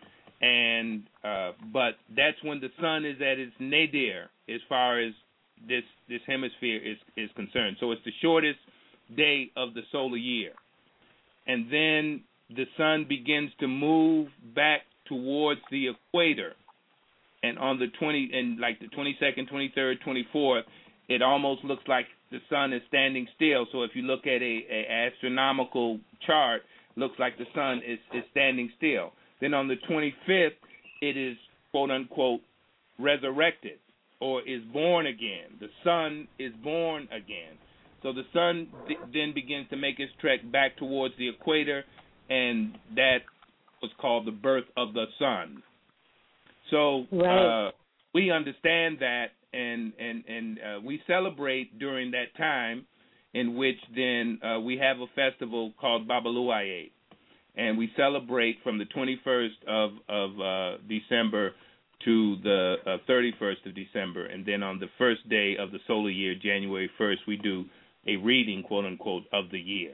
And uh, but that's when the sun is at its nadir as far as this this hemisphere is, is concerned. So it's the shortest day of the solar year. And then the sun begins to move back towards the equator. And on the twenty and like the twenty-second, twenty-third, twenty-fourth, it almost looks like the sun is standing still. So if you look at a, a astronomical chart, it looks like the sun is, is standing still. Then on the twenty-fifth, it is, quote, unquote, resurrected or is born again. The sun is born again. So the sun th- then begins to make its trek back towards the equator, and that was called the birth of the sun. So right. uh, we understand that, and, and, and uh, we celebrate during that time, in which then uh, we have a festival called Babaluaye. And we celebrate from the twenty-first of, of uh, December to the uh, thirty-first of December. And then on the first day of the solar year, January first, we do a reading, quote, unquote, of the year.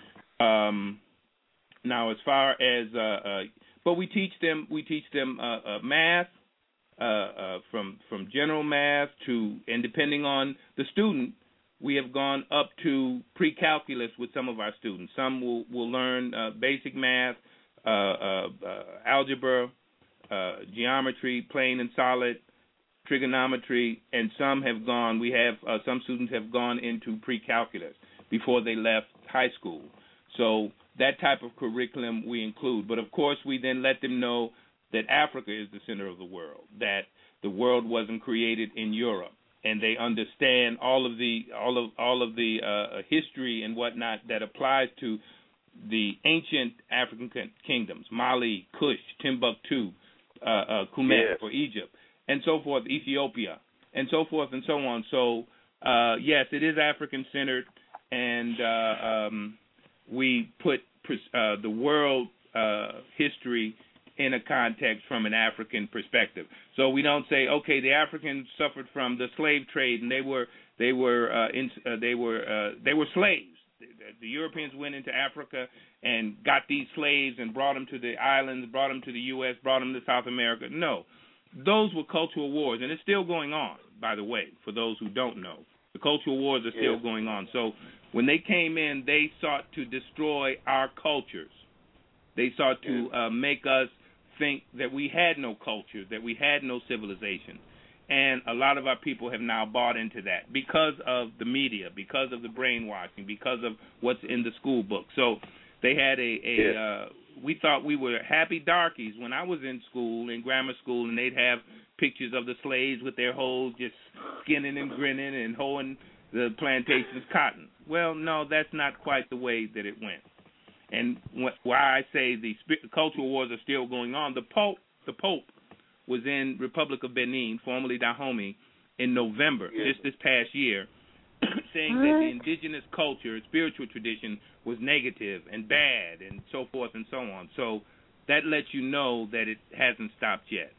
Um, now, as far as, uh, uh, but we teach them, we teach them uh, uh, math, uh, uh, from from general math to, and depending on the student, we have gone up to pre-calculus with some of our students. Some will, will learn uh, basic math, uh, uh, uh, algebra, uh, geometry, plane and solid, trigonometry, and some have gone, we have, uh, some students have gone into pre-calculus before they left high school. So that type of curriculum we include. But, of course, we then let them know that Africa is the center of the world, that the world wasn't created in Europe. And they understand all of the all of all of the uh, history and whatnot that applies to the ancient African kingdoms: Mali, Kush, Timbuktu, uh, uh, Kemet yes. for Egypt, and so forth, Ethiopia, and so forth and so on. So uh, yes, it is African centered, and uh, um, we put uh, the world uh, history in a context from an African perspective. So we don't say, okay, the Africans suffered from the slave trade and they were they were uh, in, uh, they were uh, they were slaves. The, the Europeans went into Africa and got these slaves and brought them to the islands, brought them to the U S, brought them to South America. No, those were cultural wars, and it's still going on. By the way, for those who don't know, the cultural wars are still yeah. going on. So when they came in, they sought to destroy our cultures. They sought to uh, make us think that we had no culture, that we had no civilization. And a lot of our people have now bought into that because of the media, because of the brainwashing, because of what's in the school book. So they had a, a yeah. uh, we thought we were happy darkies when I was in school, in grammar school, and they'd have pictures of the slaves with their hoes just skinning and grinning and hoeing the plantation's cotton. Well, no, that's not quite the way that it went. And why I say the cultural wars are still going on, the Pope, the Pope was in Republic of Benin, formerly Dahomey, in November, yeah. just this past year, saying what? that the indigenous culture, spiritual tradition, was negative and bad and so forth and so on. So that lets you know that it hasn't stopped yet.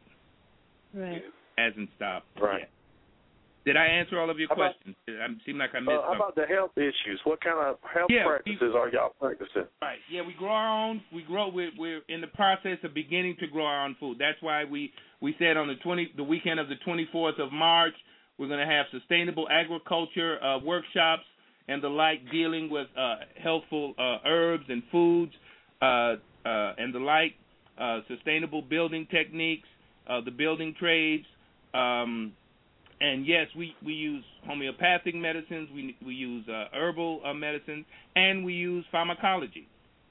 Right. Hasn't stopped right. yet. Did I answer all of your how questions? About, it seemed like I missed uh, How about the health issues? What kind of health yeah, practices we, are y'all practicing? Right. Yeah, we grow our own. We grow. We're, we're in the process of beginning to grow our own food. That's why we, we said on the twenty the weekend of the twenty-fourth of March, we're going to have sustainable agriculture uh, workshops and the like, dealing with uh, healthful uh, herbs and foods uh, uh, and the like, uh, sustainable building techniques, uh, the building trades. Um, And yes, we, we use homeopathic medicines, we we use uh, herbal uh, medicines, and we use pharmacology.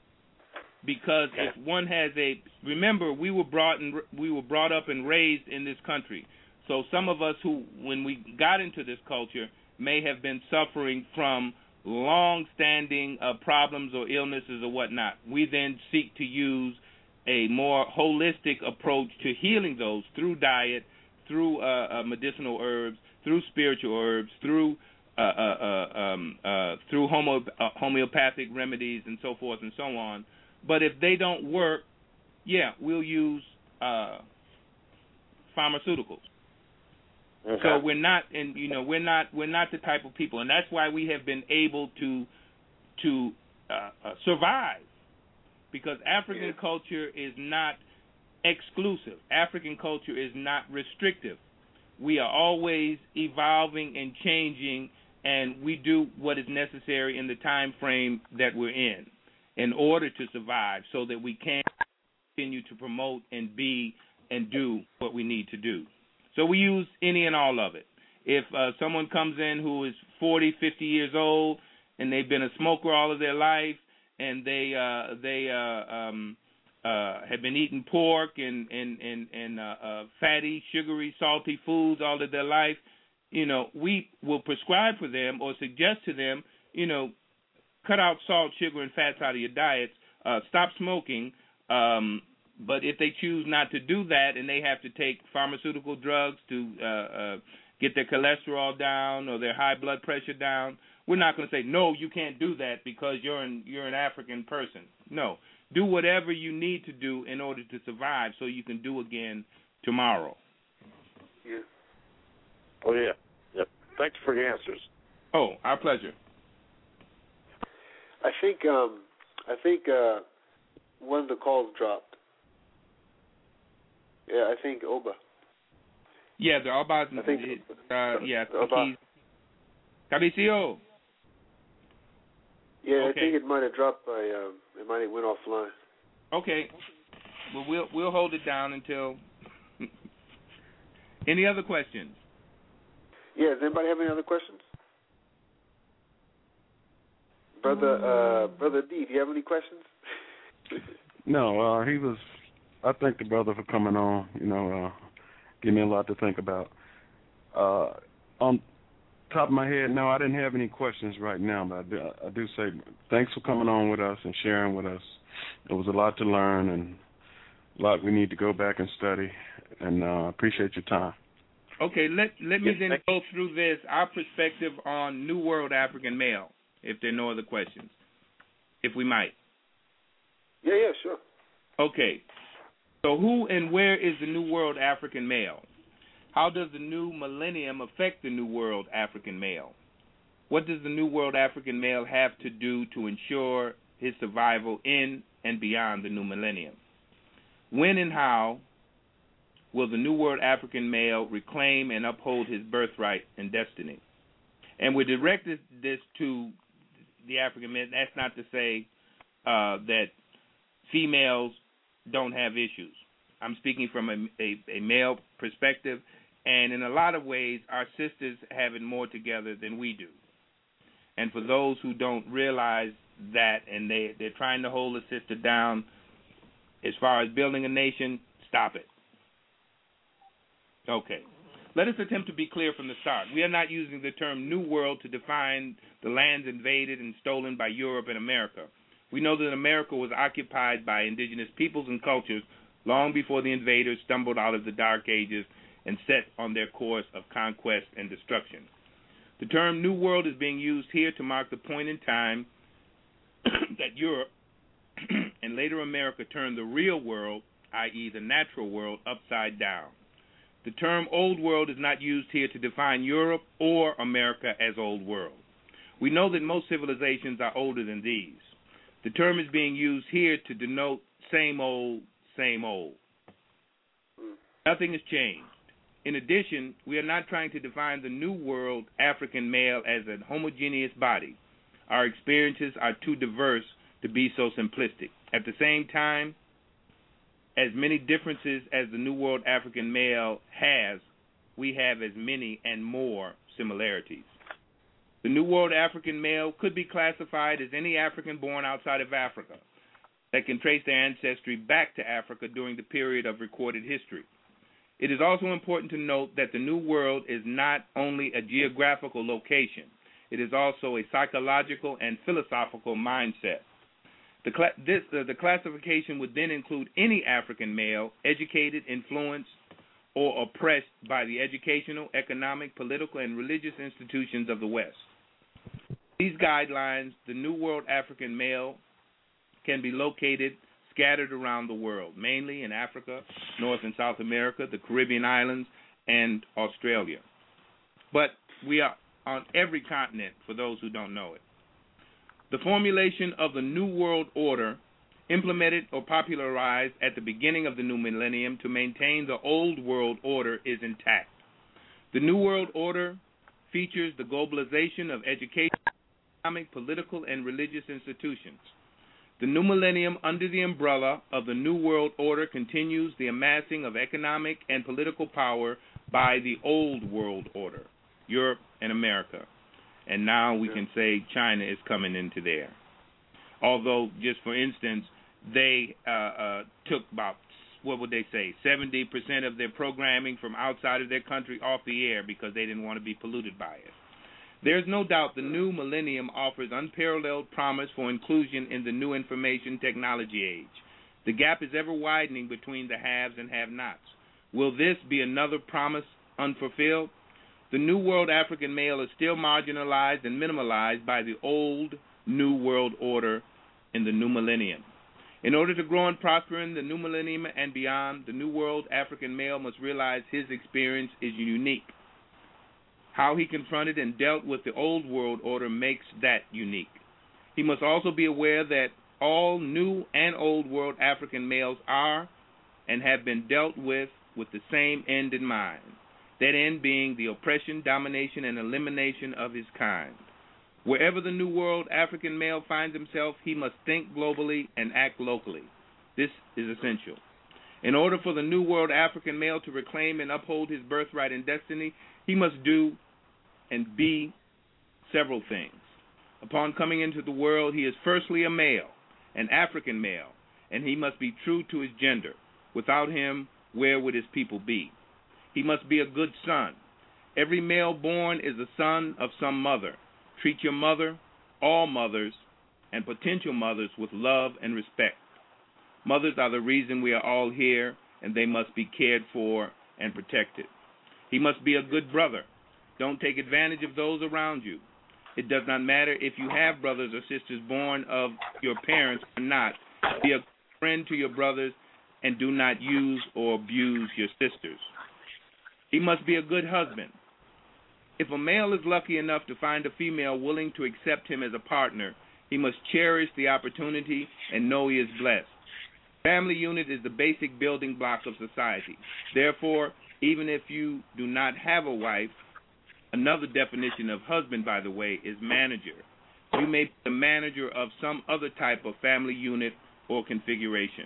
Because okay. if one has a, remember, we were brought and we were brought up and raised in this country. So some of us who, when we got into this culture, may have been suffering from long-standing uh, problems or illnesses or whatnot. We then seek to use a more holistic approach to healing those through diet, through uh, uh, medicinal herbs, through spiritual herbs, through uh, uh, uh, um, uh, through homo- uh, homeopathic remedies and so forth and so on. But if they don't work, yeah, we'll use uh, pharmaceuticals. Okay. So we're not, and you know, we're not, we're not the type of people, and that's why we have been able to to uh, uh, survive because African yeah. culture is not exclusive. African culture is not restrictive. We are always evolving and changing, and we do what is necessary in the time frame that we're in in order to survive so that we can continue to promote and be and do what we need to do. So we use any and all of it. If uh, someone comes in who is forty, fifty years old and they've been a smoker all of their life and they uh, they uh, um, uh, have been eating pork and and and, and uh, uh, fatty, sugary, salty foods all of their life, you know, we will prescribe for them or suggest to them, you know, cut out salt, sugar, and fats out of your diets. Uh, stop smoking. Um, but if they choose not to do that and they have to take pharmaceutical drugs to uh, uh, get their cholesterol down or their high blood pressure down, we're not going to say, no, you can't do that because you're an, you're an African person. No. Do whatever you need to do in order to survive so you can do again tomorrow. Yeah. Oh, yeah. Yep. Thank you for your answers. Oh, our pleasure. I think um, I think uh, one of the calls dropped. Yeah, I think Oba. Yeah, the Oba. I think. Uh, yeah, Oba. Cabicio. Yeah, okay. I think it might have dropped by. Um, it might have went offline. Okay. Well, we'll we'll hold it down until. Any other questions? Yeah. Does anybody have any other questions? Brother, uh, Brother D, do you have any questions? No, uh, he was. I thank the brother for coming on. You know, uh, give me a lot to think about. Uh, on top of my head, no, I didn't have any questions right now, but I do, I do say thanks for coming on with us and sharing with us. It was a lot to learn and a lot we need to go back and study. And uh, appreciate your time. Okay, let let me then go through this our perspective on New World African male. If there are no other questions, if we might. Yeah, yeah, sure. Okay. So who and where is the New World African male? How does the new millennium affect the New World African male? What does the New World African male have to do to ensure his survival in and beyond the new millennium? When and how will the New World African male reclaim and uphold his birthright and destiny? And we directed this to the African men. That's not to say uh, that females don't have issues. I'm speaking from a, a, a male perspective, and in a lot of ways, our sisters have it more together than we do. And for those who don't realize that and they, they're trying to hold a sister down as far as building a nation, stop it. Okay. Let us attempt to be clear from the start. We are not using the term New World to define the lands invaded and stolen by Europe and America. We know that America was occupied by indigenous peoples and cultures long before the invaders stumbled out of the Dark Ages and set on their course of conquest and destruction. The term New World is being used here to mark the point in time that Europe and later America turned the real world, that is the natural world, upside down. The term Old World is not used here to define Europe or America as Old World. We know that most civilizations are older than these. The term is being used here to denote same old, same old. Nothing has changed. In addition, we are not trying to define the New World African male as a homogeneous body. Our experiences are too diverse to be so simplistic. At the same time, as many differences as the New World African male has, we have as many and more similarities. The New World African male could be classified as any African born outside of Africa that can trace their ancestry back to Africa during the period of recorded history. It is also important to note that the New World is not only a geographical location, it is also a psychological and philosophical mindset. The, cl- this, uh, the classification would then include any African male educated, influenced, or oppressed by the educational, economic, political, and religious institutions of the West. These guidelines, the New World African male, can be located scattered around the world, mainly in Africa, North and South America, the Caribbean islands, and Australia. But we are on every continent, for those who don't know it. The formulation of the New World Order implemented or popularized at the beginning of the new millennium to maintain the old world order is intact. The New World Order features the globalization of education, economic, political, and religious institutions. The new millennium, under the umbrella of the New World Order, continues the amassing of economic and political power by the Old World Order, Europe and America. And now we can say China is coming into there. Although, just for instance, they uh, uh, took about, what would they say, seventy percent of their programming from outside of their country off the air because they didn't want to be polluted by it. There's no doubt the new millennium offers unparalleled promise for inclusion in the new information technology age. The gap is ever widening between the haves and have-nots. Will this be another promise unfulfilled? The New World African male is still marginalized and minimalized by the old New World Order in the new millennium. In order to grow and prosper in the new millennium and beyond, the New World African male must realize his experience is unique. How he confronted and dealt with the old world order makes that unique. He must also be aware that all new and old world African males are and have been dealt with with the same end in mind, that end being the oppression, domination, and elimination of his kind. Wherever the new world African male finds himself, he must think globally and act locally. This is essential. In order for the new world African male to reclaim and uphold his birthright and destiny, he must do and be several things. Upon coming into the world, he is firstly a male, an African male, and he must be true to his gender. Without him, where would his people be? He must be a good son. Every male born is a son of some mother. Treat your mother, all mothers, and potential mothers with love and respect. Mothers are the reason we are all here, and they must be cared for and protected. He must be a good brother. Don't take advantage of those around you. It does not matter if you have brothers or sisters born of your parents or not. Be a friend to your brothers and do not use or abuse your sisters. He must be a good husband. If a male is lucky enough to find a female willing to accept him as a partner, he must cherish the opportunity and know he is blessed. Family unit is the basic building block of society. Therefore, even if you do not have a wife, another definition of husband, by the way, is manager. You may be the manager of some other type of family unit or configuration.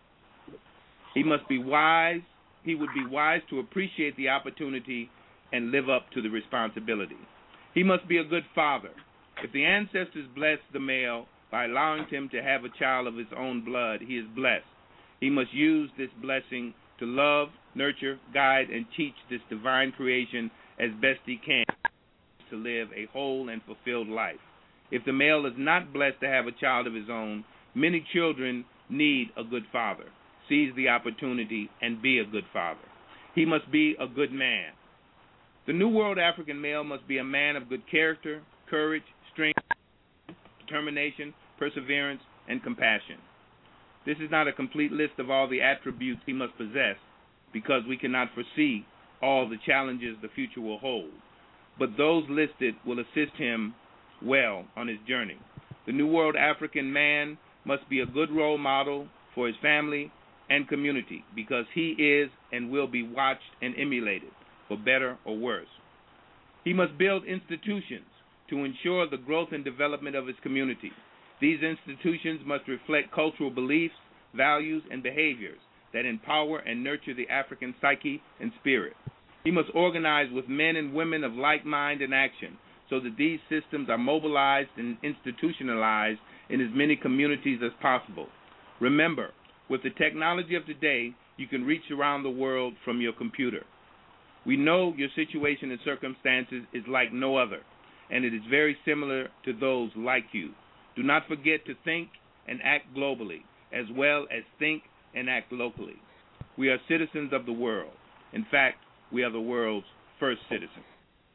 He must be wise. He would be wise to appreciate the opportunity and live up to the responsibility. He must be a good father. If the ancestors blessed the male by allowing him to have a child of his own blood, he is blessed. He must use this blessing to love, nurture, guide, and teach this divine creation as best he can to live a whole and fulfilled life. If the male is not blessed to have a child of his own, many children need a good father. Seize the opportunity and be a good father. He must be a good man. The New World African male must be a man of good character, courage, strength, determination, perseverance, and compassion. This is not a complete list of all the attributes he must possess, because we cannot foresee all the challenges the future will hold. But those listed will assist him well on his journey. The New World African man must be a good role model for his family and community, because he is and will be watched and emulated, for better or worse. He must build institutions to ensure the growth and development of his community. These institutions must reflect cultural beliefs, values, and behaviors that empower and nurture the African psyche and spirit. He must organize with men and women of like mind and action so that these systems are mobilized and institutionalized in as many communities as possible. Remember, with the technology of today, you can reach around the world from your computer. We know your situation and circumstances is like no other, and it is very similar to those like you. Do not forget to think and act globally, as well as think and act locally. We are citizens of the world. In fact, we are the world's first citizens.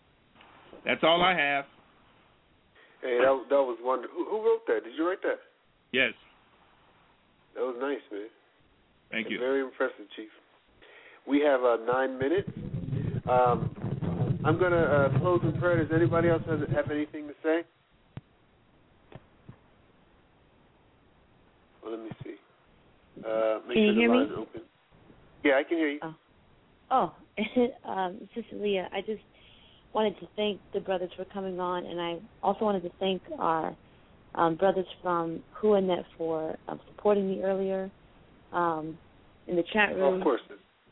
That's all I have. Hey, that, that was wonderful. Who, who wrote that? Did you write that? Yes. That was nice, man. Thank That's you. Very impressive, Chief. We have uh, nine minutes. Um, I'm going to uh, close in prayer. Does anybody else have, have anything to say? Well, let me see. Uh, make can you sure hear the me? line is open. Yeah, I can hear you. Oh, oh. um, Sister Leah, I just wanted to thank the brothers for coming on, and I also wanted to thank our um, brothers from HuaNet for um, supporting me earlier um, in the chat room. Oh, of course.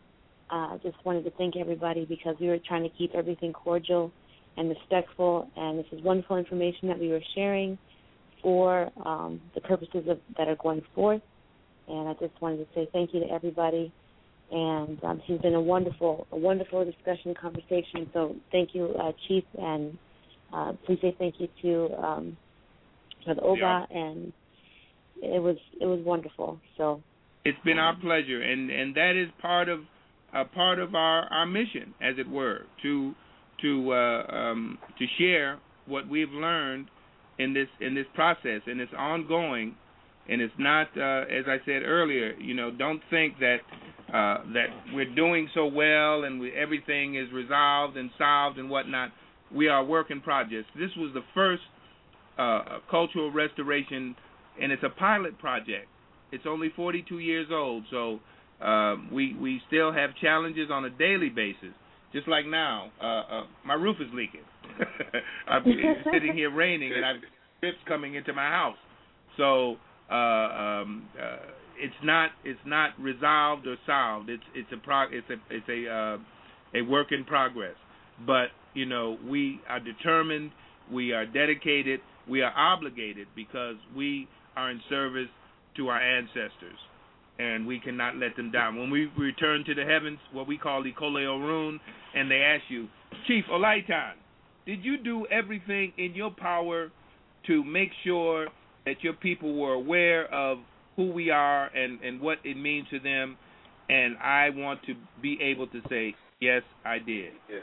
I uh, just wanted to thank everybody because we were trying to keep everything cordial and respectful, and this is wonderful information that we were sharing for um, the purposes of, that are going forth. And I just wanted to say thank you to everybody. And um, it's been a wonderful, a wonderful discussion and conversation. So thank you, uh, Chief, and uh, please say thank you to um, Brother Oba. Yeah. And it was it was wonderful. So it's been our pleasure, and, and that is part of uh, part of our, our mission, as it were, to to uh, um, to share what we've learned in this in this process, and it's ongoing, and it's not uh, as I said earlier. You know, don't think that uh, that we're doing so well and we, everything is resolved and solved and whatnot. We are a work in progress. This was the first uh, cultural restoration, and it's a pilot project. It's only forty-two years old, so uh, we we still have challenges on a daily basis. Just like now, uh, uh, my roof is leaking. I'm sitting here raining, and I've drips coming into my house. So uh, um, uh, it's not it's not resolved or solved. It's it's a pro- it's a it's a uh, a work in progress. But you know, we are determined, we are dedicated, we are obligated because we are in service to our ancestors, and we cannot let them down. When we return to the heavens, what we call the Kole Orun, and they ask you, Chief Olaitan, did you do everything in your power to make sure that your people were aware of who we are and, and what it means to them? And I want to be able to say, yes, I did. Yes.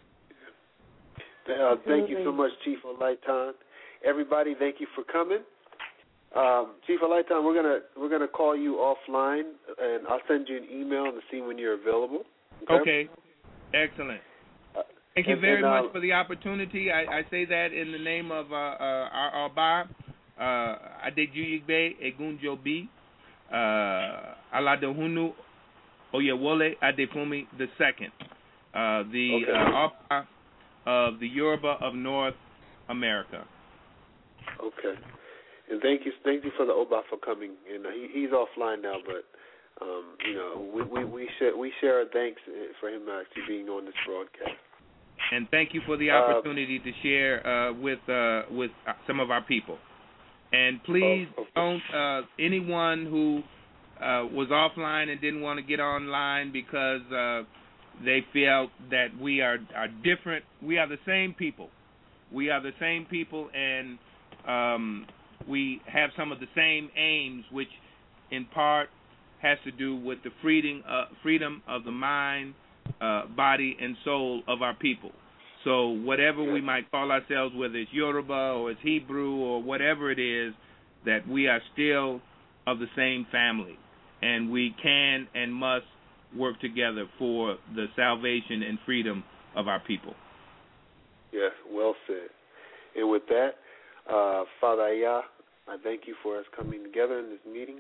Uh, thank you so much, Chief Olaitan. Everybody, thank you for coming. Um, Chief Olaitan, we're gonna we're gonna call you offline, and I'll send you an email to see when you're available. Okay. Okay. Excellent. Uh, Thank you and, very and, uh, much for the opportunity. I, I say that in the name of uh, uh, our Oba, uh, Adejuyigbe Egunjobi, uh, Aladehunu Oyewole Adefumi the Second, uh, the okay. uh, Oba of the Yoruba of North America. Okay. And thank you, thank you for the Oba for coming. And he, he's offline now, but um, you know, we we we share we share our thanks for him actually being on this broadcast. And thank you for the opportunity uh, to share uh, with uh, with some of our people. And please oh, okay. don't uh, anyone who uh, was offline and didn't want to get online because uh, they felt that we are are different. We are the same people. We are the same people, and um, we have some of the same aims, which in part has to do with the freedom, uh, freedom of the mind, uh, body, and soul of our people. So whatever we might call ourselves, whether it's Yoruba or it's Hebrew or whatever it is, that we are still of the same family, and we can and must work together for the salvation and freedom of our people. Yes, well said. And with that, uh, Father Ayah, I thank you for us coming together in this meeting.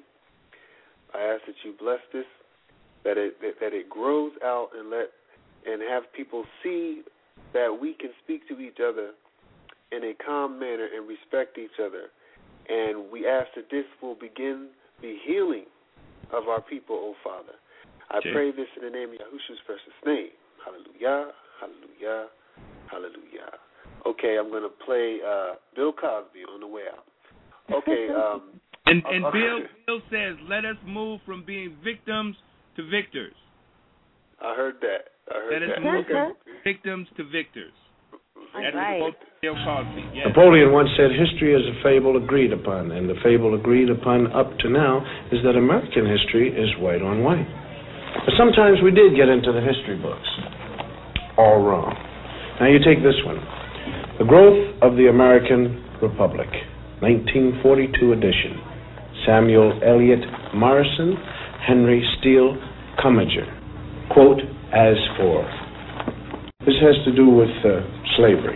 I ask that you bless this, that it that it grows out and let and have people see that we can speak to each other in a calm manner and respect each other. And we ask that this will begin the healing of our people, O Father. I okay. pray this in the name of Yahushua's precious name. Hallelujah, hallelujah, hallelujah. Okay, I'm going to play uh, Bill Cosby on the way out. Okay. Um, and and uh, Bill, Bill says, let us move from being victims to victors. I heard that. I heard let that. us move from victims to victors. That's right. what Bill Cosby. Yes. Napoleon once said, history is a fable agreed upon, and the fable agreed upon up to now is that American history is white on white. But sometimes we did get into the history books. All wrong. Now you take this one. The Growth of the American Republic, nineteen forty-two edition. Samuel Eliot Morrison, Henry Steele Commager. Quote, as for. This has to do with uh, slavery.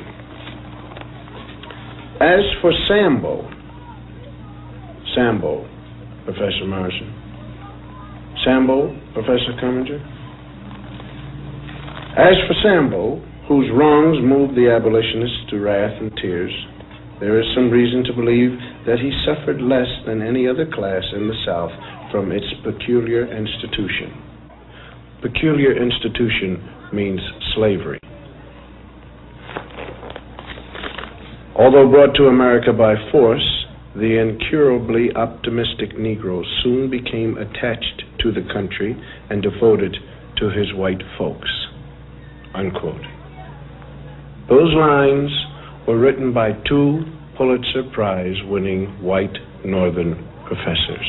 As for Sambo, Sambo, Professor Morrison, Sambo, Professor Cumminger? As for Sambo, whose wrongs moved the abolitionists to wrath and tears, there is some reason to believe that he suffered less than any other class in the South from its peculiar institution. Peculiar institution means slavery. Although brought to America by force, the incurably optimistic Negro soon became attached to the country and devoted to his white folks. Unquote. Those lines were written by two Pulitzer Prize-winning white Northern professors.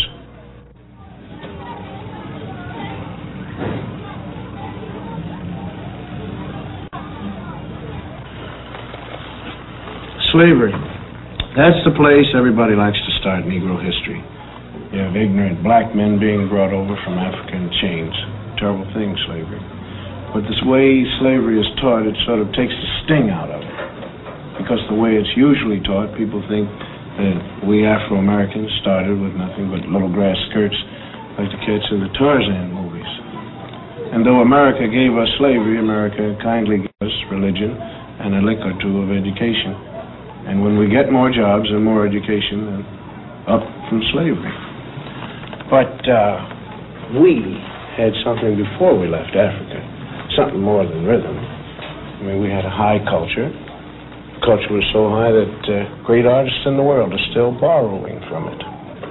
Slavery. That's the place everybody likes to start Negro history. You have ignorant black men being brought over from Africa in chains. Terrible thing, slavery. But this way slavery is taught, it sort of takes the sting out of it. Because the way it's usually taught, people think that we Afro-Americans started with nothing but little grass skirts like the kids in the Tarzan movies. And though America gave us slavery, America kindly gave us religion and a lick or two of education. And when we get more jobs and more education, then up from slavery. But uh, we had something before we left Africa, something more than rhythm. I mean, we had a high culture. The culture was so high that uh, great artists in the world are still borrowing from it.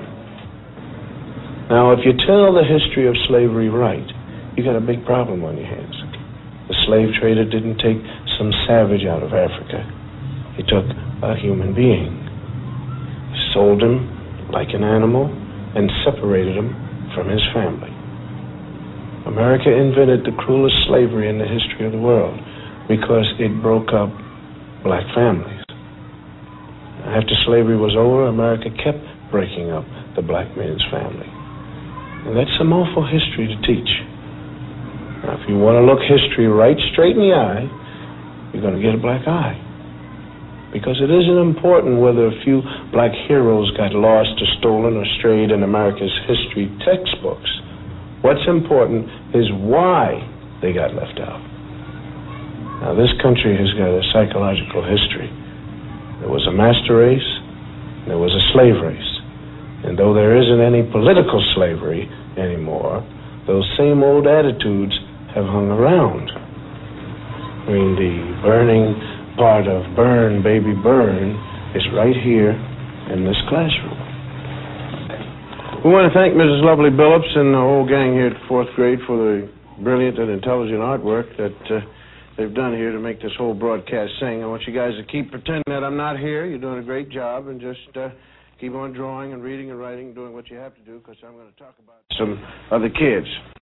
Now, if you tell the history of slavery right, you got a big problem on your hands. The slave trader didn't take some savage out of Africa. He took a human being. He sold him like an animal and separated him from his family. America invented the cruelest slavery in the history of the world because it broke up black families. After slavery was over, America kept breaking up the black man's family. And that's some awful history to teach. Now, if you want to look history right straight in the eye, you're going to get a black eye. Because it isn't important whether a few black heroes got lost or stolen or strayed in America's history textbooks. What's important is why they got left out. Now, this country has got a psychological history. There was a master race, and there was a slave race. And though there isn't any political slavery anymore, those same old attitudes have hung around. I mean, the burning part of Burn, Baby Burn is right here in this classroom. We want to thank Missus Lovely Billups and the whole gang here at fourth grade for the brilliant and intelligent artwork that uh, they've done here to make this whole broadcast sing. I want you guys to keep pretending that I'm not here. You're doing a great job, and just uh, keep on drawing and reading and writing and doing what you have to do, because I'm going to talk about some other kids.